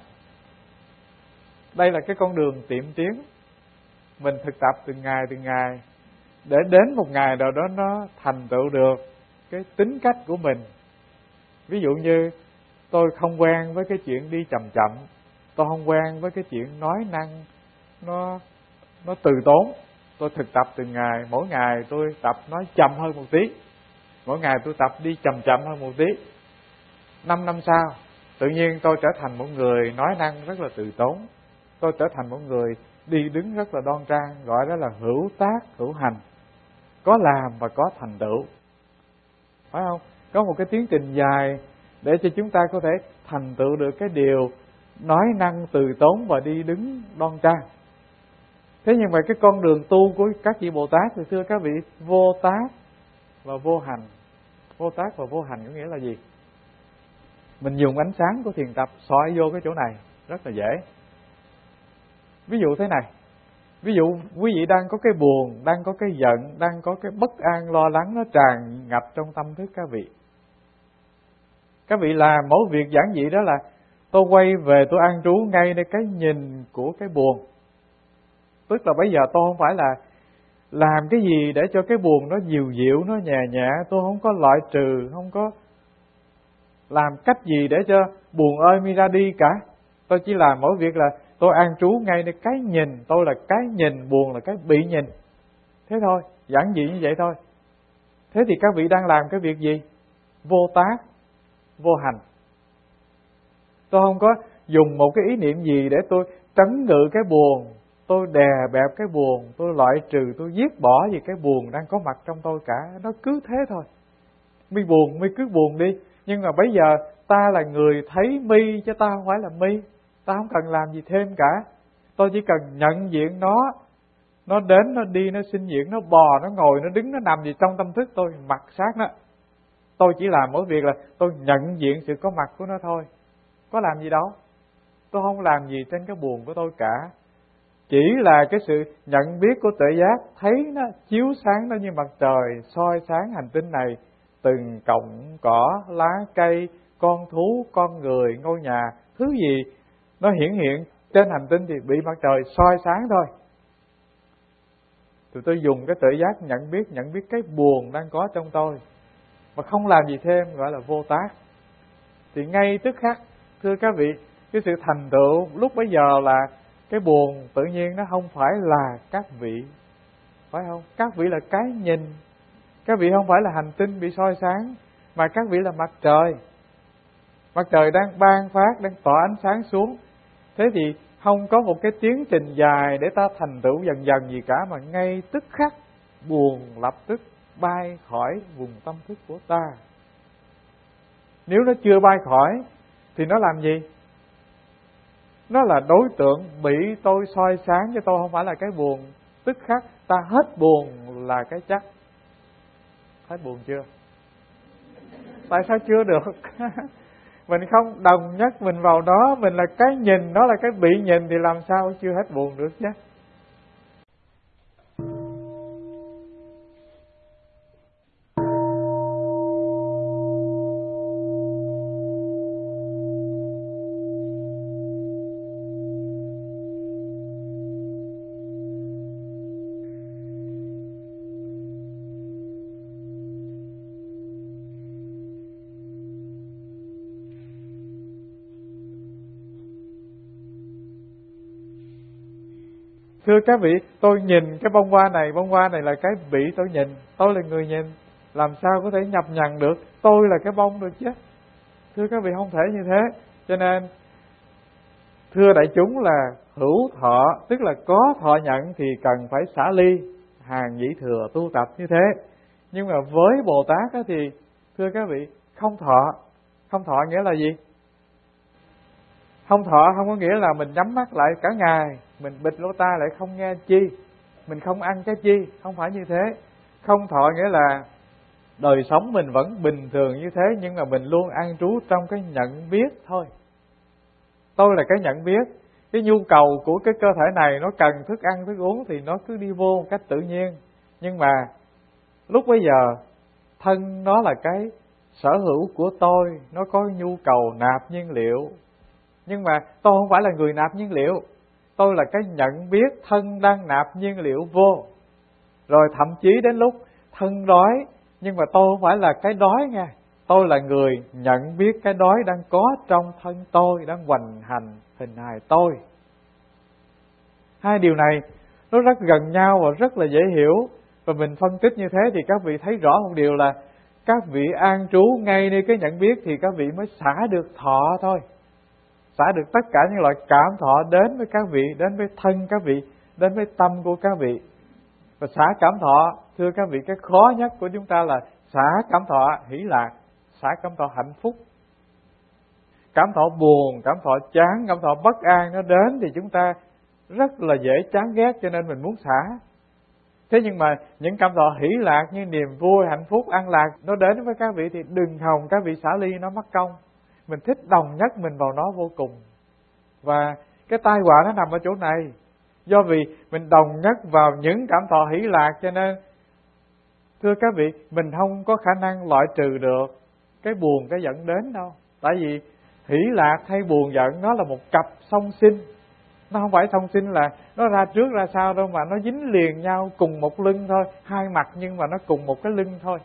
Đây là cái con đường tiệm tiến, mình thực tập từng ngày từng ngày để đến một ngày nào đó nó thành tựu được cái tính cách của mình. Ví dụ như tôi không quen với cái chuyện đi chậm chậm, tôi không quen với cái chuyện nói năng nó nó từ tốn. Tôi thực tập từng ngày, mỗi ngày tôi tập nói chậm hơn một tí, mỗi ngày tôi tập đi chậm chậm hơn một tí. Năm năm sau, tự nhiên tôi trở thành một người nói năng rất là từ tốn. Tôi trở thành một người đi đứng rất là đoan trang, gọi đó là hữu tác, hữu hành. Có làm và có thành tựu, phải không? Có một cái tiến trình dài để cho chúng ta có thể thành tựu được cái điều nói năng từ tốn và đi đứng đoan trang. Thế nhưng mà cái con đường tu của các vị Bồ Tát thì thưa các vị, vô tác và vô hành. Vô tác và vô hành có nghĩa là gì? Mình dùng ánh sáng của thiền tập soi vô cái chỗ này rất là dễ. Ví dụ thế này, ví dụ quý vị đang có cái buồn, đang có cái giận, đang có cái bất an lo lắng nó tràn ngập trong tâm thức các vị. Các vị làm mỗi việc giản dị đó là tôi quay về tôi an trú ngay nơi cái nhìn của cái buồn. Tức là bây giờ tôi không phải là làm cái gì để cho cái buồn nó dịu dịu, nó nhẹ nhẹ. Tôi không có loại trừ, không có làm cách gì để cho buồn ơi mi ra đi cả. Tôi chỉ làm mỗi việc là tôi an trú ngay nơi cái nhìn. Tôi là cái nhìn, buồn là cái bị nhìn. Thế thôi, giản dị như vậy thôi. Thế thì các vị đang làm cái việc gì? Vô tác, vô hành. Tôi không có dùng một cái ý niệm gì để tôi trấn ngự cái buồn, tôi đè bẹp cái buồn, tôi loại trừ, tôi giết bỏ gì cái buồn đang có mặt trong tôi cả. Nó cứ thế thôi. Mi buồn, mi cứ buồn đi. Nhưng mà bây giờ ta là người thấy mi chứ ta không phải là mi. Ta không cần làm gì thêm cả. Tôi chỉ cần nhận diện nó. Nó đến, nó đi, nó sinh diện, nó bò, nó ngồi, nó đứng, nó nằm gì trong tâm thức tôi, mặc sát nó. Tôi chỉ làm mỗi việc là tôi nhận diện sự có mặt của nó thôi. Có làm gì đâu. Tôi không làm gì trên cái buồn của tôi cả. Chỉ là cái sự nhận biết của tuệ giác, thấy nó chiếu sáng nó như mặt trời, soi sáng hành tinh này, từng cọng cỏ, lá cây, con thú, con người, ngôi nhà, thứ gì nó hiển hiện trên hành tinh thì bị mặt trời soi sáng thôi. Tụi tôi dùng cái tuệ giác nhận biết, nhận biết cái buồn đang có trong tôi mà không làm gì thêm, gọi là vô tác. Thì ngay tức khắc, thưa các vị, cái sự thành tựu lúc bấy giờ là cái buồn tự nhiên nó không phải là các vị, phải không? Các vị là cái nhìn, các vị không phải là hành tinh bị soi sáng, mà các vị là mặt trời. Mặt trời đang ban phát, đang tỏa ánh sáng xuống. Thế thì không có một cái tiến trình dài để ta thành tựu dần dần gì cả, mà ngay tức khắc buồn lập tức bay khỏi vùng tâm thức của ta. Nếu nó chưa bay khỏi thì nó làm gì? Nó là đối tượng bị tôi soi sáng, chứ tôi không phải là cái buồn. Tức khắc ta hết buồn là cái chắc. Hết buồn chưa? Tại sao chưa được? Mình không đồng nhất mình vào đó, mình là cái nhìn, nó là cái bị nhìn, thì làm sao chưa hết buồn được chứ? Thưa các vị, tôi nhìn cái bông hoa này, bông hoa này là cái bị tôi nhìn, tôi là người nhìn, làm sao có thể nhập nhằng được, tôi là cái bông được chứ? Thưa các vị, không thể như thế. Cho nên, thưa đại chúng là hữu thọ, tức là có thọ nhận thì cần phải xả ly, hàng nhĩ thừa tu tập như thế. Nhưng mà với Bồ Tát thì, thưa các vị, không thọ. Không thọ nghĩa là gì? Không thọ không có nghĩa là mình nhắm mắt lại cả ngày, mình bịt lỗ tai lại không nghe chi, mình không ăn cái chi, không phải như thế. Không thọ nghĩa là đời sống mình vẫn bình thường như thế, nhưng mà mình luôn an trú trong cái nhận biết thôi. Tôi là cái nhận biết, cái nhu cầu của cái cơ thể này nó cần thức ăn, thức uống thì nó cứ đi vô một cách tự nhiên. Nhưng mà lúc bấy giờ thân nó là cái sở hữu của tôi, nó có nhu cầu nạp nhiên liệu. Nhưng mà tôi không phải là người nạp nhiên liệu, tôi là cái nhận biết thân đang nạp nhiên liệu vô. Rồi thậm chí đến lúc thân đói, nhưng mà tôi không phải là cái đói nha. Tôi là người nhận biết cái đói đang có trong thân tôi, đang hoành hành hình hài tôi. Hai điều này nó rất gần nhau và rất là dễ hiểu. Và mình phân tích như thế thì các vị thấy rõ một điều là các vị an trú ngay nơi cái nhận biết thì các vị mới xả được thọ thôi. Xả được tất cả những loại cảm thọ đến với các vị, đến với thân các vị, đến với tâm của các vị. Và xả cảm thọ, thưa các vị, cái khó nhất của chúng ta là xả cảm thọ hỷ lạc, xả cảm thọ hạnh phúc. Cảm thọ buồn, cảm thọ chán, cảm thọ bất an nó đến thì chúng ta rất là dễ chán ghét, cho nên mình muốn xả. Thế nhưng mà những cảm thọ hỷ lạc như niềm vui, hạnh phúc, an lạc nó đến với các vị thì đừng hòng các vị xả ly nó mất công. Mình thích đồng nhất mình vào nó vô cùng. Và cái tai họa nó nằm ở chỗ này. Do vì mình đồng nhất vào những cảm thọ hỷ lạc, cho nên thưa các vị, mình không có khả năng loại trừ được cái buồn, cái giận đến đâu. Tại vì hỷ lạc hay buồn giận nó là một cặp song sinh. Nó không phải song sinh là nó ra trước ra sau đâu, mà nó dính liền nhau cùng một lưng thôi. Hai mặt nhưng mà nó cùng một cái lưng thôi.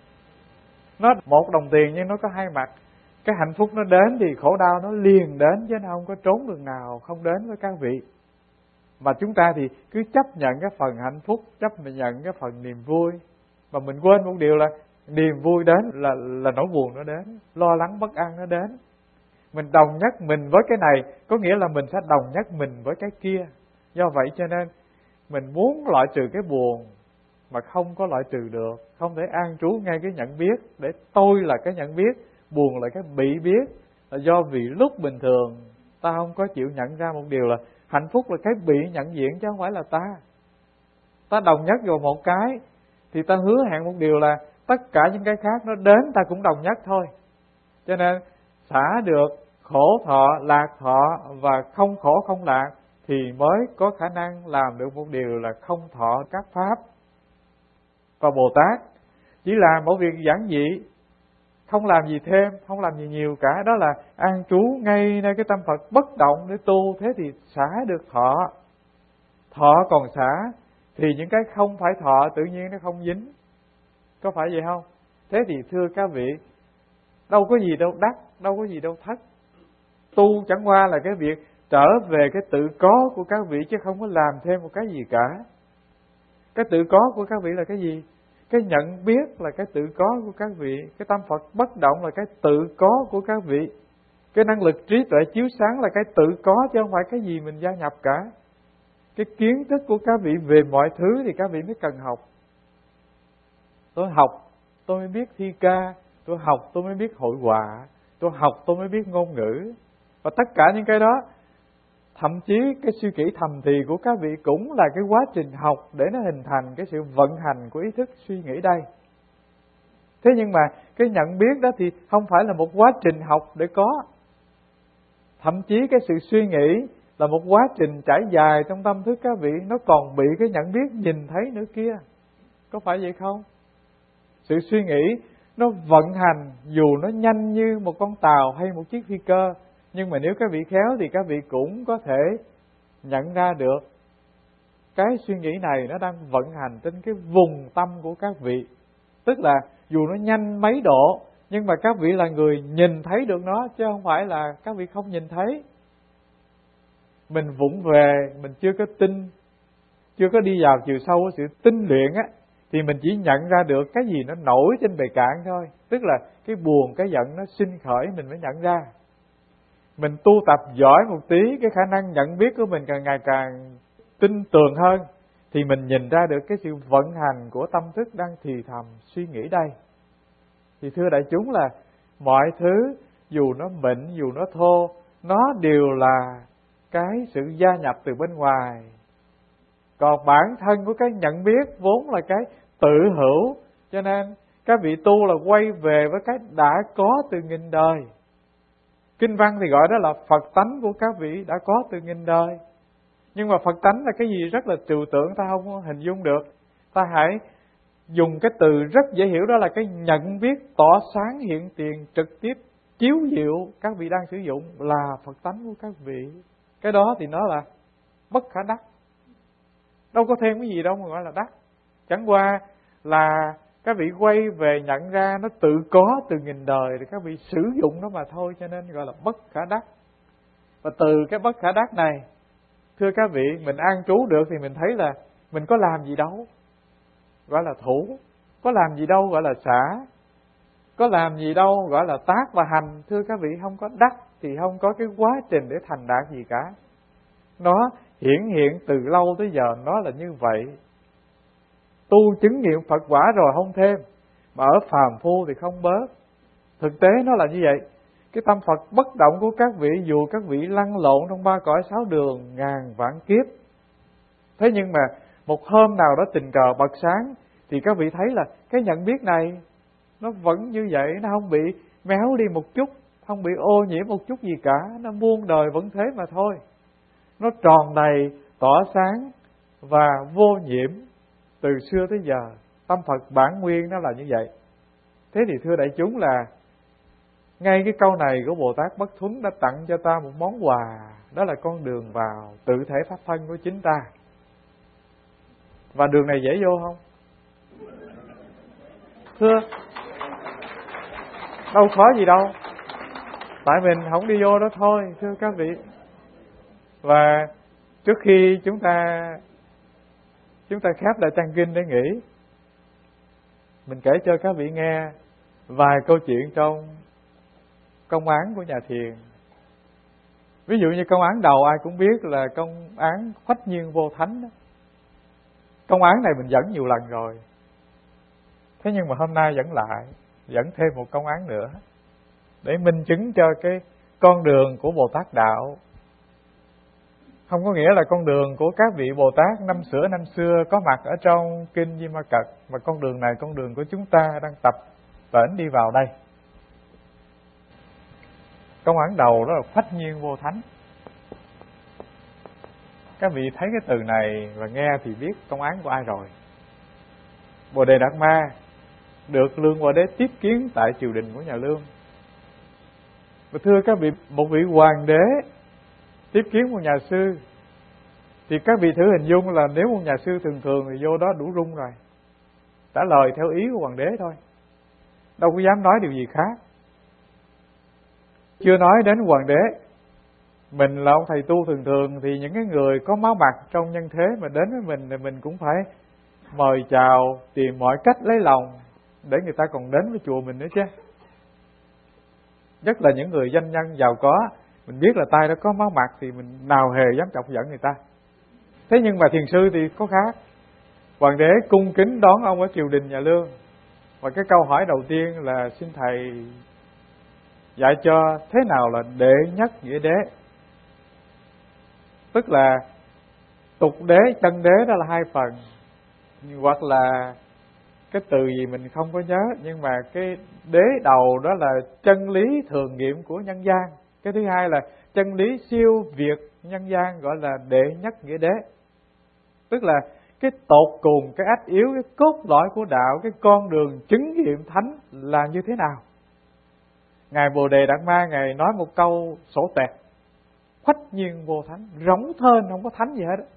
Nó một đồng tiền nhưng nó có hai mặt. Cái hạnh phúc nó đến thì khổ đau nó liền đến, chứ nó không có trốn đường nào không đến với các vị. Mà chúng ta thì cứ chấp nhận cái phần hạnh phúc, chấp nhận cái phần niềm vui. Mà mình quên một điều là niềm vui đến là, là nỗi buồn nó đến, lo lắng bất an nó đến. Mình đồng nhất mình với cái này, có nghĩa là mình sẽ đồng nhất mình với cái kia. Do vậy cho nên mình muốn loại trừ cái buồn mà không có loại trừ được, không thể an trú ngay cái nhận biết, để tôi là cái nhận biết, buồn là cái bị biết. Là do vì lúc bình thường ta không có chịu nhận ra một điều là hạnh phúc là cái bị nhận diện chứ không phải là ta. Ta đồng nhất vào một cái thì ta hứa hẹn một điều là tất cả những cái khác nó đến ta cũng đồng nhất thôi. Cho nên xả được khổ thọ, lạc thọ và không khổ không lạc thì mới có khả năng làm được một điều là không thọ các pháp. Và Bồ Tát chỉ làm một việc giản dị không làm gì thêm, không làm gì nhiều cả, đó là an trú ngay nơi cái tâm Phật bất động để tu. Thế thì xả được thọ. Thọ còn xả thì những cái không phải thọ tự nhiên nó không dính. Có phải vậy không? Thế thì thưa các vị, đâu có gì đâu đắc, đâu có gì đâu thất. Tu chẳng qua là cái việc trở về cái tự có của các vị, chứ không có làm thêm một cái gì cả. Cái tự có của các vị là cái gì? Cái nhận biết là cái tự có của các vị. Cái tâm Phật bất động là cái tự có của các vị. Cái năng lực trí tuệ chiếu sáng là cái tự có, chứ không phải cái gì mình gia nhập cả. Cái kiến thức của các vị về mọi thứ thì các vị mới cần học. Tôi học tôi mới biết thi ca, tôi học tôi mới biết hội họa, tôi học tôi mới biết ngôn ngữ. Và tất cả những cái đó, thậm chí cái suy nghĩ thầm thì của các vị cũng là cái quá trình học để nó hình thành cái sự vận hành của ý thức suy nghĩ đây. Thế nhưng mà cái nhận biết đó thì không phải là một quá trình học để có. Thậm chí cái sự suy nghĩ là một quá trình trải dài trong tâm thức các vị, nó còn bị cái nhận biết nhìn thấy nữa kia. Có phải vậy không? Sự suy nghĩ nó vận hành dù nó nhanh như một con tàu hay một chiếc phi cơ, nhưng mà nếu các vị khéo thì các vị cũng có thể nhận ra được cái suy nghĩ này nó đang vận hành trên cái vùng tâm của các vị. Tức là dù nó nhanh mấy độ, nhưng mà các vị là người nhìn thấy được nó, chứ không phải là các vị không nhìn thấy. Mình vụng về, mình chưa có tin, chưa có đi vào chiều sâu của sự tinh luyện á, thì mình chỉ nhận ra được cái gì nó nổi trên bề cạn thôi. Tức là cái buồn, cái giận nó sinh khởi mình mới nhận ra. Mình tu tập giỏi một tí, cái khả năng nhận biết của mình càng ngày càng tinh tường hơn, thì mình nhìn ra được cái sự vận hành của tâm thức đang thì thầm suy nghĩ đây. Thì thưa đại chúng là mọi thứ dù nó mịn, dù nó thô, nó đều là cái sự gia nhập từ bên ngoài. Còn bản thân của cái nhận biết vốn là cái tự hữu, cho nên các vị tu là quay về với cái đã có từ nghìn đời. Kinh văn thì gọi đó là Phật tánh của các vị đã có từ nghìn đời. Nhưng mà Phật tánh là cái gì rất là trừu tượng, ta không hình dung được. Ta hãy dùng cái từ rất dễ hiểu, đó là cái nhận biết tỏ sáng hiện tiền trực tiếp chiếu diệu các vị đang sử dụng là Phật tánh của các vị. Cái đó thì nó là bất khả đắc. Đâu có thêm cái gì đâu mà gọi là đắc. Chẳng qua là các vị quay về nhận ra nó tự có từ nghìn đời thì các vị sử dụng nó mà thôi, cho nên gọi là bất khả đắc. Và từ cái bất khả đắc này, thưa các vị, mình an trú được thì mình thấy là mình có làm gì đâu gọi là thủ, có làm gì đâu gọi là xả, có làm gì đâu gọi là tác và hành. Thưa các vị, không có đắc thì không có cái quá trình để thành đạt gì cả. Nó hiển hiện từ lâu tới giờ nó là như vậy. Tu chứng nghiệm Phật quả rồi không thêm, mà ở phàm phu thì không bớt. Thực tế nó là như vậy. Cái tâm Phật bất động của các vị, dù các vị lăn lộn trong ba cõi sáu đường ngàn vạn kiếp, thế nhưng mà một hôm nào đó tình cờ bật sáng thì các vị thấy là cái nhận biết này nó vẫn như vậy, nó không bị méo đi một chút, không bị ô nhiễm một chút gì cả. Nó muôn đời vẫn thế mà thôi. Nó tròn đầy, tỏ sáng và vô nhiễm từ xưa tới giờ. Tâm Phật bản nguyên nó là như vậy. Thế thì thưa đại chúng là ngay cái câu này của Bồ Tát Bất Thuấn đã tặng cho ta một món quà, đó là con đường vào tự thể pháp thân của chính ta. Và đường này dễ vô không? Thưa, đâu khó gì đâu, tại mình không đi vô đó thôi, thưa các vị. Và trước khi chúng ta chúng ta khép lại trang kinh để nghỉ, mình kể cho các vị nghe vài câu chuyện trong công án của nhà thiền. Ví dụ như công án đầu ai cũng biết là công án Khoách Nhiên Vô Thánh đó. Công án này mình dẫn nhiều lần rồi, thế nhưng mà hôm nay dẫn lại, dẫn thêm một công án nữa để minh chứng cho cái con đường của Bồ Tát Đạo. Không có nghĩa là con đường của các vị Bồ Tát năm xưa năm xưa có mặt ở trong Kinh Di Ma Cật, mà con đường này con đường của chúng ta đang tập tễnh đi vào đây. Công án đầu đó là Khoách Nhiên Vô Thánh. Các vị thấy cái từ này và nghe thì biết công án của ai rồi. Bồ Đề Đạt Ma được Lương Hoa Đế tiếp kiến tại triều đình của nhà Lương. Và thưa các vị, một vị hoàng đế tiếp kiến một nhà sư thì các vị thử hình dung là nếu một nhà sư thường thường thì vô đó đủ rung rồi, trả lời theo ý của hoàng đế thôi, đâu có dám nói điều gì khác. Chưa nói đến hoàng đế, mình là ông thầy tu thường thường thì những cái người có máu mặt trong nhân thế mà đến với mình thì mình cũng phải mời chào, tìm mọi cách lấy lòng để người ta còn đến với chùa mình nữa chứ. Nhất là những người doanh nhân giàu có, mình biết là tay đó có máu mặt thì mình nào hề dám chọc giận người ta. Thế nhưng mà thiền sư thì có khác. Hoàng đế cung kính đón ông ở triều đình nhà Lương. Và cái câu hỏi đầu tiên là xin thầy dạy cho thế nào là đệ nhất nghĩa đế. Tức là tục đế, chân đế đó là hai phần. Hoặc là cái từ gì mình không có nhớ, nhưng mà cái đế đầu đó là chân lý thường nghiệm của nhân gian. Cái thứ hai là chân lý siêu việt nhân gian, gọi là đệ nhất nghĩa đế. Tức là cái tột cùng, cái ách yếu, cái cốt lõi của đạo, cái con đường chứng nghiệm thánh là như thế nào. Ngài Bồ Đề Đạt Ma, Ngài nói một câu sổ tẹt: khuếch nhiên vô thánh, rỗng thênh, không có thánh gì hết đó.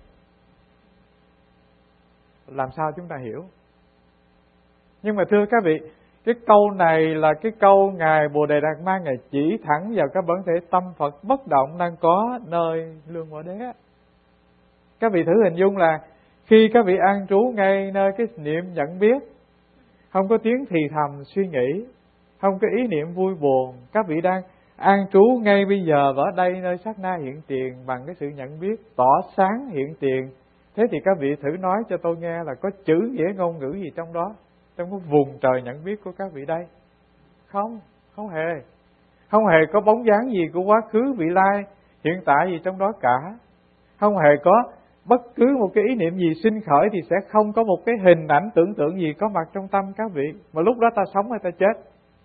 Làm sao chúng ta hiểu? Nhưng mà thưa các vị, cái câu này là cái câu Ngài Bồ Đề Đạt Ma Ngài chỉ thẳng vào các bản thể tâm Phật bất động đang có nơi Lương Hoa Đế. Các vị thử hình dung là khi các vị an trú ngay nơi cái niệm nhận biết, không có tiếng thì thầm suy nghĩ, không có ý niệm vui buồn, các vị đang an trú ngay bây giờ và ở đây nơi sát na hiện tiền bằng cái sự nhận biết tỏ sáng hiện tiền. Thế thì các vị thử nói cho tôi nghe là có chữ nghĩa ngôn ngữ gì trong đó, trong cái vùng trời nhận biết của các vị đây? Không, không hề. Không hề có bóng dáng gì của quá khứ, vị lai, hiện tại gì trong đó cả. Không hề có bất cứ một cái ý niệm gì sinh khởi thì sẽ không có một cái hình ảnh tưởng tượng gì có mặt trong tâm các vị. Mà lúc đó ta sống hay ta chết?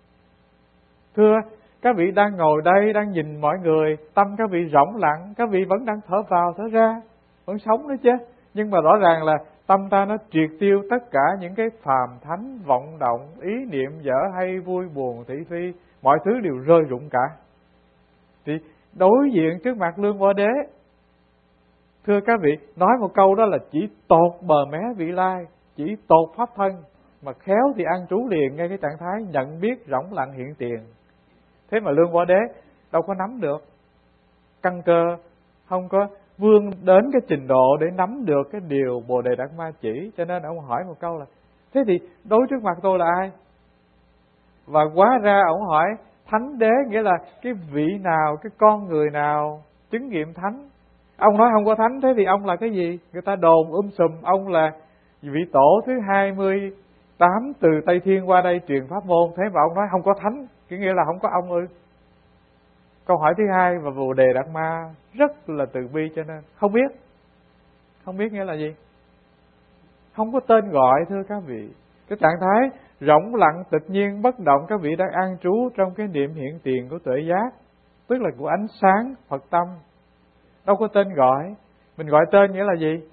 Thưa, các vị đang ngồi đây, đang nhìn mọi người, tâm các vị rỗng lặng, các vị vẫn đang thở vào, thở ra, vẫn sống nữa chứ. Nhưng mà rõ ràng là tâm ta nó triệt tiêu tất cả những cái phàm thánh, vọng động, ý niệm dở hay vui buồn, thị phi, mọi thứ đều rơi rụng cả. Thì đối diện trước mặt Lương Hoa Đế, thưa các vị, nói một câu đó là chỉ tột bờ mé vị lai, chỉ tột pháp thân, mà khéo thì an trú liền ngay cái trạng thái nhận biết rỗng lặng hiện tiền. Thế mà Lương Hoa Đế đâu có nắm được, căn cơ không có vươn đến cái trình độ để nắm được cái điều Bồ Đề Đạt Ma chỉ. Cho nên ông hỏi một câu là: thế thì đối trước mặt tôi là ai? Và hóa ra ông hỏi thánh đế, nghĩa là cái vị nào, cái con người nào chứng nghiệm thánh. Ông nói không có thánh, thế thì ông là cái gì? Người ta đồn um sùm ông là vị tổ thứ hai mươi tám từ Tây Thiên qua đây truyền pháp môn. Thế mà ông nói không có thánh, cái nghĩa là không có ông ư? Câu hỏi thứ hai, và Bồ Đề Đạt Ma rất là từ bi cho nên không biết. Không biết nghĩa là gì? Không có tên gọi, thưa các vị. Cái trạng thái rỗng lặng, tự nhiên, bất động, các vị đang an trú trong cái niệm hiện tiền của tuệ giác, tức là của ánh sáng Phật tâm. Đâu có tên gọi. Mình gọi tên nghĩa là gì?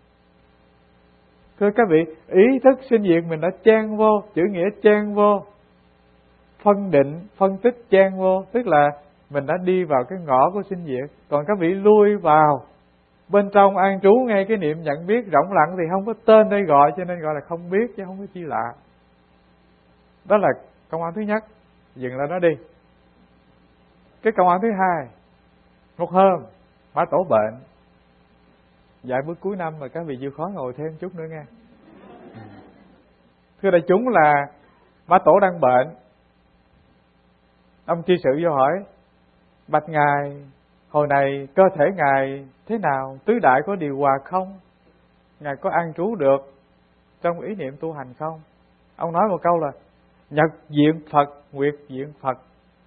Thưa các vị, ý thức sinh diệt mình đã chen vô, chữ nghĩa chen vô, phân định, phân tích chen vô, tức là mình đã đi vào cái ngõ của sinh diệt. Còn các vị lui vào bên trong an trú ngay cái niệm nhận biết rỗng lặng thì không có tên đây gọi, cho nên gọi là không biết chứ không có chi lạ. Đó là công án thứ nhất, dừng lại đó đi. Cái công án thứ hai, một hôm Mã Tổ bệnh, dạy bước cuối năm mà các vị chịu khó ngồi thêm chút nữa nghe. Thưa đại chúng là Mã Tổ đang bệnh. Ông tri sự vô hỏi: bạch ngài, hồi này cơ thể ngài thế nào, tứ đại có điều hòa không, ngài có an trú được trong ý niệm tu hành không? Ông nói một câu là: nhật diện Phật, nguyệt diện Phật.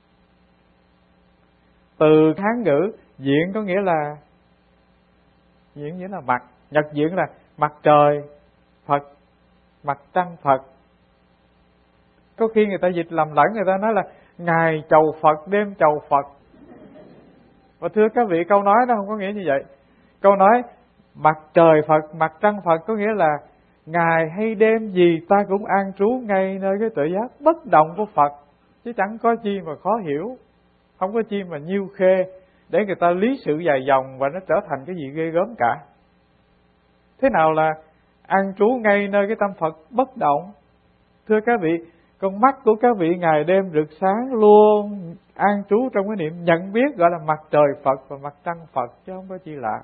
Từ Hán ngữ diện có nghĩa là, diện nghĩa là mặt, nhật diện là mặt trời Phật, mặt trăng Phật. Có khi người ta dịch lầm lẫn, người ta nói là ngày chầu Phật, đêm chầu Phật. Và thưa các vị, câu nói đó không có nghĩa như vậy. Câu nói mặt trời Phật, mặt trăng Phật có nghĩa là ngày hay đêm gì ta cũng an trú ngay nơi cái tuệ giác bất động của Phật, chứ chẳng có chi mà khó hiểu, không có chi mà nhiêu khê để người ta lý sự dài dòng và nó trở thành cái gì ghê gớm cả. Thế nào là an trú ngay nơi cái tâm Phật bất động? Thưa các vị, con mắt của các vị ngày đêm rực sáng luôn an trú trong cái niệm nhận biết gọi là mặt trời Phật và mặt trăng Phật, chứ không có chi lạ.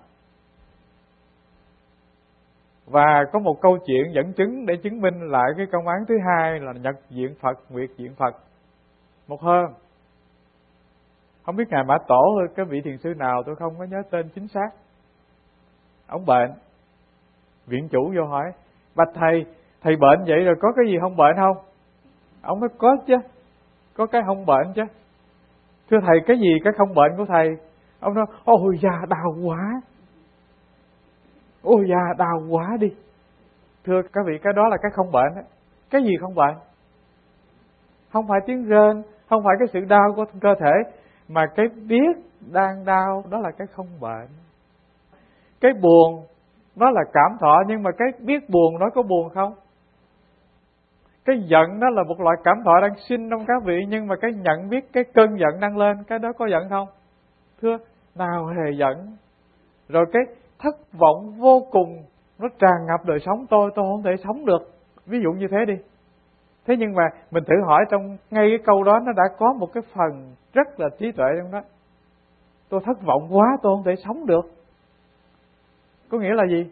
Và có một câu chuyện dẫn chứng để chứng minh lại cái công án thứ hai là nhật diện Phật, nguyệt diện Phật. Một hôm, không biết Ngài Mã Tổ hay cái vị thiền sư nào tôi không có nhớ tên chính xác, ông bệnh. Viện chủ vô hỏi: bạch thầy, thầy bệnh vậy rồi có cái gì không bệnh không? Ông nói có chứ, có cái không bệnh chứ. Thưa thầy, cái gì cái không bệnh của thầy? Ông nói: ôi da đau quá, ôi da đau quá đi. Thưa các vị, cái đó là cái không bệnh đó. Cái gì không bệnh? Không phải tiếng rên, không phải cái sự đau của cơ thể, mà cái biết đang đau đó là cái không bệnh. Cái buồn nó là cảm thọ, nhưng mà cái biết buồn nó có buồn không? Cái giận đó là một loại cảm thọ đang sinh trong các vị, nhưng mà cái nhận biết cái cơn giận đang lên, cái đó có giận không? Thưa, nào hề giận. Rồi cái thất vọng vô cùng nó tràn ngập đời sống tôi, tôi không thể sống được. Ví dụ như thế đi. Thế nhưng mà mình thử hỏi trong ngay cái câu đó nó đã có một cái phần rất là trí tuệ trong đó. Tôi thất vọng quá, tôi không thể sống được. Có nghĩa là gì?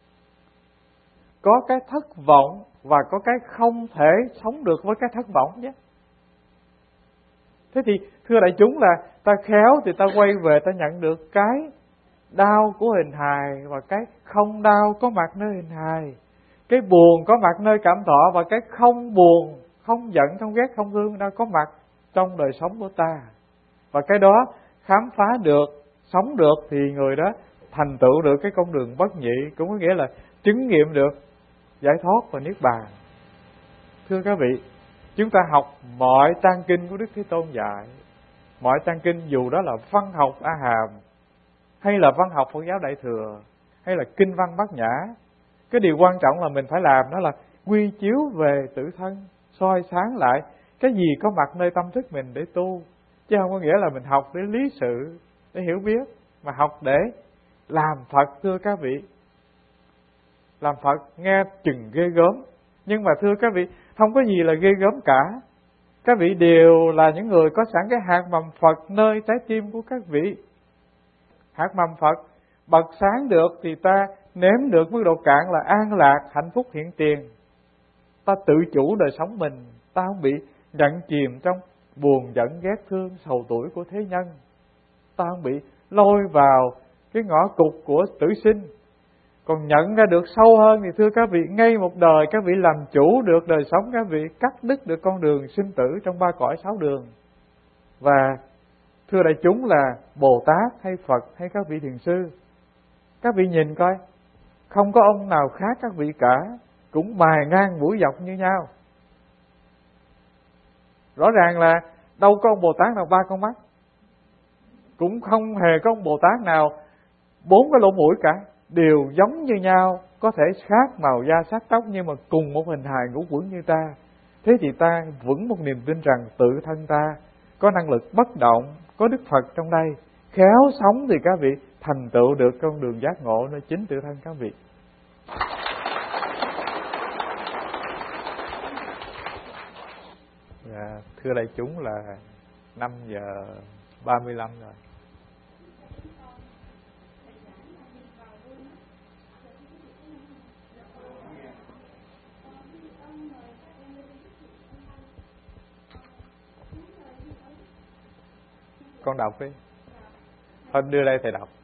Có cái thất vọng và có cái không thể sống được với cái thất vọng nhé. Thế thì thưa đại chúng là ta khéo thì ta quay về ta nhận được cái đau của hình hài và cái không đau có mặt nơi hình hài. Cái buồn có mặt nơi cảm thọ và cái không buồn, không giận, không ghét, không thương nó có mặt trong đời sống của ta. Và cái đó khám phá được, sống được thì người đó thành tựu được cái con đường bất nhị, cũng có nghĩa là chứng nghiệm được giải thoát và niết bàn. Thưa các vị, chúng ta học mọi trang kinh của Đức Thế Tôn dạy, mọi trang kinh dù đó là văn học A Hàm, hay là văn học Phật giáo Đại Thừa, hay là kinh văn Bát Nhã, cái điều quan trọng là mình phải làm đó là quy chiếu về tự thân, soi sáng lại cái gì có mặt nơi tâm thức mình để tu, chứ không có nghĩa là mình học để lý sự, để hiểu biết, mà học để làm Phật. Thưa các vị, làm Phật nghe chừng ghê gớm, nhưng mà thưa các vị, không có gì là ghê gớm cả. Các vị đều là những người có sẵn cái hạt mầm Phật nơi trái tim của các vị. Hạt mầm Phật bật sáng được thì ta nếm được mức độ cạn là an lạc, hạnh phúc hiện tiền. Ta tự chủ đời sống mình, ta không bị nhận chìm trong buồn giận ghét thương sầu tuổi của thế nhân. Ta không bị lôi vào cái ngõ cụt của tử sinh. Còn nhận ra được sâu hơn thì thưa các vị, ngay một đời các vị làm chủ được đời sống các vị, cắt đứt được con đường sinh tử trong ba cõi sáu đường. Và thưa đại chúng là Bồ Tát hay Phật hay các vị thiền sư, các vị nhìn coi, không có ông nào khác các vị cả, cũng mài ngang mũi dọc như nhau. Rõ ràng là đâu có ông Bồ Tát nào ba con mắt, cũng không hề có ông Bồ Tát nào bốn cái lỗ mũi cả, đều giống như nhau, có thể khác màu da sắc tóc nhưng mà cùng một hình hài ngũ quẩn như ta. Thế thì ta vững một niềm tin rằng tự thân ta có năng lực bất động, có Đức Phật trong đây, khéo sống thì các vị thành tựu được con đường giác ngộ nơi chính tự thân các vị. Dạ, thưa đại chúng là năm giờ ba mươi lăm rồi. Con đọc đi. Thôi đưa đây thầy đọc.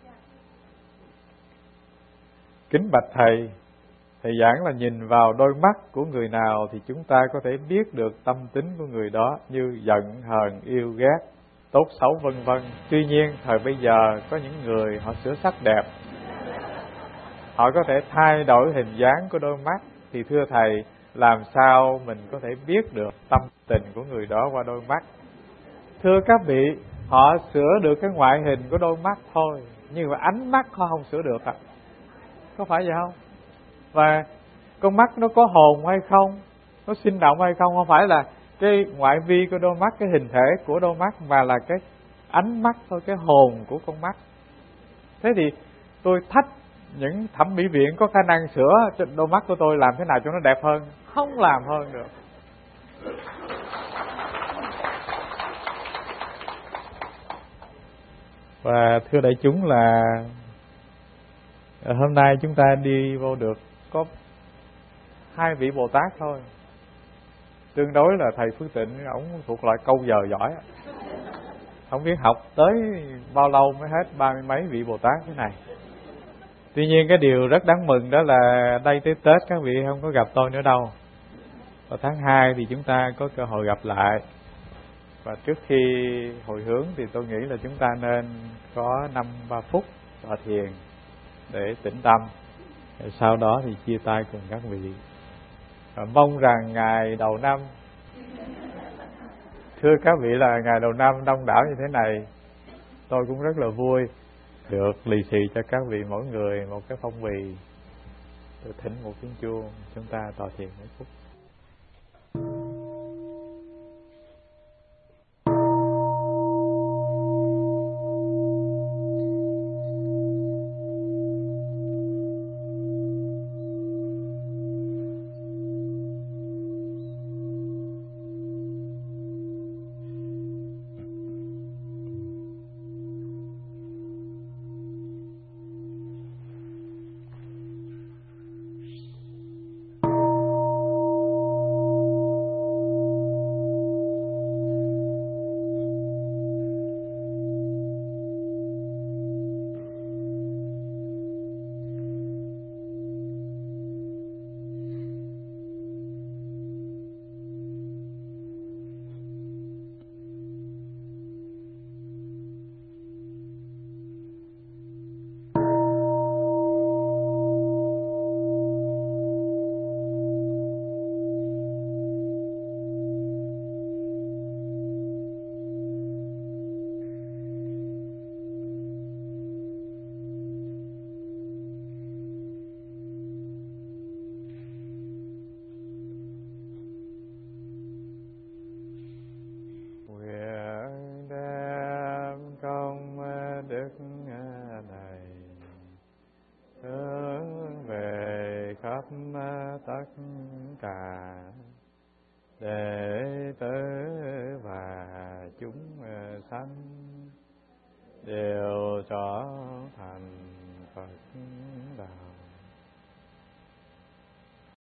Kính bạch thầy, thầy giảng là nhìn vào đôi mắt của người nào thì chúng ta có thể biết được tâm tính của người đó, như giận, hờn, yêu, ghét, tốt xấu vân vân. Tuy nhiên thời bây giờ có những người họ sửa sắc đẹp, họ có thể thay đổi hình dáng của đôi mắt, thì thưa thầy, làm sao mình có thể biết được tâm tình của người đó qua đôi mắt? Thưa các vị, họ sửa được cái ngoại hình của đôi mắt thôi, nhưng mà ánh mắt họ không sửa được ạ. Có phải vậy không? Và con mắt nó có hồn hay không, nó sinh động hay không, không phải là cái ngoại vi của đôi mắt, cái hình thể của đôi mắt, mà là cái ánh mắt thôi, cái hồn của con mắt. Thế thì tôi thách những thẩm mỹ viện có khả năng sửa đôi mắt của tôi làm thế nào cho nó đẹp hơn, không làm hơn được. Và thưa đại chúng là hôm nay chúng ta đi vô được có hai vị Bồ Tát thôi. Tương đối là thầy Phước Tịnh, ổng thuộc loại câu giờ giỏi, không biết học tới bao lâu mới hết ba mươi mấy vị Bồ Tát thế này. Tuy nhiên cái điều rất đáng mừng đó là đây tới Tết các vị không có gặp tôi nữa đâu. Vào tháng hai thì chúng ta có cơ hội gặp lại. Và trước khi hồi hướng thì tôi nghĩ là chúng ta nên có năm ba phút tọa thiền để tĩnh tâm. Rồi sau đó thì chia tay cùng các vị. Và mong rằng ngày đầu năm, thưa các vị là ngày đầu năm đông đảo như thế này, tôi cũng rất là vui được lì xì cho các vị mỗi người một cái phong bì. Tôi thỉnh một tiếng chuông, chúng ta tọa thiền mấy phút. Tất cả